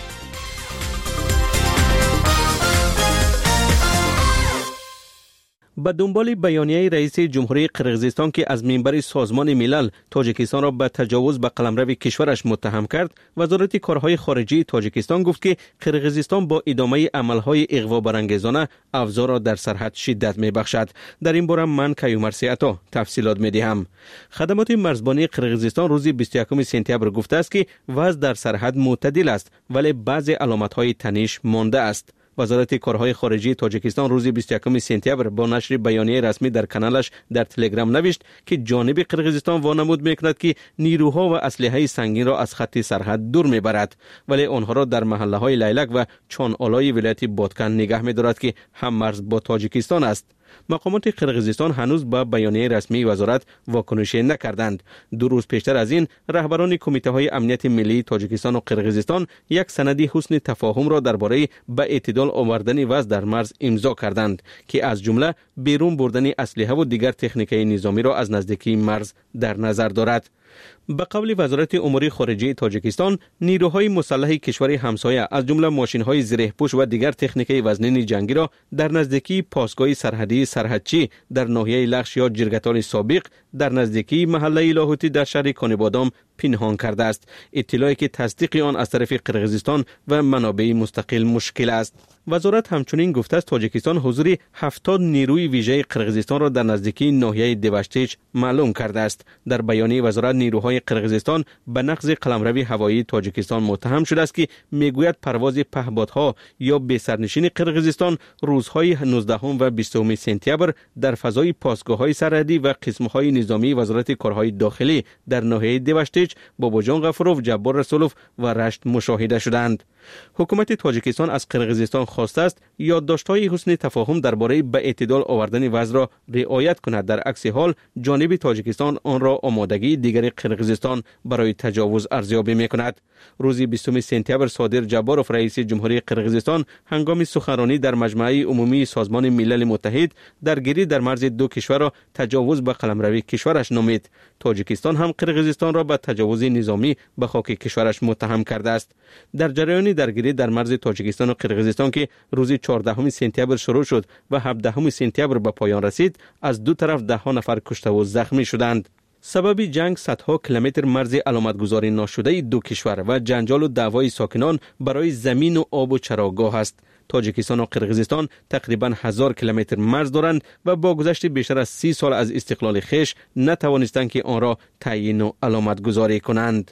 به دنبال بیانیه رئیس جمهوری قرقیزستان که از منبر سازمان ملل تاجیکستان را به تجاوز به قلمرو کشورش متهم کرد، وزارت کارهای خارجه تاجیکستان گفت که قرقیزستان با ادامه عملهای اغوا برانگیزانه اوضاع را در سرحد شدت می‌بخشد. در این باره من کیومرثی عطا تفصیلات می‌دهم. خدمات مرزبانی قرقیزستان روز بیست و یکم سپتامبر گفته است که وضع در سرحد معتدل است ولی بعضی علامت‌های تنش مانده است. وزارت کارهای خارجه تاجیکستان روز بیست و یکم سپتامبر با نشر بیانیه رسمی در کانالش در تلگرام نوشت که جانب قرقیزستان وانمود میکند که نیروها و اسلحه سنگین را از خط سرحد دور میبرد، ولی آنها را در محله های لیلک و چانالای ولایت بادکن نگه میدارد که هم مرز با تاجیکستان است. مقامات قرقیزستان هنوز با بیانیه رسمی وزارت واکنشی نکردند. دو روز پیشتر از این رهبران کمیته های امنیت ملی تاجیکستان و قرقیزستان یک سند حسن تفاهم را درباره به اعتدال آوردن وضع در مرز امضا کردند که از جمله بیرون بردن اسلحه و دیگر تکنیک‌های نظامی را از نزدیکی مرز در نظر دارد. به قول وزارت امور خارجه تاجیکستان، نیروهای مسلح کشور همسایه از جمله ماشین‌های زره‌پوش و دیگر تکنیک‌های وزنین جنگی را در نزدیکی پاسگاه سرحدی سرحدچی در ناحیه لخش یا جرگتال سابق در نزدیکی محله لاهوتی در شهر کانبادام پنهان کرده است. اطلاعی که تصدیق آن از طرف قرقیزستان و منابع مستقل مشکل است. وزارت همچنین گفته است تاجیکستان حضور هفتاد نیروی ویژه قرقیزستان را در نزدیکی ناحیه دیوشتیچ معلوم کرده است. در بیانیه وزارت نیروهای قرقیزستان به نقض قلمرو هوایی تاجیکستان متهم شده است که میگوید پرواز پهپادها یا به سرنشین قرقیزستان روزهای نوزدهم و بیستم سپتامبر در فضای پاسگاه‌های سرحدی و قسم‌های نظامی وزارت کارهای داخلی در ناحیه دیوشتیچ، بابوجان غفوروف، جبار رسولوف و رشت مشاهده شدند. حکومت تاجیکستان از قرقیزستان خواسته است یادداشت‌های حسن تفاهم درباره به اعتدال آوردن وضع را رعایت کند. در عکس حال جانب تاجیکستان آن را آمادگی دیگر قرقیزستان برای تجاوز ارزیابی می‌کند. روز بیستم سپتامبر صادر جباروف رئیس جمهوری قرقیزستان هنگام سخنرانی در مجمع عمومی سازمان ملل متحد درگیری در مرز دو کشور را تجاوز به قلمرو کشورش نامید. تاجیکستان هم قرقیزستان را به تجاوز نظامی به خاک کشورش متهم کرده است. در جریان درگیری در مرز تاجیکستان و قرقیزستان که روز چهاردهم سپتامبر شروع شد و هفدهم سپتامبر به پایان رسید، از دو طرف ده ها نفر کشته و زخمی شدند. سبب جنگ صدها کیلومتر مرز علامتگذاری ناشده دو کشور و جنجال و دعوای ساکنان برای زمین و آب و چراگاه است. تاجیکستان و قرقیزستان تقریباً هزار کیلومتر مرز دارند و با گذشت بیشتر از سی سال از استقلال خویش نتوانستند که آن را تعیین و علامتگذاری کنند.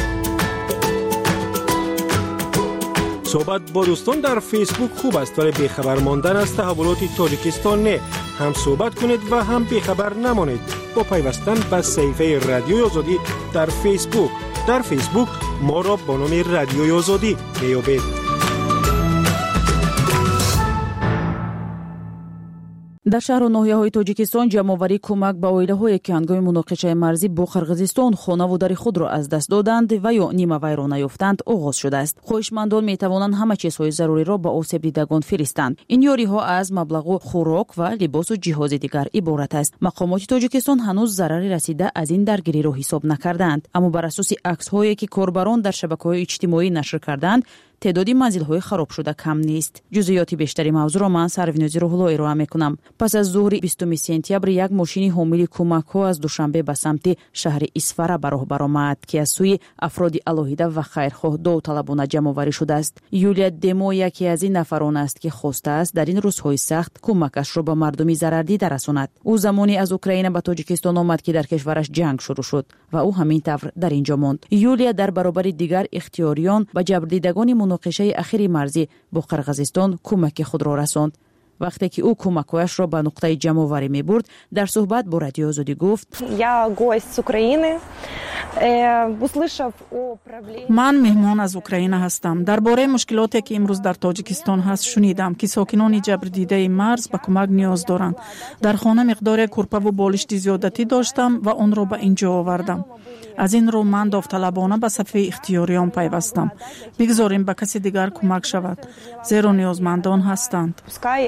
صحبت با دوستان در فیسبوک خوب است ولی بیخبر ماندن از تحولات تاجیکستان نه. هم صحبت کنید و هم بیخبر نمانید با پیوستن به صفحه رادیوی آزادی در فیسبوک. در فیسبوک ما را با نام رادیوی آزادی میابید. در شهر و ناحیه‌های تاجیکستان جمع‌آوری کمک به اویله‌هایی که هنگام مناقشه مرزی با قرغیزستان خانه و در خود را از دست دادند و یا نیمه ویرانه یافتند آغاز شده است. خواهشمندان می‌توانند همه چیزهای ضروری را به آسیب دیدگان فرستند. این یاری‌ها از مبلغ خوراک و لباس و جهاز دیگر عبارت است. مقامات تاجیکستان هنوز ضرری رسیده از این درگیری را حساب نکردند، اما بر اساس عکس‌هایی که کاربران در شبکه‌های اجتماعی نشر کردند تعدادی منزل‌های خراب شده کم نیست. جزئیات بیشتری موضوع را من سروینازی روح‌الله ارائه می‌کنم. پس از ظهر بیستم سپتامبر یک ماشین حامل کمک‌ها از دوشنبه به سمت شهر اسفره به راه برآمد که از سوی افراد الهیده و خیرخواه داوطلبانه جمع‌آوری شده است. یولیا دمو یکی از این نفران است که خواسته است در این روزهای سخت کمکش را به مردمی ضرردیده رساند. او زمانی از اوکراین به تاجیکستان آمد که در کشورش جنگ شروع شد و او همین طور در اینجا ماند. یولیا در برابر دیگر اختیاریان و جبردیدگان مناقشه اخیر مرزی با قرغیزستان کمک خود را رساند. وقتی که او کمک‌هایش را به نقطه جمع‌آوری می‌برد، در صحبت با رادیو آزادی گفت: من مهمان از اوکراین هستم. درباره مشکلاتی که امروز در تاجیکستان هست شنیدم که ساکنان جبردیده مرز به کمک نیاز دارند. در خانه مقدار کورپا و بالشت زیادتی داشتم و آن را به اینجا آوردم. از این رو من داوطلبانه به صف اختیاریان پیوستم. بگذاریم به کسی دیگر کمک شود، زیرا نیازمندان هستند.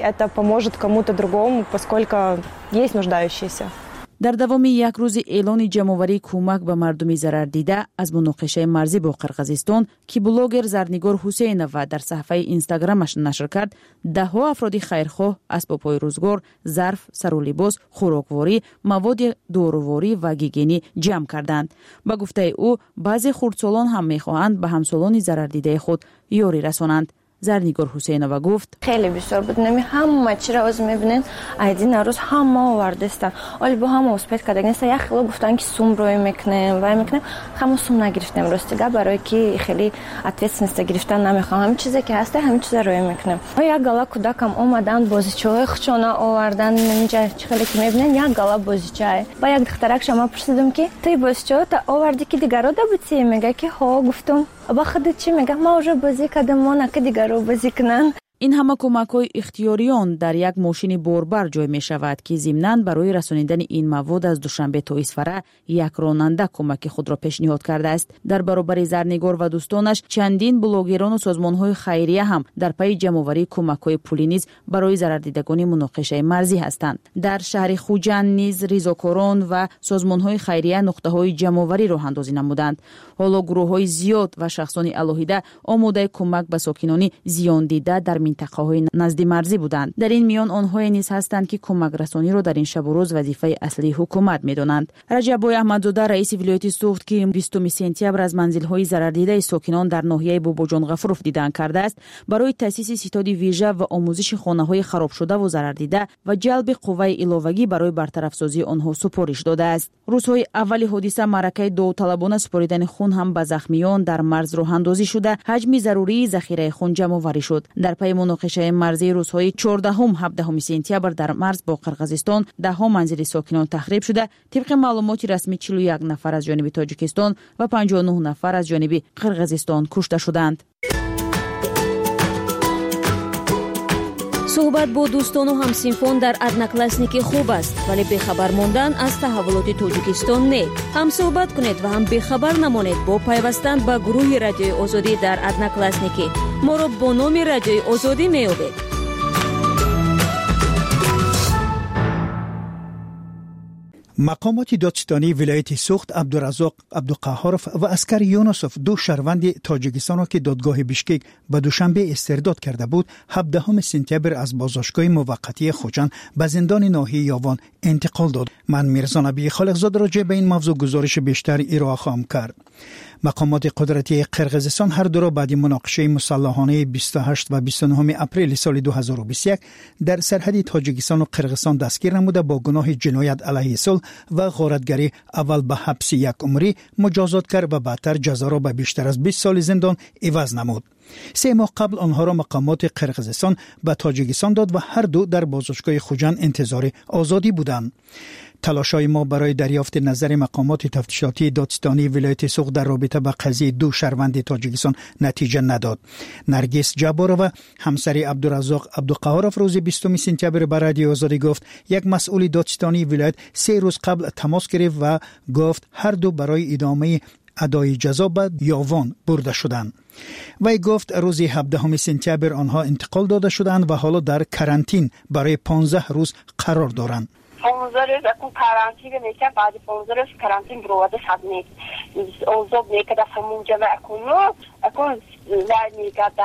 در دوام یک روز اعلان جمع‌آوری کمک به مردمی ضرر دیده از مناقشه مرزی با قرغیزستان که بلاگر زرنگار حسینова در صفحه اینستاگرامش نشر کرد، ده ها افراد خیرخواه اسباب‌های روزگار، ظرف، سر و لباس، خوراکواری، مواد داروواری و گیگینی جمع کردند. با گفته او بعضی خردسالان هم می‌خواهند به همسالان ضرر دیده خود یاری رسانند. زرنگار حسینова گفت: خیلی بسیار بود. نمی همه چی را از میبینین ایدین روز همه آورده استن. ولی با هم اوسپیت کردن است. یک خیلی گفتن که سوم روی میکنیم و میکنیم. همه سوم نگرفتیم راستیگه برای که خیلی اتویسنست گرفتن نمیخوام. همین چیزی که هست همین چیز روی میکنیم. و یک گلا کودکم اومدن بازیچه‌های خودشون آوردن. اینجا خیلی که میبینین یک گلا بازیچه. با یک دخترک شما پرسیدم که توی بازیچه تا آوردی که دیگر رو دبوتی؟ میگه که ها. گفتم با خودت چی؟ میگه ما вже بازی کردم و نه که دیگر رو بازی کنن. این همه کمک‌های اختیاریان در یک ماشین باربر جای می شود که ضمناً برای رسانیدن این مواد از دوشنبه تا اسفره یک راننده کمک خود را پیشنهاد کرده است. در برابر زرنگار و دوستانش چندین بلاگران و سازمان‌های خیریه هم در پی جمع‌آوری کمک‌های پولی نیز برای ضرردیدگان مناقشه مرزی هستند. در شهر خوجند نیز ریزاکاران و سازمان‌های خیریه نقطه‌های جمع‌آوری راه اندازی نمودند. حالا گروه‌های زیاد و شخصان الهیده آماده کمک به ساکنان زیان دیده در منطقه‌های نزد مرزی بودند. در این میان آنها نیز هستند که کمک رسانی را در این شب و روز وظیفه اصلی حکومت می‌دانند. رجب احمدزاده رئیس ولایت سوخت که بیستم سپتامبر از منزل‌های ضرر دیده ساکنان در ناحیه باباجان غفروف دیدن کرده است، برای تأسیس ستاد ویژه و آموزش خانه‌های خراب شده و ضرر دیده و جلب قوه علاوه‌ای برای برطرف سازی آنها سپارش داده است. روزهای اول حادثه معرکه داوطلبانه سپاریدن خون هم به زخمیان در مرز راه اندازی شده، حجم ضروری ذخیره خون جمع‌آوری شد. در پی مناقشه مرزی روزهای چهاردهم هفدهم سپتامبر در مرز با قرغیزستان ده ها منزل ساکنان تخریب شده. طبق معلومات رسمی چهل و یک نفر از جانب تاجیکستان و پنجاه و نه نفر از جانب قرغیزستان کشته شدند. صحبت با دوستان و همسینفون در ادناکلاسنیک خوب است، ولی بخبر ماندن از تحولات تاجیکستان نه. هم صحبت کنید و هم بخبر نمانید با پیوستن به گروه رادیوی آزادی در ادناکلاسنیک. ما را با نام رادیوی آزادی میابید. مقامات دادستانی ولایت سوخت عبدالرزاق عبدالقهارف و اسکر یونسوف دو شهروند تاجیکستان را که دادگاه بیشکک به دوشنبه استرداد کرده بود هفدهم سپتامبر از بازداشتگاه موقتی خوجند به زندان ناحیه یاوان انتقال داد. من میرزا نبی خالقزاد راجع به این موضوع گزارش بیشتر ارائه خواهم کرد. مقامات قدرتی قرغیزستان هر دو را بعد مناقشه مسلحانه بیست و هشت و بیست و نه اپریل سال دو هزار و بیست و یک در سرحد تاجیکستان و قرغیزستان دستگیر نموده با گناه جنایت علیه صلح و غارتگری اول به حبس یک عمری مجازات کرد و بعدتر جزا را به بیشتر از بیست سال زندان عوض نمود. سه ماه قبل آنها را مقامات قرقیزستان به تاجیکستان داد و هر دو در بازداشتگاه خوجند انتظار آزادی بودند. تلاش‌های ما برای دریافت نظر مقامات تفتیشاتی دادستانی ولایت سوق در رابطه با قضیه دو شهروند تاجیکستان نتیجه نداد. نرگس جبارова همسر عبدالرزاق عبدالقهارov روز بیستم سپتامبر به رادیو آزادی گفت یک مسئول دادستانی ولایت سه روز قبل تماس گرفت و گفت هر دو برای ادامه ادای جزا به یاوان برده شدند. وی گفت روز هفدهم سپتامبر آنها انتقال داده شدند و حالا در کرانتین برای پانزده روز قرار دارند. پانزده روز اکن کرانتین میکنه، بعد پانزده روز کرانتین برواده شد نیست. اوزاب میکده همونجا و اکنو اکن زر میکده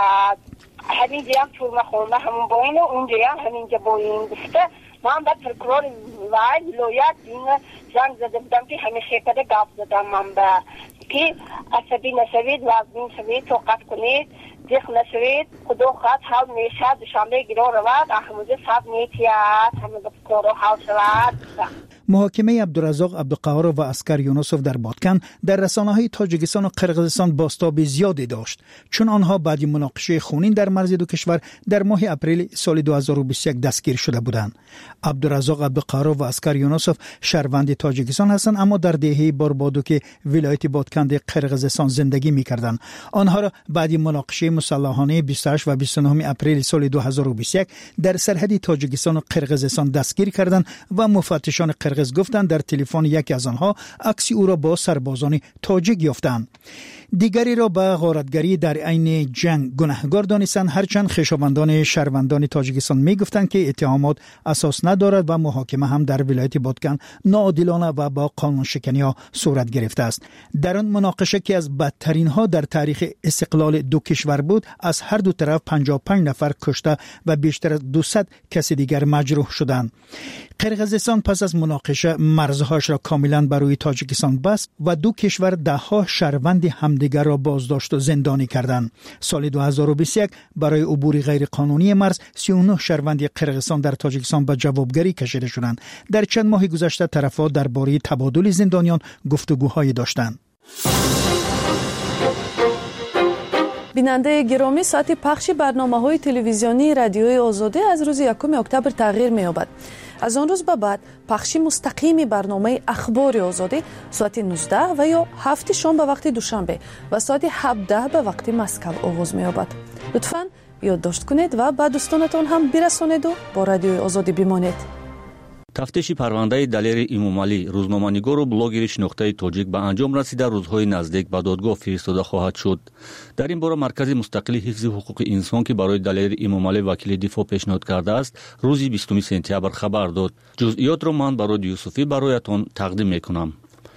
همین جا هم چورمه خونده همون باینه اونجا هم همین جا باین گفته. من به پرکرار وای لویت این زنگ زده بودم که همین شکده گفت زدم من به که عصبی نشوید وزنین شوید توقف کنید دیخ نشوید خدا خواهد حال میشه دوشنبه گیرا رود احموزه سب نیتیت همه بکارو حال شود. محاکمه عبدالرزاق عبدالقهارov و اسکر یونوسوف در بادکن در رسانه‌های تاجیکستان و قرقیزستان بازتاب زیادی داشت، چون آنها بعد مناقشه خونین در مرز دو کشور در ماه اپریل سال دو هزار و بیست و یک دستگیر شده بودند. عبدالرزاق عبدالقهارov و اسکر یونوسوف شهروند تاجیکستان هستند، اما در دهه باربادوک ولایت بادکن در قرقیزستان زندگی می‌کردند. آنها را بعد مناقشه مسلحانه بیست و هشت و بیست و نه اپریل سال دو هزار و بیست و یک در سرحد تاجیکستان و قرقیزستان دستگیر کردند و مفتشان قرقیز گفتند در تلفن یکی از آنها عکسی او را با سربازان تاجیک یافتند. دیگری را به غارتگری در عین جنگ گناهکار دانستند، هرچند خویشاوندان شهروندان تاجیکستان میگفتند که اتهامات اساس ندارد و محاکمه هم در ولایت بادکن ناعادلانه و با قانون شکنی ها صورت گرفته است. در آن مناقشه که از بدترین ها در تاریخ استقلال دو کشور بود، از هر دو طرف پنجاه و پنج نفر کشته و بیشتر از دویست کس دیگر مجروح شدند. قرقیزستان پس از مناقشه مرزهاش را کاملا برای تاجیکستان بست و دو کشور ده ها شهروند همدیگر را بازداشت و زندانی کردند. سال دو هزار و بیست و یک برای عبور غیر قانونی مرز سی و نه شهروند قرقیزستان در تاجیکستان به جوابگری کشیده شدند. در چند ماه گذشته طرفها درباره تبادل زندانیان گفتگوهای داشتند. بیننده گرامی، ساعت پخش برنامه‌های تلویزیونی رادیوی آزادی از روز یکم اکتبر تغییر می‌یابد. از آن روز به بعد پخش مستقیم برنامه اخبار آزادی ساعت نوزده و یا هفت شام به وقت دوشنبه و ساعت هفده به وقت مسکو آغاز می‌یابد. لطفاً یادداشت کنید و به دوستانتان هم برسانید و با رادیوی آزادی بمانید. تفتیش پرونده دلیر امامعلی، روزنامه‌نگار و بلاگر شناخته تاجیک به انجام رسیده روزهای نزدیک به دادگاه فرستاده خواهد شد. در این باره مرکز مستقل حفظ حقوق انسان که برای دلیر امامعلی وکیل دفاع پیشنهاد کرده است، روز بیستم سپتامبر خبر داد. جزئیات را من برای یوسفی برایتان تقدیم میکنم.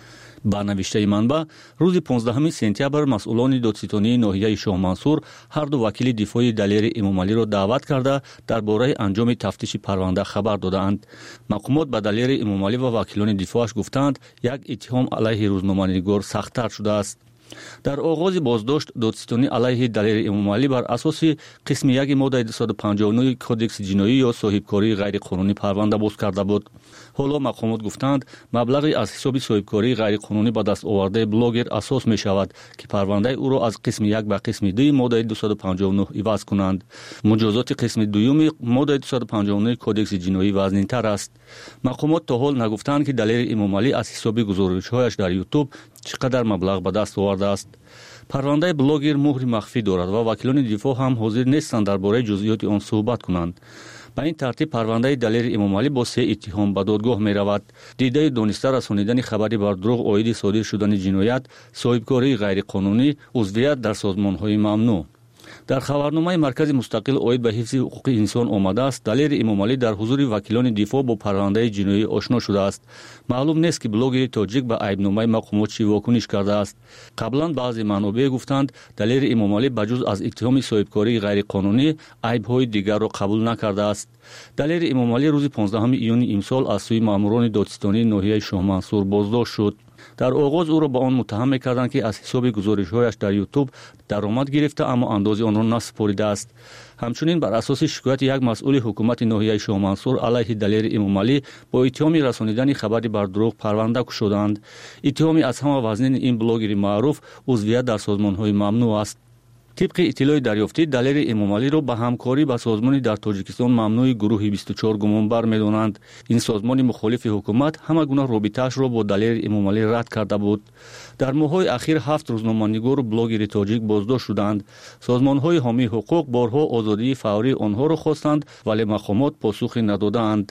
با نوشته منبع روز پانزدهم سپتامبر مسئولان دادستانی ناحیه شاه منصور هر دو وکیل دفاع دلیر امامعلی را دعوت کرده درباره انجام تفتیش پرونده خبر دادند. مقامات به دلیر امامعلی و وکیلان دفاعش گفتند یک اتهام علیه روزنامه‌نگار سخت‌تر شده است. در آغاز بازداشت دادستانی علیه دلیر امامعلی بر اساس قسم یک ماده دویست و پنجاه و نه کدکس جنایی یا صاحبکاری غیر قانونی پرونده باز کرده بود. حالا مقامات گفتند مبلغی از حساب صاحبکاری غیر قانونی به دست آورده بلاگر اساس می شود که پرونده او را از قسم یک به قسم دو ماده دویست و پنجاه و نه عوض کنند. مجازات قسم دوم ماده دویست و پنجاه و نه کدکس جنایی وزن‌تر است. مقامات تا حال نگفتند که دلیر امامعلی از حساب گزارش‌هایش در یوتیوب چقدر مبلغ به دست آورده است. پرونده بلاگر مهر مخفی دارد و وکیلان دفاع هم حاضر نیستند درباره جزئیات آن صحبت کنند. به این ترتیب پرونده دلیر امامعلی با سه اتهام به دادگاه می رود. دیده دانسته رسانیدن خبری بر دروغ عاید صادر شدن جنایت، صاحبکاری غیر قانونی، عضویت در سازمان‌های ممنوع. در خبرنامه مرکز مستقل عاید به حفظ حقوق انسان آمده است دلیر امامعلی در حضور وکیلان دفاع با پرونده جنایی آشنا شده است. معلوم نیست که بلاگر تاجیک به عیبنامه مقامات چی واکنش کرده است. قبلا بعضی منابع گفتند دلیر امامعلی بجز از اتهام صاحبکاری غیر قانونی عیب‌های دیگر را قبول نکرده است. دلیر امامعلی روز پانزدهم ایون امسال از سوی ماموران دادستانی ناحیه شاه منصور بازداشت شد. در آغاز او را به آن متهم می‌کردند که از حساب گزارش‌هایش در یوتیوب درآمد گرفته اما اندازه آن را نسپرده است. همچنین بر اساس شکایت یک مسئول حکومت ناحیه شاه منصور علیه دلیر امامعلی با اتهام رسانیدن خبری بر دروغ پرونده گشودند. اتهامی از همه وزنین این بلاگر معروف عضویت در سازمان‌های ممنوع است. طبق اطلاع دریافتی دلیر امامعلی را به همکاری با سازمانی در تاجیکستان ممنوع گروه بیست و چهار گمانبر می‌دانند. این سازمان مخالف حکومت همه گونه رابطه‌اش را با دلیر امامعلی رد کرده بود. در ماه‌های اخیر هفت روزنامه‌نگار و بلاگر تاجیک بازداشت شدند. سازمان‌های حامی حقوق بارها آزادی فوری آنها را خواستند ولی مقامات پاسخی ندادند.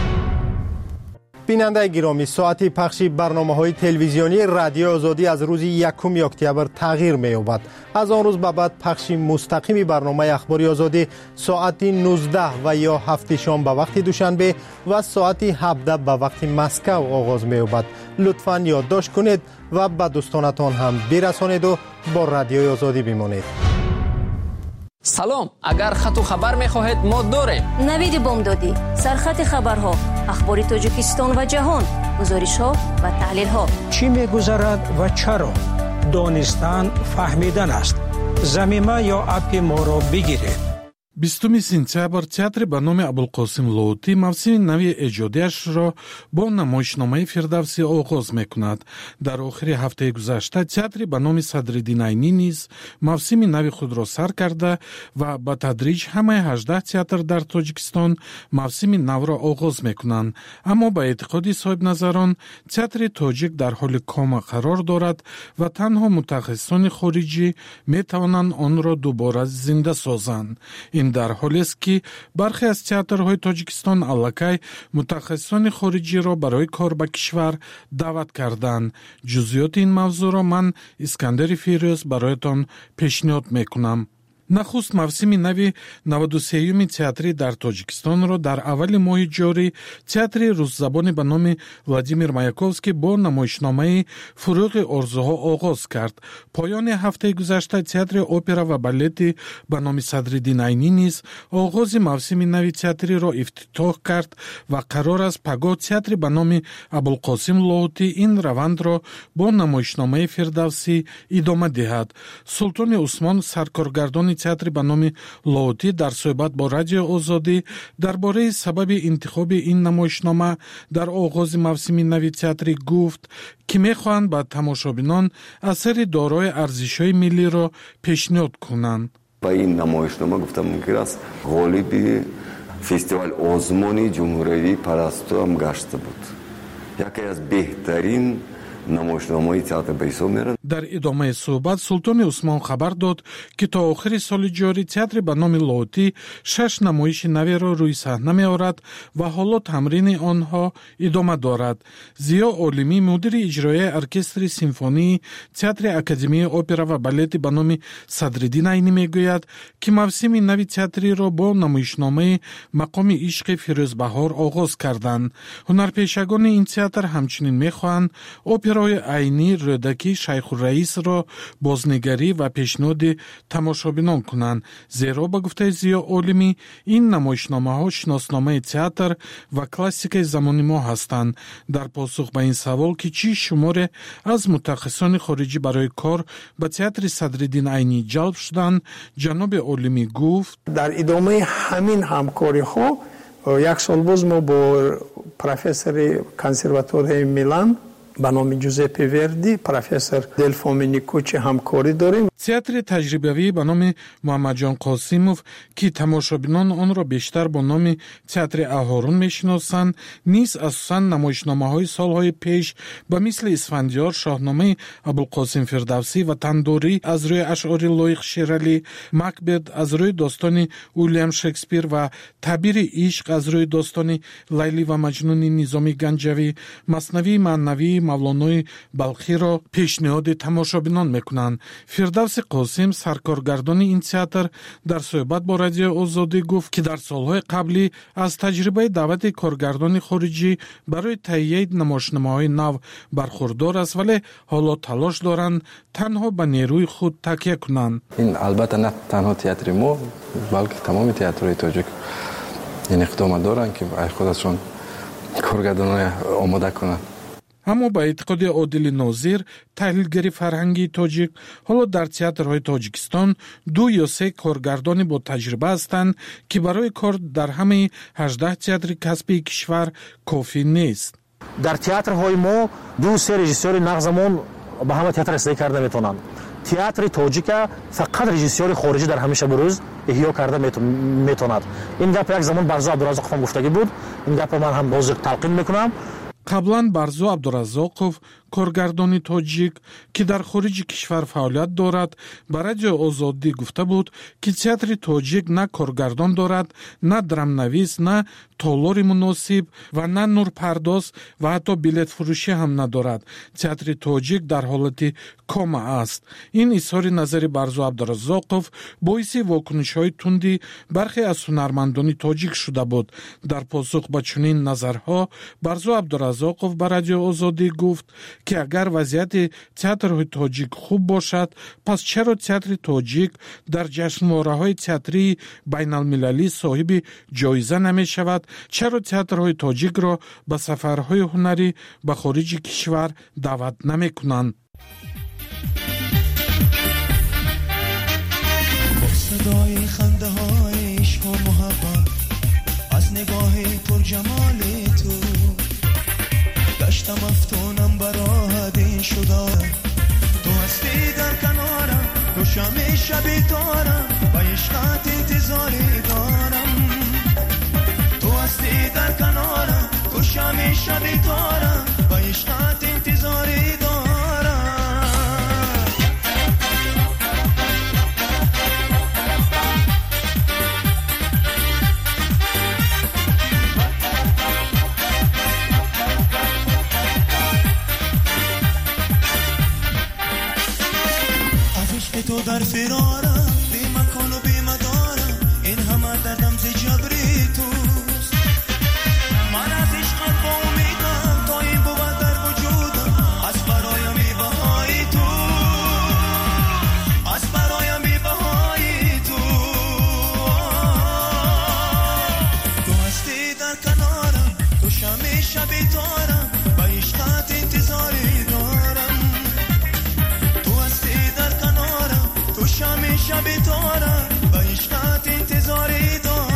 بیننده گرامی، ساعتی پخش برنامه‌های تلویزیونی رادیو آزادی از روز یکم اکتبر تغییر می‌یابد. از آن روز به بعد پخش مستقیم برنامه اخباری آزادی ساعت نوزده و یا هفت شام به وقت دوشنبه و ساعت هفده به وقت مسکو آغاز می‌یابد. لطفاً یادداشت کنید و به دوستانتان هم برسانید و با رادیو آزادی بمانید. سلام، اگر خط و خبر می‌خواهید ما داریم. نوید بامدادی، سرخط خبرها، اخبار تاجیکستان و جهان، گزارش‌ها و تحلیل‌ها. چی می‌گذرد و چرا؟ دانستن فهمیدن است. ضمیمه یا اپ ما را بگیرید. بیستم سپتامبر театр ба номи Абулқосим Лоутӣ мавсими нави эҷодиашро бо намоишномаи Фирдавсӣ оғоз мекунад. Дар охири ҳафтаи гузашта театри ба номи Садриддин Айнӣ низ мавсими нави худро сар карда ва ба тадриҷ ҳамаи ҳаждаҳ театр дар Тоҷикистон мавсими навро оғоз мекунанд. Аммо ба эътиқоди соҳибназарон театри тоҷик дар ҳоли кома қарор дорад ва танҳо мутахассисони хориҷӣ метавонанд онро дубора зинда созанд. ин дар ҳолест ки бархе аз театрҳои Тоҷикистон аллакай мутахассисони хориҷиро барои кор ба кишвар даъват карданд. ҷузъиёти ин мавзӯъро ман Искандари Фирӯз бароятон пешниҳод мекунам. нахуст мавсими нави наваду сеюми театри дар Тоҷикистонро дар аввали моҳи ҷорӣ театри рӯззабоне ба номи Владимир Маяковский бо намоишномаи Фурӯғи орзуҳо оғоз кард. поёни ҳафтаи гузашта театри опера ва балети ба номи Садриддин Айнӣ низ оғози мавсими нави театриро ифтитоҳ кард ва қарор аст пагоҳ театри ба номи Абулқосим Лоутӣ ин равандро бо намоишномаи Фирдавсӣ идома диҳад. Султони Усмон, саркоргардони театри ба номи Лоутӣ дар суҳбат бо Радио Озодӣ дар бораи сабаби интихоби ин намоишнома дар оғози мавсими нави театри гуфт ки мехоҳанд ба тамошобинон асари дорои арзишҳои миллиро пешниҳод кунанд. ба ин намоишнома гуфта мумкин аст ғолиби фестивал озмони ҷумҳуриявии парасту ҳам гашта буд. яке аз беҳтарин намоишномаи театр ба ҳисоб мерад. дар идомаи суҳбат Султони Усмон хабар дод ки то охири соли ҷорӣ театри ба номи Лоутӣ шаш намоиши наверо рӯи саҳна меорад ва ҳоло тамрини онҳо идома дорад. Зиё Олимӣ, мудири иҷроияи оркестри симфонии театри Академияи опера ва балети ба номи Садриддин Айнӣ мегӯяд ки мавсими нави театриро бо намоишномаи Мақоми ишқи Фирӯзбаҳор оғоз карданд. ҳунарпешагони ин театр ҳамчунин мехоҳанд операи Айнӣ рӯдаки Шайхураисро бознигарӣ ва пешниҳоди тамошобинон кунанд. Зеро ба гуфтаи Зиё Олимӣ ин намоишномаҳо шиносномаи театр ва классикаи замони мо ҳастанд. дар посух ба ин савол ки чӣ шуморе аз мутахассисони хориҷӣ барои кор ба театри Садриддин Айнӣ ҷалб шуданд, ҷаноби Олимӣ гуфт: дар идомаи ҳамин ҳамкориҳо як сол боз мо бо профессори консерваторияи Милан ба номи Ҷузеппе Верди, профессор Делфомини Кучи ҳамкорӣ дорем. театри таҷрибавӣ ба номи Муҳаммадҷон Қосимов ки тамошобинон онро бештар бо номи театри Аҳорун мешиносанд, низ асосан намоишномаҳои солҳои пеш ба мисли Исфандиёр, Шоҳномаи Абулқосим Фирдавсӣ ва Тандорӣ аз рӯи ашъори Лоиқ Шералӣ, Макбет аз рӯи достони Уильям Шекспир ва Таъбири ишқ аз рӯи достони Лайлӣ ва Маҷнуни Низоми Ганҷавӣ, Маснавии маънавии Мавлонои Балхиро пешниҳоди тамошобинон мекунанд. Фирдавси Қосим, саркоргардони ин театр, дар суҳбат бо Радио Озодӣ гуфт ки дар солҳои қаблӣ аз таҷрибаи даъвати коргардони хориҷӣ барои таҳияи намоишномаҳои нав бархурдор аст, вале ҳоло талош доранд танҳо ба нерӯи худ такя кунанд. ин албатта на танҳо театри мо, балки тамоми театрҳои тоҷик ин иқтидома доранд ки ай худашон коргардонҳои омода кунанд. аммо ба эътиқоди Одили Нозир, таҳлилгари фарҳангии тоҷик, ҳоло дар театрҳои Тоҷикистон ду ё се коргардони бо таҷриба ҳастанд ки барои кор дар ҳамаи ҳаждаҳ театри касбии кишвар кофӣ нест. дар театрҳои мо ду се режиссёри нағзамон ба ҳама театр расида карда метавонанд. театри тоҷика фақат режиссёри хориҷӣ дар ҳамиша бурӯз иҳё карда метавонад. Ин гап як замон Барзу Абдуразоқов гуфтагӣ буд. Ин гапро ман ҳам ҳозир талқин мекунам. қаблан Барзу Абдуразоқов, коргардони тоҷик ки дар хориҷи кишвар фаъолият дорад, ба Радиои Озодӣ гуфта буд ки театри тоҷик на коргардон дорад, на драмнавис, на толори муносиб ва на нурпардоз ва ҳатто билетфурӯшӣ ҳам надорад. Театри тоҷик дар ҳолати кома аст. Ин изҳори назари Барзу Абдуразоқов боиси вокунишҳои тунди бархе аз ҳунармандони тоҷик шуда буд. Дар посух ба чунин назарҳо Барзу Абдуразоқов ба Радиои Озодӣ гуфт ки агар вазъияти театрҳои тоҷик хуб бошад, пас чаро театри тоҷик дар ҷашнвораҳои театрии байналмилалӣ соҳиби ҷоиза намешавад? Чаро театрҳои тоҷикро ба сафарҳои ҳунарӣ ба хориҷи кишвар даъват намекунанд? صدای خنده های عشق و محبت از نگاه پرجمال تو گشتم افتونم برات این شده تو هستی در کنارم تو شم شبی دارم و عشقت انتظاری دارم تو هستی در کنارم تو شم شبی دارم و عشقت انتظاری دارم تو در فرارم بی مکان و بی مدارم این همه دردم ز جبری توست من از عشقت با امیدم تا این بود در وجودم از برایم بی بهای تو از برایم بی بهای تو تو هستی در کنارم تو شمی شبی دارم و عشقت انتظاری دارم تو هستی در کنارم تو شمی شبی دارم و عشقت انتظاری دارم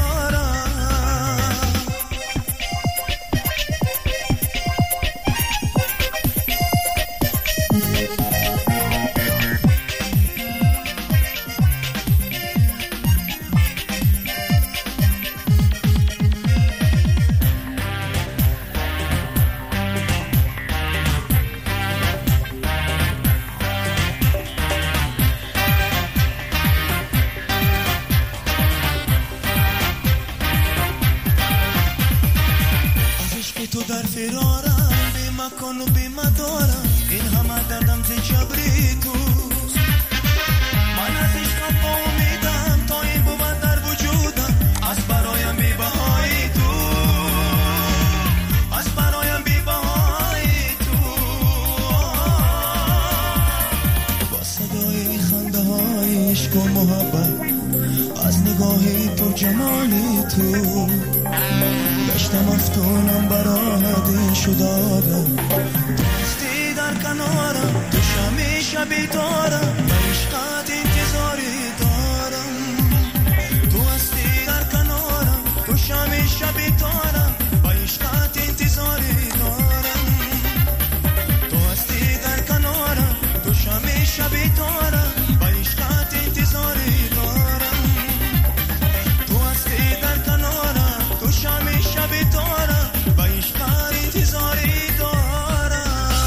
تو در فرارم بی مکان و بی مدارم این همه دردم ز جبری توست من از عشقت با امیدم تا این بود در وجودم از برایم بی بهای تو از برایم بی بهای تو با صدای خنده های عشق و محبت از نگاهی پر جمالی تو گشتم افتونم برات این شدادم تو هستی در کنارم تو شمی شبی دارم و عشقت انتظاری دارم تو هستی در کنارم تو شمی شبی دارم و عشقت انتظاری دارم تو هستی در کنارم تو شمی شبی دارم و عشقت انتظاری دارم تو هستی در کنارم تو شمی شبی دارم و عشقت انتظاری دارم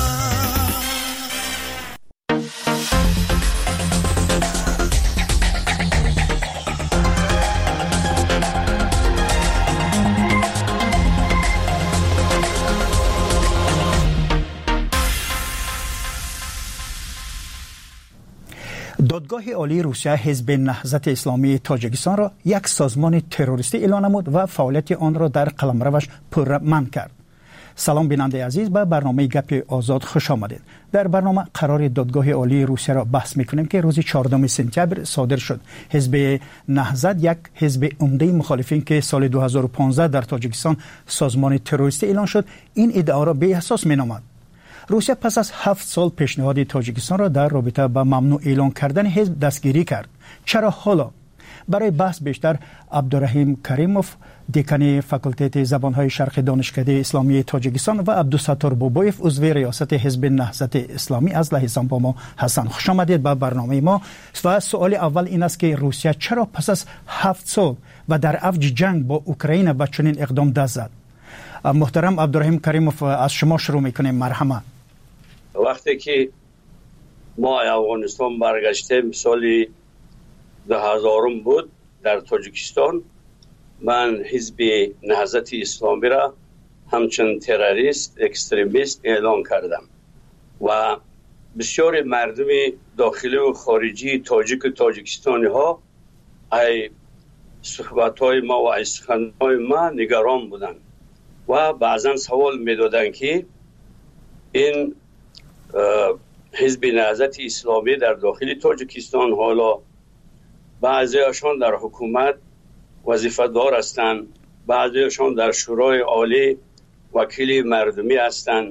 دادگاه عالی روسیه حزب نهضت اسلامی تاجیکستان را یک سازمان تروریستی اعلام نمود و فعالیت آن را در قلمروش پرمنع کرد. سلام بیننده عزیز، به برنامه گپ آزاد خوش آمدید. در برنامه قرار دادگاه عالی روسیه را بحث میکنیم که روز چهاردهم سپتامبر صادر شد. حزب نهضت یک حزب عمده مخالفین که سال دو هزار و پانزده در تاجیکستان سازمان تروریستی اعلان شد، این ادعا را بی اساس مینامد. روسیه پس از هفت سال پیشنهاد تاجیکستان را در رابطه با ممنوع اعلان کردن حزب دستگیری کرد. چرا حالا؟ برای بحث بیشتر عبدالرحیم کریموف دکان فاکولته زبانهای شرقی دانشکده اسلامی تاجیکستان و عبدالستار بوبویف عضو ریاست حزب نهضت اسلامی از لهستان با ما هستند. خوش آمدید به برنامه ما. و سوال اول این است که روسیه چرا پس از هفت سال و در اوج جنگ با اوکراین به چنین اقدام دست زد؟ محترم عبدالرحیم کریموف، از شما شروع میکنیم. مرحبا. وقتی که ما افغانستان برگشتیم سال دو هزارم بود در تاجیکستان، من حزب نهضت اسلامی را همچون تروریست اکستریمیست اعلان کردم و بسیار مردم داخلی و خارجی تاجیک و تاجیکستانی ها ای صحبت های ما و ای سخن های ما نگران بودن و بعضا سوال می دادن که این حزب نهضت اسلامی در داخل تاجیکستان حالا بعضیشان در حکومت وظیفه دار هستند، بعضیشان در شورای عالی وکیل مردمی هستند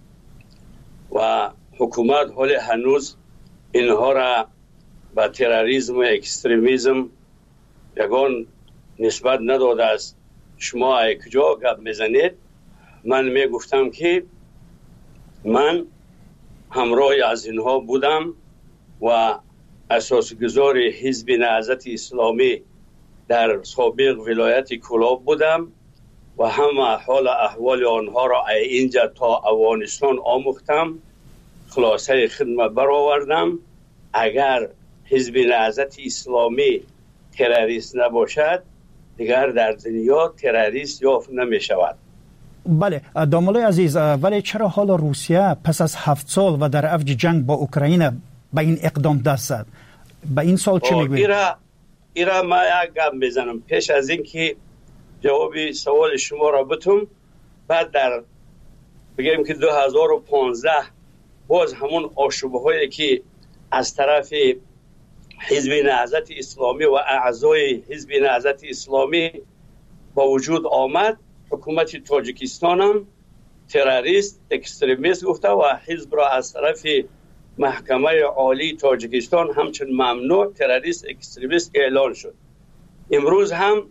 و حکومت حال هنوز اینها را به تروریسم و اکستریمیسم یگان نسبت نداده است. شما کجا گپ میزنید؟ من می گفتم که من همراه از اینها بودم و اساسگذار حزب نهضت اسلامی در سابق ولایت کلاب بودم و همه حال احوال آنها را اینجا تا افغانستان آموختم، خلاصه خدمت برآوردم. اگر حزب نهضت اسلامی تروریست نباشد دیگر در دنیا تروریست یافت نمی شود. بله دامولای عزیز، ولی چرا حالا روسیه پس از هفت سال و در اوج جنگ با اوکراین به این اقدام دست زد؟ به این سال چه میگوید؟ ایرا ایرا ما یک گپ میزنم پیش از اینکه جواب سوال شما را بتم. بعد در بگیم که دو هزار و پانزده باز همون آشوبه هایی که از طرف حزب نهضت اسلامی و اعضای حزب نهضت اسلامی با وجود آمد، حکومت تاجیکستان هم تروریست اکستریمیست گفته و حزب را از طرف محکمه عالی تاجیکستان همچون ممنوع تروریست اکستریمیست اعلان شد. امروز هم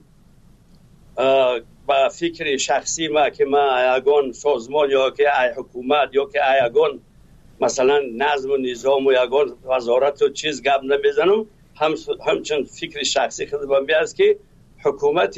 با فکر شخصی ما که ما یگان سازمان یا که ای حکومت یا که یگان مثلا نظم و نظام و یگان وزارت و چیز گپ نمیزنم، هم همچون فکر شخصی خودم بیاست که حکومت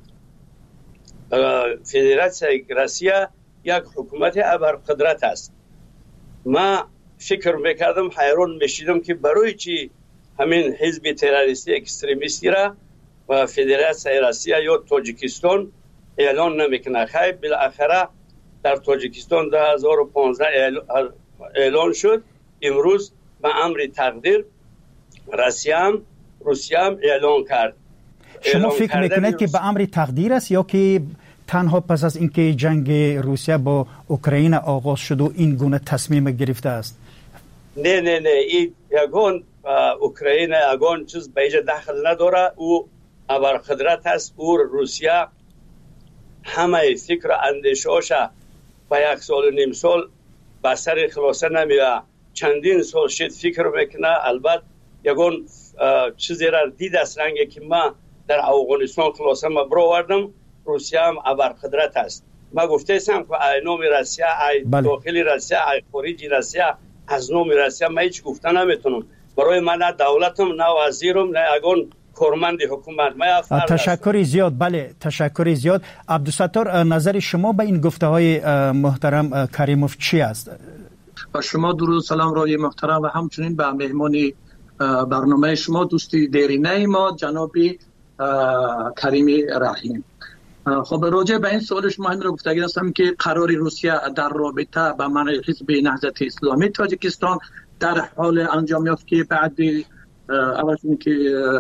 فدراسیون روسیه یک حکومت ابرقدرت است. ما فکر میکردم، حیران میشیدم که برای چی همین حزب تروریستی اکستریمیستی را و فدراسیون روسیه یا تاجیکستان اعلان نمیکنه. خیلی بالاخره در تاجیکستان دو هزار و پانزده اعلان شد. امروز به امر تقدیر روسیه هم روسیه هم اعلان کرد. شما فکر میکنید که به امر تقدیر است یا که تنها پس از اینکه جنگ روسیه با اوکراین آغاز شد و این گونه تصمیم گرفته است؟ نه نه نه این یگان اوکراین یگان چیز به اینجا دخل نداره. او ابرقدرت است. او روسیه همه فکر اندیشه‌اش با یک سال و نیم سال به سر خلاصه نمیره. چندین سال شد فکر میکنه. البته یگان چیزی را دید است رنگی که ما در افغانستان خلاصه ما برآوردم. روسیه هم ابرقدرت است. ما گفته ایستم که ای نام روسیه، ای داخل روسیه، ای خارج روسیه، از نام روسیه ما هیچ گفته نمیتونم. برای من نه دولتم، نه وزیرم، نه اگون کارمند حکومت. ما تشکر زیاد. بله تشکر زیاد. عبدالستار، نظر شما به این گفته های محترم کریموف چی است؟ با شما درود سلام رای محترم و همچنین به مهمانی برنامه شما دوستی دیرینه ما جناب کریمی رحیم. خب راجع به این سوال شما همین رو گفتگی هستم که قرار روسیه در رابطه با من حزب نهضت اسلامی تاجیکستان در حال انجام یافت که بعد اول که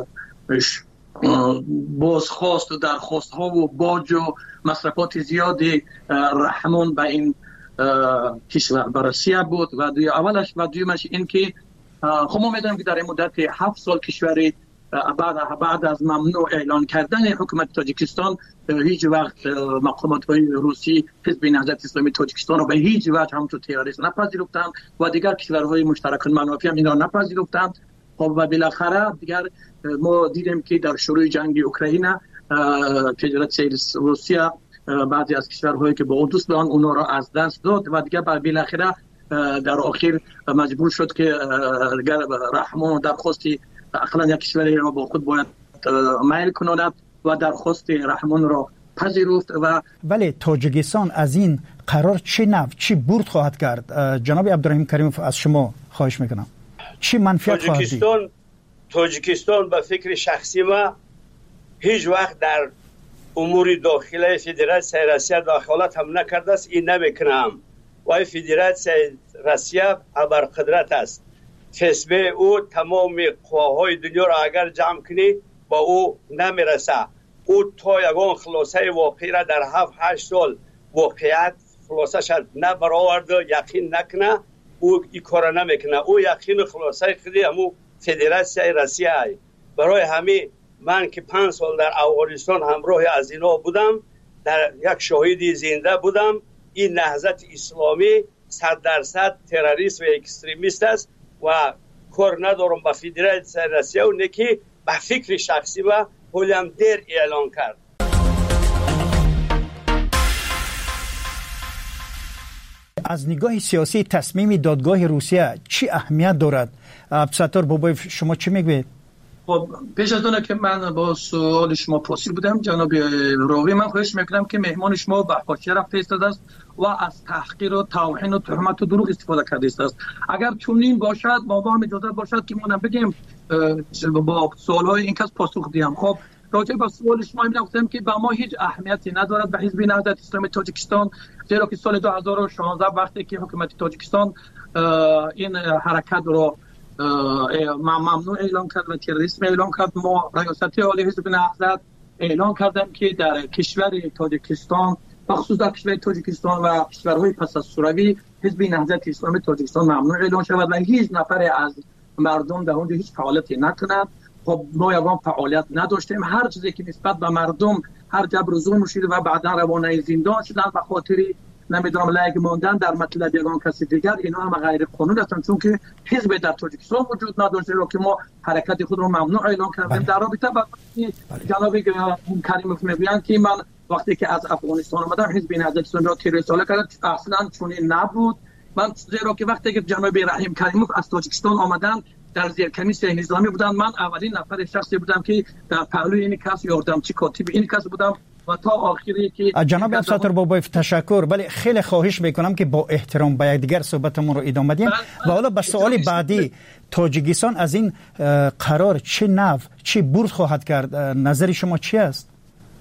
بازخواست و درخواست ها و باج و مصرفات زیادی رحمان به این کشور روسیه بود و دوی اولش و دویمش این که خب ما میدونیم که در این مدت هفت سال کشوری بعد بعد از ممنوع اعلان کردن حکومت تاجیکستان هیچ وقت مقامات های روسی حزب نهضت اسلامی تاجیکستان رو به هیچ وجه همچون تروریست نپذیرفتند و دیگر کشورهای مشترک منافع هم اینا نپذیرفتند خب و بالاخره دیگر ما دیدیم که در شروع جنگ اوکراین فدراسیون روسیه بعضی از کشورهایی که با او دوست دارن اونا را از دست داد و دیگه بالاخره در آخر مجبور شد که دیگر رحمان درخواستی اقلا یک کشوری را با خود باید میل کند و درخواست رحمان را پذیرفت. و ولی تاجیکستان از این قرار چه نفع چی برد خواهد کرد؟ جناب عبدالرحیم کریموف از شما خواهش میکنم چی منفعت خواهد دید؟ تاجیکستان تاجیکستان به فکر شخصی ما هیچ وقت در امور داخلی فدراسیون روسیه دخالت هم نکرده است، این نمیکنم. و فدراسیون روسیه ابرقدرت است. کسبه او تمام قواهای دنیا را اگر جمع کنی با او نمیرسه. او تا یگان خلاصه واقعی را در هفت هشت سال واقعیت خلاصه شد نبرآورد و یقین نکنه، او این کار نمیکنه. او یقین خلاصه خودی همو فدراسیون روسیه ای. برای همین من که پنج سال در افغانستان همراه از اینا بودم، در یک شاهد زنده بودم، این نهضت اسلامی صد درصد تروریست و اکستریمیست است و کار ندارم با فدراسیون روسیه و نکی به فکر شخصی و هولم دیر اعلان کرد. از نگاه سیاسی تصمیم دادگاه روسیه چی اهمیت دارد؟ عبدالستار بابایف شما چی میگوید؟ خب پیش از اون که من با سوال شما پرسید بودم جناب راوی، من خواهش میکنم که مهمان شما به خاطر فرستاده است و از تحقیر و توهین و تهمت و دروغ استفاده کرده است. اگر چنین باشد ما با هم اجازه باشد که ما بگیم با سوالهای این کس پاسخ دیم. خب راجع به سوال شما میگم که به ما هیچ اهمیتی ندارد به حزب نهضت اسلامی تاجیکستان، زیرا که سال دو هزار و شانزده وقتی که حکومت تاجیکستان این حرکت رو ممنوع اعلان کرد و تروریسم اعلان کرد، ما ریاست عالی حزب نهضت اعلان کردیم که در کشور تاجیکستان بخصوص در کشور تاجیکستان و کشورهای پس از شوروی حزب نهضت اسلامی تاجیکستان ممنوع اعلان شود و هیچ نفر از مردم در اونجا هیچ فعالیتی نکند. خب ما یوان فعالیت نداشتیم، هر چیزی که نسبت به مردم هر جبر و ظلم شده و بعدا روانه زندان شدن به خاطر نمیدونم لایق ماندن در مطلب یگان کسی دیگر، اینا هم غیر قانونی هستند چون که حزب در تاجیکستان وجود نداشته رو که ما حرکت خود رو ممنوع اعلان کردیم. در رابطه با جناب کریموف میگویند که من وقتی که از افغانستان اومدم حزب نهضت اسلامی را تروریست اعلام کرد، اصلا چنین نبود. من زیرا که وقتی که جناب رحیم کریموف از تاجیکستان آمدن در زیر کمیسیون نظامی بودن، من اولین نفر شخصی بودم که در پهلوی این کس یاردمچی کاتب این کس بودم و تا آخری که جناب عبدالستار بابایف تشکر. ولی خیلی خواهش میکنم که با احترام به یکدیگر صحبتمون رو ادامه بدیم و حالا به سوال بعدی، تاجیکستان از این قرار چه نفع چه برد خواهد کرد؟ نظر شما چی است؟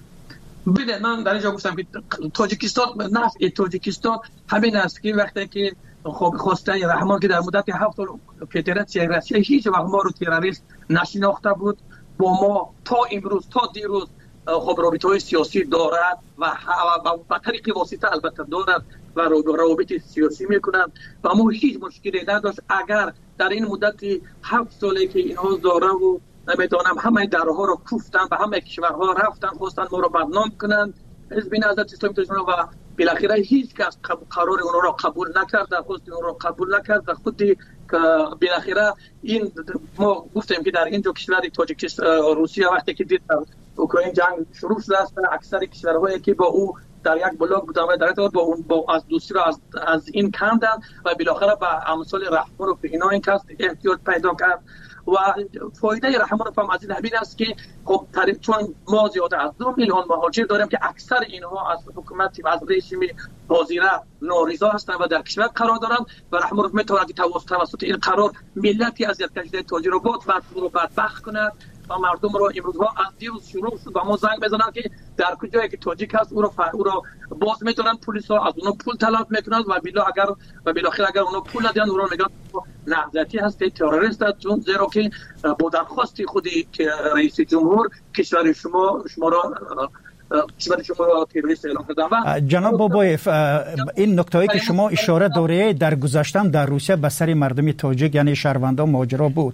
ببینید من در اینجا گفتم که تاجیکستان نفع تاجیکستان همین است که وقتی که خب خواسته رحمان که در مدت هفت سال فدراسیون روسیه هیچ وقت ما رو تروریست نشناخته بود، با ما تا امروز تا دیروز خب رابطه‌های سیاسی دارد و با طریق واسطه البته دارد و روابط سیاسی میکنند و ما هیچ مشکلی نداشت. اگر در این مدت هفت سالی که اینها داره و نمیدونم همه درها رو کوفتن و همه کشورها رفتن خواستن ما رو بدنام کنند، حزب نهضت اسلامی تاجیکستان و بالاخره هیچ کس قرار اون را قبول نکرد، خواست اون را قبول نکرد و خودی که بالاخره این ما گفتیم که در اینجا کشور تاجیکستان روسیه وقتی که دید اوکراین جنگ شروع شده است، اکثر کشورهایی که با او در یک بلاک بودن و در ارتباط با اون با از دوستی را از, از این کندن و بالاخره به امثال رحمان و اینا این کس احتیاج پیدا کرد و فایده رحمان هم از این همین است که خب چون ما زیاده از دو میلیون مهاجر داریم که اکثر اینها از حکومت و از رژیم حاضره نارضا هستند و در کشور قرار دارند و رحمان میتواند توسط این قرار ملتی از کشور تاجر رو بود و بدبخت کند و مردم رو امروزها از دیروز شروع شد و ما زنگ بزنن که در کجایی که تاجیک هست او رو ف... او رو باز میتونن پلیس ها از اونها پول طلب میکنن و بلا اگر و بالاخره اگر اونها پول ندن او رو میگن نهضتی هست تروریست است، چون زیرا که با درخواست خودی که رئیس جمهور کشور شما شما را کشور شما را تروریست اعلام کردن. جناب بابایف این نکته‌ای که شما اشاره دارید در گذشته در روسیه به سر مردم تاجیک یعنی شهروندان ماجرا بود.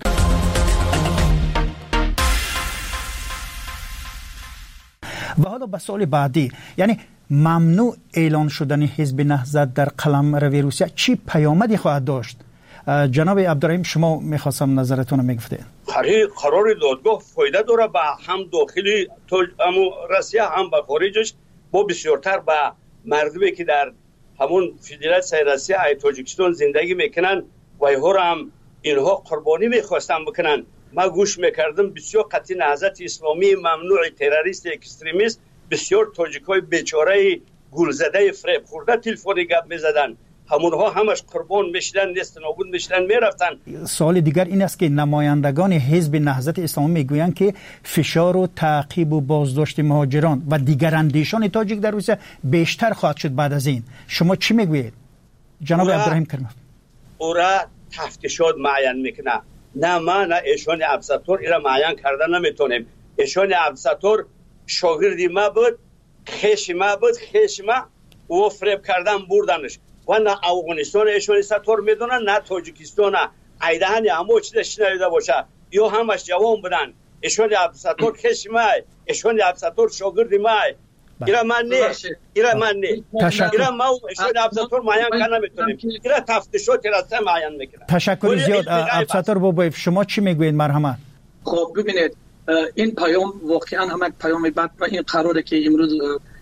و حالا به سوال بعدی، یعنی ممنوع اعلان شدن حزب نهضت در قلمرو روسیه چی پیامدی خواهد داشت؟ جناب عبدالرحیم شما میخواستم نظرتون رو میگفتید. قرار دادگاه فایده داره به هم داخلی روسیه هم به خارجش. با بسیارتر به مردمی که در همون فدراسیون روسیه ای تاجیکستان زندگی میکنن و اینها هم اینها قربانی میخواستن بکنن. ما گوش میکردم بسیار قطعی نهضت اسلامی ممنوع تروریست اکستریمیست بسیار تاجیکای بیچاره گولزده فریب خورده تلفنی گپ میزدن، همونها همش قربان میشدن، نیست نابود میشدن میرفتن. سوال دیگر این است که نمایندگان حزب نهضت اسلامی میگویند که فشار و تعقیب و بازداشت مهاجران و دیگر اندیشان تاجیک در روسیه بیشتر خواهد شد بعد از این. شما چی میگویید جناب عبدالرحیم کریموف؟ او را تفتیشات معین میکنه. نه ما نه ایشان عبدالستار ایرا معین کردن نمیتونیم. ایشان عبدالستار شاگردی ما بود، خیش ما بود، خیش ما او فریب کردن بردنش و نه افغانستان ایشان ستار میدونن نه تاجیکستان. ایدهانی همه چیز شنیده باشه یا همش جوان بودن. ایشان عبدالستار خیش ما، ایشان عبدالستار شاگردی ما. ایرا من نه، ایرا من نه. ایرا ما ایشان عبدالستار معین کنه نمیتونیم. ایرا تفتیشات رسته معین میکنه. تشکر زیاد عبدالستار بابایف. شما چی میگویید مرحمت؟ خب ببینید این پیام واقعا هم یک پیام بد و این قراره که امروز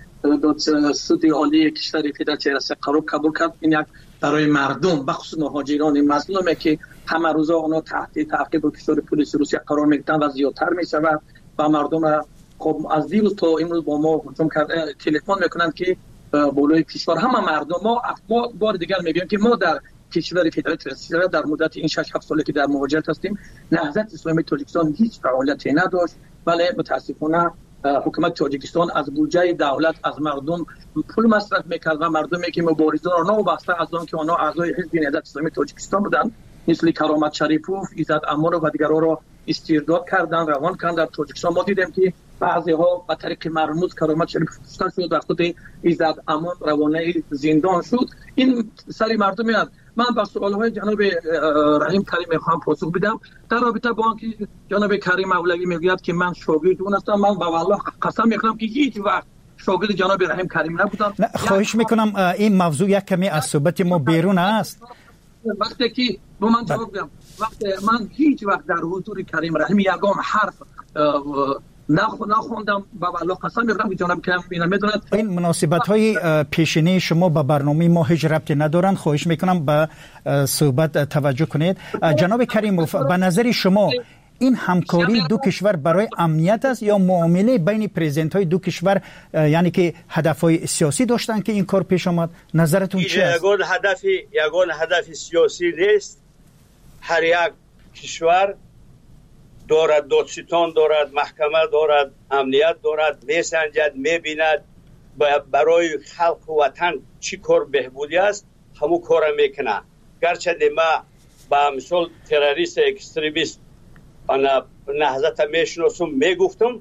دادسرای عالی کشور فدراسیون روسیه قرار قبول کرد. این یک برای مردم بخصوص مهاجران مظلومه که همه روزا اونا تحت تعقیب و فشار پلیس روسیه قرار میگیرن و زیادتر میشود و مردم خب از دیروز تا امروز با ما هجوم کرده تلفن میکنن که بالای کشور همه مردم ما ما بار دیگر میگیم که ما در کشور فدراسیون روسیه در مدت این شش هفت ساله که در مهاجرت هستیم نهضت اسلامی تاجیکستان هیچ فعالیتی نداشت، ولی متاسفانه حکومت تاجیکستان از بودجه دولت از مردم پول مصرف میکرد و مردمی که مبارزان را وابسته از آن که آنها اعضای حزب نهضت اسلامی تاجیکستان بودند مثل کرامت شریفوف، ایزد امار و دیگرها را استرداد کردند، روان کردند. در تاجیکستان ما دیدیم که بعضی ها به طریق مرموز کرامت شریفوف کشته شد و خود ایزد امان روانه زندان شد. این سری مردم میاد. من با سوال‌های جناب رحیم کریم خان پاسخ بدم در رابطه با آنکه جناب کریم اولوی میگوید که من شاگرد اون هستم. من با والله قسم میخورم که هیچ وقت شاگرد جناب رحیم کریم نبودم. خواهش میکنم این موضوع یک کمی از صحبت ما بیرون است. وقتی که با من جواب بدم، وقتی من هیچ وقت در حضور کریم رحیم یگام حرف نخوندم با والله قسم میخورم که جناب کریم اینا میدونند. این مناسبت های پیشینه شما با برنامه ما هیچ ربطی ندارند. خواهش میکنم به صحبت توجه کنید. جناب کریموف، به نظر شما این همکاری دو کشور برای امنیت است یا معامله بین پرزیدنت های دو کشور یعنی که هدفهای سیاسی داشتن که این کار پیش آمد؟ نظرتون چی است؟ یگان هدف یگان هدف سیاسی نیست. هر یک کشور دارد دادستان دارد، محکمه دارد، امنیت دارد، میسنجد، میبیند برای خلق و وطن چی کار بهبودی است همون کار میکنه. گرچه ما با مثال تروریست اکستریمیست انا نهضت میشناسم میگفتم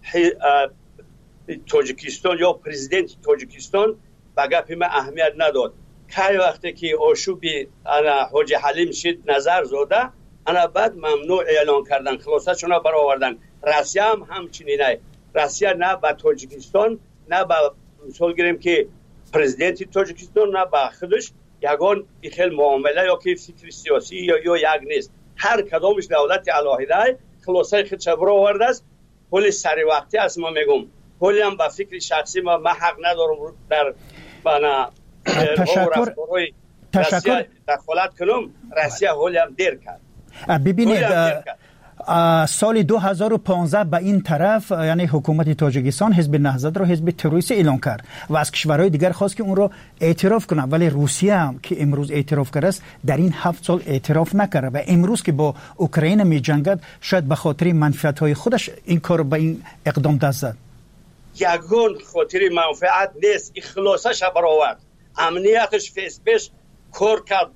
تاجیکستان یا پرزیدنت تاجیکستان به گپ ما اهمیت نداد. که وقتی که آشوبی انا حاجی حلیم شد نظر زاده انا بعد ممنوع اعلان کردن، خلاصه‌شون را برآوردن. روسیه هم همچنینه. روسیه نه با تاجیکستان نه با مثال گیریم که پرزیدنت تاجیکستان نه با خودش یگان خیلی معامله یا که فکر سیاسی یا یا یک نیست. هر کدامش دولت علاهیده خلاصه خودش برآورده است. کلی سری وقتی است. ما میگم کلی هم با فکر شخصی ما ما حق ندارم در بنا تشکر تشکر دخالت کنم. روسیه هولی هم دیر کرد. ببینید سال دو هزار و پانزده به این طرف یعنی حکومت تاجیکستان حزب نهضت را حزب تروریستی اعلان کرد و از کشورهای دیگر خواست که اون را اعتراف کنه، ولی روسیه هم که امروز اعتراف کرده است در این هفت سال اعتراف نکرده و امروز که با اوکراین می جنگد شاید به خاطر منفعت‌های خودش این کار به این اقدام دست زد. یگان خاطر منفعت نیست، اخلاصش برآورد، امنیتش فیس پیش کار کرد.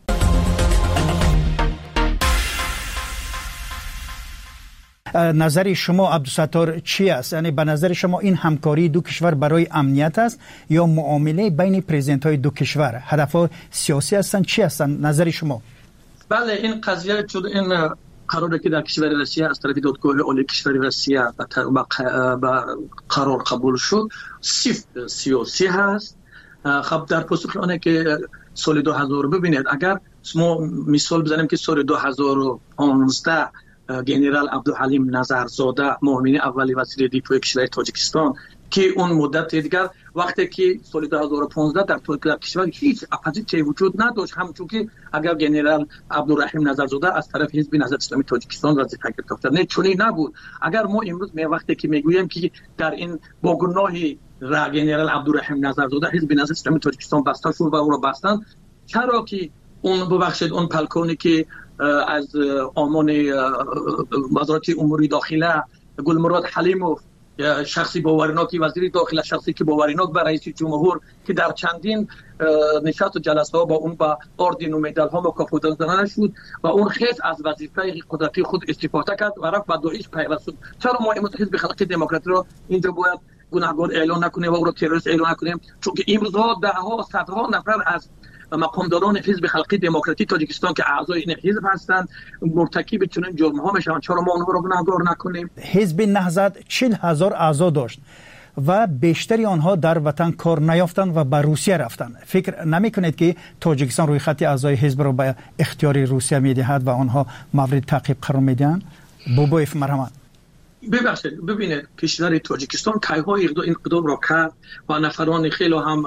نظر شما عبدالستار چی است؟ یعنی به نظر شما این همکاری دو کشور برای امنیت است یا معامله بین پرزیدنت های دو کشور؟ هدفها سیاسی هستند چی هستند نظر شما؟ بله این قضیه چون این قراره که در کشور روسیه از طرف دادگاه عالی کشور روسیه به قرار قبول شد صرف سیاسی هست. خب در پاسخ آنه که سال دو هزار ببینید اگر ما مثال بزنیم که سال دو هزار و پانزده گنرال عبدالحلیم نظرزاده معاون اول وزیر دفاع کشور تاجیکستان که اون مدت دیگر وقتی که سال دو هزار و پانزده در در کشور هیچ اپوزیسیون وجود نداشت، همچون که اگر گنرال عبدالرحیم نظرزاده از طرف حزب نهضت اسلامی تاجیکستان وظیفه گرفته نه چونی نبود. اگر ما امروز می وقتی که میگوییم که در این با گناهی را گنرال عبدالرحیم نظرزاده حزب نهضت اسلامی تاجیکستان بسته شد و او را بستن، چرا که اون ببخشید اون پلکونی که از آمان وزارت امور داخله گلمراد حلیموف شخصی باورناکی وزیر داخله، شخصی که باورناک به رئیس جمهور که در چندین نشست و جلسه ها با اون با اردین و مدال ها مکافات دادن شد و اون خیز از وظیفه قدرتی خود استفاده کرد و رفت به داعش پیوست شد. چرا ما امروز حزب خلق دموکراتی رو اینجا باید گناهکار اعلان نکنیم و او رو تروریست اعلان نکنیم؟ چون که امروز ها ده ها صدها نفر از مقامداران حزب خلقی دموکراتی تاجیکستان که اعضای این حزب هستند مرتکب چنین جرم ها میشن، چرا ما اونها رو گناهکار نکنیم؟ حزب نهضت چهل هزار اعضا داشت و بیشتری آنها در وطن کار نیافتند و به روسیه رفتند. فکر نمی کنید که تاجیکستان روی خط اعضای حزب را به اختیار روسیه میدهد و آنها مورد تعقیب قرار میدهند؟ بوبویف مرحمت. ببخشید ببینید کشور تاجیکستان کایهای اقدام را کرد و نفران خیلی هم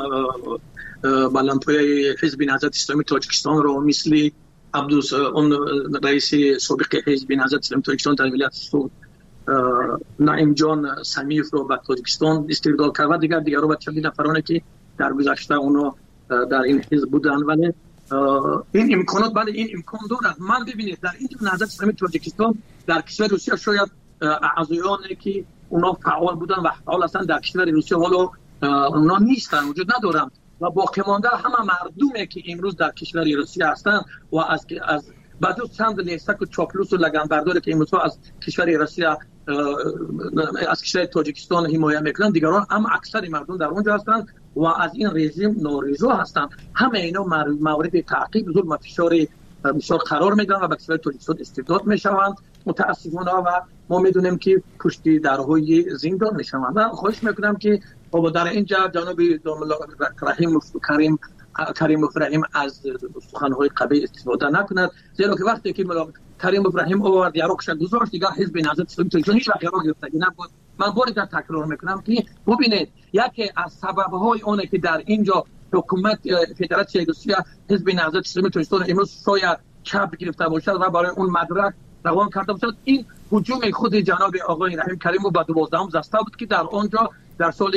بلندپایه حزب نهضت اسلامی تاجیکستان رو مثل عبدوس اون رئیس سابق حزب نهضت اسلامی تاجیکستان در ولایت سوت نعیم جان سمیف رو به تاجیکستان استرداد کرد و دیگر دیگر رو به چندین نفرانی که در گذشته اونا در این حزب بودن. ولی این امکانات بله این امکان دارد. من ببینید در این نهضت اسلامی تاجیکستان در کشور روسیه شاید اعضایانی که اونا فعال بودن و فعال هستن در کشور روسیه ولی اونا نیستن، وجود ندارن و باقی مانده همه مردمی که امروز در کشور روسیه هستند و از از بعد از چند لیستک و چاپلوس و لگنبرداری که امروز از کشور روسیه از کشور تاجیکستان حمایت میکنند، دیگران هم اکثر مردم در اونجا هستند و از این رژیم نارضا هستند. همه اینا مورد تعقیب ظلم و فشار بسیار قرار میگیرند و به کشور تاجیکستان استبداد میشوند متاسفانه و ما میدونیم که پشت درهای زندان میشوند. من خواهش میکنم که با در اینجا جناب رحیم کریم کریم ابراهیم از سخنهای قبیح استفاده نکند، زیرا که وقتی که کریم ابراهیم آورد یاروکش گذاشت دیگه حزب نهضت اسلامی تاجیکستان هیچ وقت یارو گرفتگی نبود. من بار دیگر تکرار میکنم که ببینید یکی از سببهای اونه که در اینجا حکومت فدراسیون روسیه حزب نهضت اسلامی تاجیکستان امروز شاید چپ گرفته باشد و برای اون مدرک روان کرده باشد، این هجوم خود جناب آقای رحیم کریم و با دوازدهم زسته بود که در آنجا در سال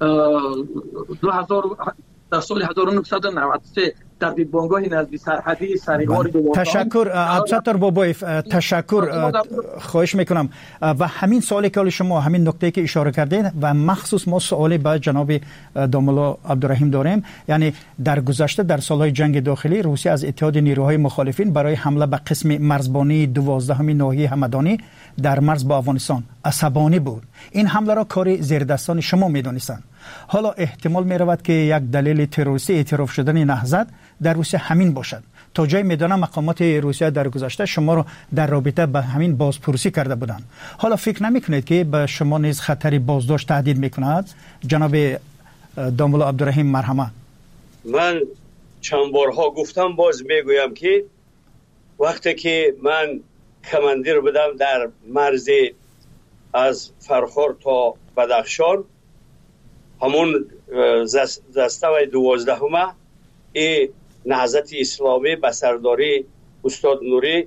دو هزار در سال هزار و نهصد و نود و سه در دیدبانگاه نزدی سرحدی سریوار دوازدهم. تشکر عبدالستار بابایف، تشکر خواهش میکنم. و همین سوالی که شما همین نکته که اشاره کردین و مخصوص ما سوالی به جناب داملا عبدالرحیم داریم، یعنی در گذشته در سالهای جنگ داخلی روسیه از اتحاد نیروهای مخالفین برای حمله به قسم مرزبانی دوازدهم ناحیه همدانی در مرز با افغانستان عصبانی بود. این حمله را کار زیردستان شما میدونستند. حالا احتمال می رود که یک دلیل تروریستی اعتراف شدن نهضت در روسیه همین باشد. تا جای میدانم مقامات روسیه در گذشته شما را در رابطه به همین بازپرسی کرده بودند. حالا فکر نمی کنید که به شما نیز خطری بازداشت تهدید میکند؟ جناب داملا عبدالرحیم مرحمت. من چند بارها گفتم باز میگویم که وقتی که من کماندیر بودم در مرز از فرخار تا بدخشان، همون دسته و دوازدهمه ای نهضت اسلامی به سرداری استاد نوری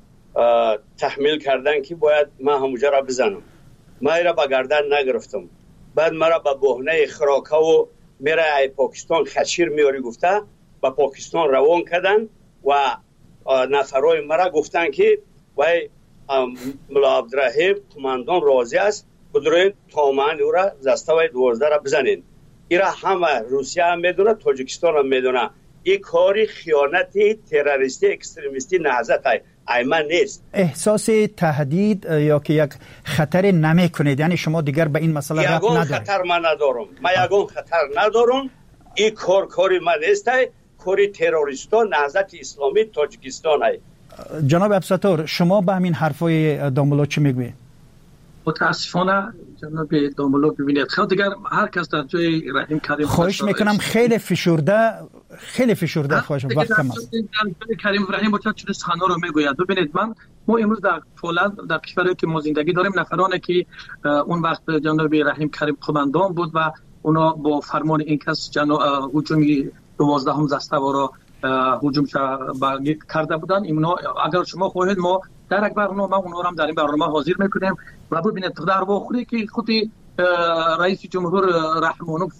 تحمیل کردن که باید من همونجا را بزنم. من را به گردن نگرفتم. بعد مرا به بهانه خراکه و میره ای پاکستان خشیر میاری گفته به پاکستان روان کردن و نفرای مرا گفتن که وای ملا عبدالرحیم قماندان راضی است بدرین تامن او را دسته و دوازده را بزنین. ایرا همه روسیه هم میدونه، تاجیکستان هم میدونه. این کاری خیانتی تروریستی اکستریمیستی نهضت های ایمن نیست. احساس تهدید یا که یک خطر نمی کنید؟ یعنی شما دیگر به این مسئله ربط ندارید؟ یگان خطر من ندارم. من یگان خطر ندارم. این کار کاری من نیست. کاری تروریستان نهضت اسلامی تاجیکستان های. جناب عبدالستار شما به همین حرفای داملا چی میگوید؟ متاسفانه جناب داملا ببینید خیلی دیگر هر کس در جای رحیم کریم خواهش میکنم خیلی فشرده خیلی فشرده خواهش وقت کم است. کریم رحیم با چه سخنا رو میگوید. ببینید من ما امروز در فولاد در کشوری که ما زندگی داریم نفرانی که اون وقت جناب رحیم کریم قماندان بود و اونا با فرمان این کس جناب هجومی دوازدهم زسته‌ها را هجوم کرده بودن. اینا اگر شما خواهید ما در یک برنامه اونا را هم در این برنامه حاضر میکنیم و ببینید در واقعی که خود رئیس جمهور رحمانوف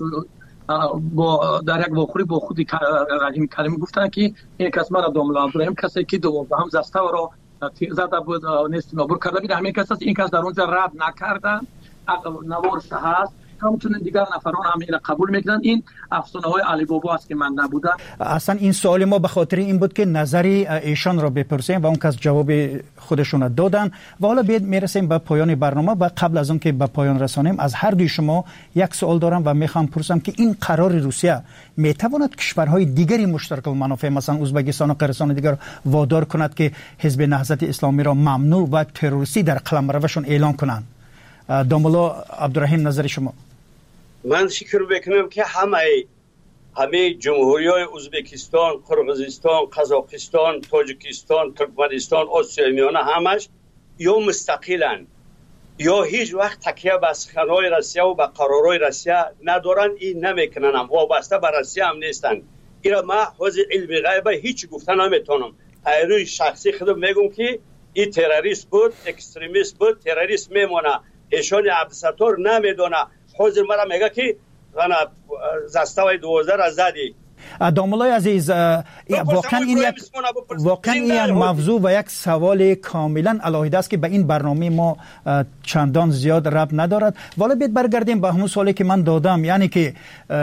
با در یک واقعی با خود رحیم کریم گفتن که این کس مرا داملا ابراهیم کسی که دوازدهم زسته‌ها را زده بود نیست نابود کرده بود، همین کس این کس در اونجا رد نکردن، نوارش هست، همچنین دیگر نفران هم این قبول میکنن. این افسانه های علی بابا است که من نبودم. اصلا این سوال ما به خاطر این بود که نظری ایشان را بپرسیم و اون کس جواب خودشون دادن و حالا بیاد میرسیم به پایان برنامه. و قبل از اون که به پایان رسانیم از هر دوی شما یک سوال دارم و میخوام پرسم که این قرار روسیه میتواند کشورهای دیگری مشترک المنافع مثلا ازبکستان و قرقیزستان دیگر وادار کند که حزب نهضت اسلامی را ممنوع و تروریستی در قلمروشون اعلان کنند؟ داملا عبدالرحیم نظر شما؟ من فکر میکنم که همه همه جمهوری‌های ازبکستان، قرقیزستان، قزاقستان، تاجیکستان، ترکمنستان، آسیای میانه همش یا مستقلن یا هیچ وقت تکیه به سخنهای روسیه و به قرارهای روسیه ندارن. این نمیکنن، هم وابسته به روسیه هم نیستن. اینا ما حوزه علم غیبه هیچ گفتن نمیتونم. ایروی شخصی خودم میگم که این تروریست بود، اکستریمیست بود، تروریست میمونه. ایشان عبدالستار نمیدونه. حاضر مرا میگه که انا زستوی دوازده را زدی. داملای عزیز، واقعا این یک واقعا این یک موضوع و یک سوال کاملا علاهده است که به این برنامه ما چندان زیاد ربط ندارد. والا بیت برگردیم به همون سوالی که من دادم، یعنی که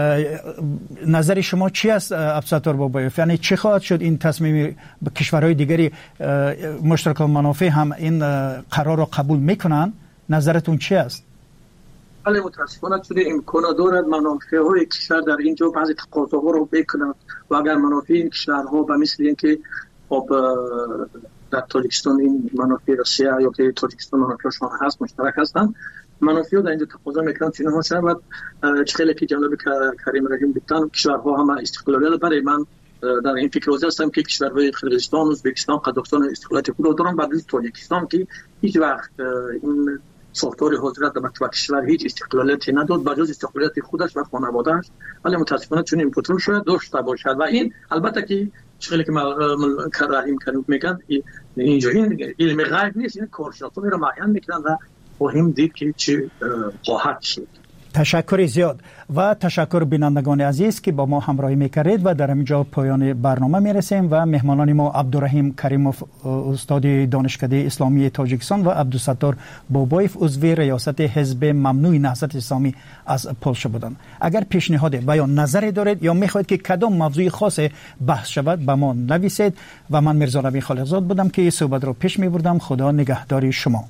نظر شما چی است عبدالستار بابایف؟ یعنی چه خواهد شد این تصمیم کشورهای دیگری مشترک المنافع هم این قرار را قبول میکنن؟ نظرتون چی است؟ ولی متاسفانه چون امکان دارد منافع های کشور در اینجا بعضی تقاضاها رو بکنند و اگر منافع این کشورها به مثل اینکه خب در تاجیکستان این منافع روسیه یا که تاجیکستان منافعشان هست مشترک هستند، منافع در اینجا تقاضا میکنند چون ها شود چخیلی که جناب کریم رحیم گفتن کشورها هم استقلالیت. برای من در این فکر روزی هستم که کشورهای قرقیزستان، ازبکستان، قزاقستان استقلالیت خود دارن و تاجیکستان که هیچ وقت این ساختار حضرت در کشور هیچ استقلالیتی نداد بجز استقلالیت خودش و خانواده‌اش، ولی متاسفانه چون این پترول شاید داشته باشد و این البته که چیزی که رحیم کریم میگن اینجا این علم غیب نیست، این کارشناسان رو معین میکنن و مهم دید که چی خواهد شد. تشکر زیاد و تشکر بینندگان عزیز که با ما همراهی میکردید و در اینجا پایان برنامه میرسیم و مهمانان ما عبدالرحیم کریموف استاد دانشکده اسلامی تاجیکستان و عبدالستار بابایف عضو ریاست حزب ممنوع نهضت اسلامی از پولشا بودند. اگر پیشنهاد و یا نظری دارید یا میخواهید که کدام موضوع خاص بحث شود به ما نویسید و من میرزا نبی خالقزاد بودم که صحبت رو پیش میبردم. خدا نگهدار شما.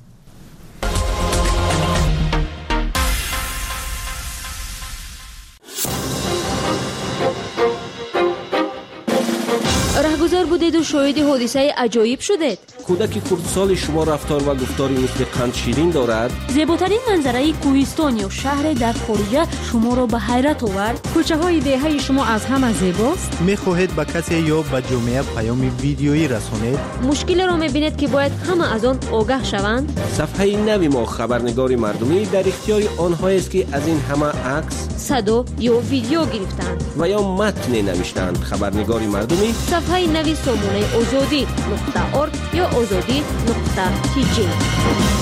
رهگذر بودید و شاهد حادثه عجایب شدید. کودک کردسال شما رفتار و گفتاری مثل قند شیرین دارد. زیباترین منظره کوهستان یا شهر در خارج شما را به حیرت آورد. کوچه های دهه شما از همه زیباست. میخواهید به کسی یا به جامعه پیام ویدیویی رسانید؟ مشکل را میبینید که باید همه از آن آگاه شوند. صفحه نوی ما خبرنگار مردمی در اختیار آنها است که از این همه عکس، صدا یا ویدیو گرفتند و یا متن نوشتند. خبرنگار مردمی صفحه نوی سامانه آزادی نقطه ارگ یا آزادی نقطه تی جی.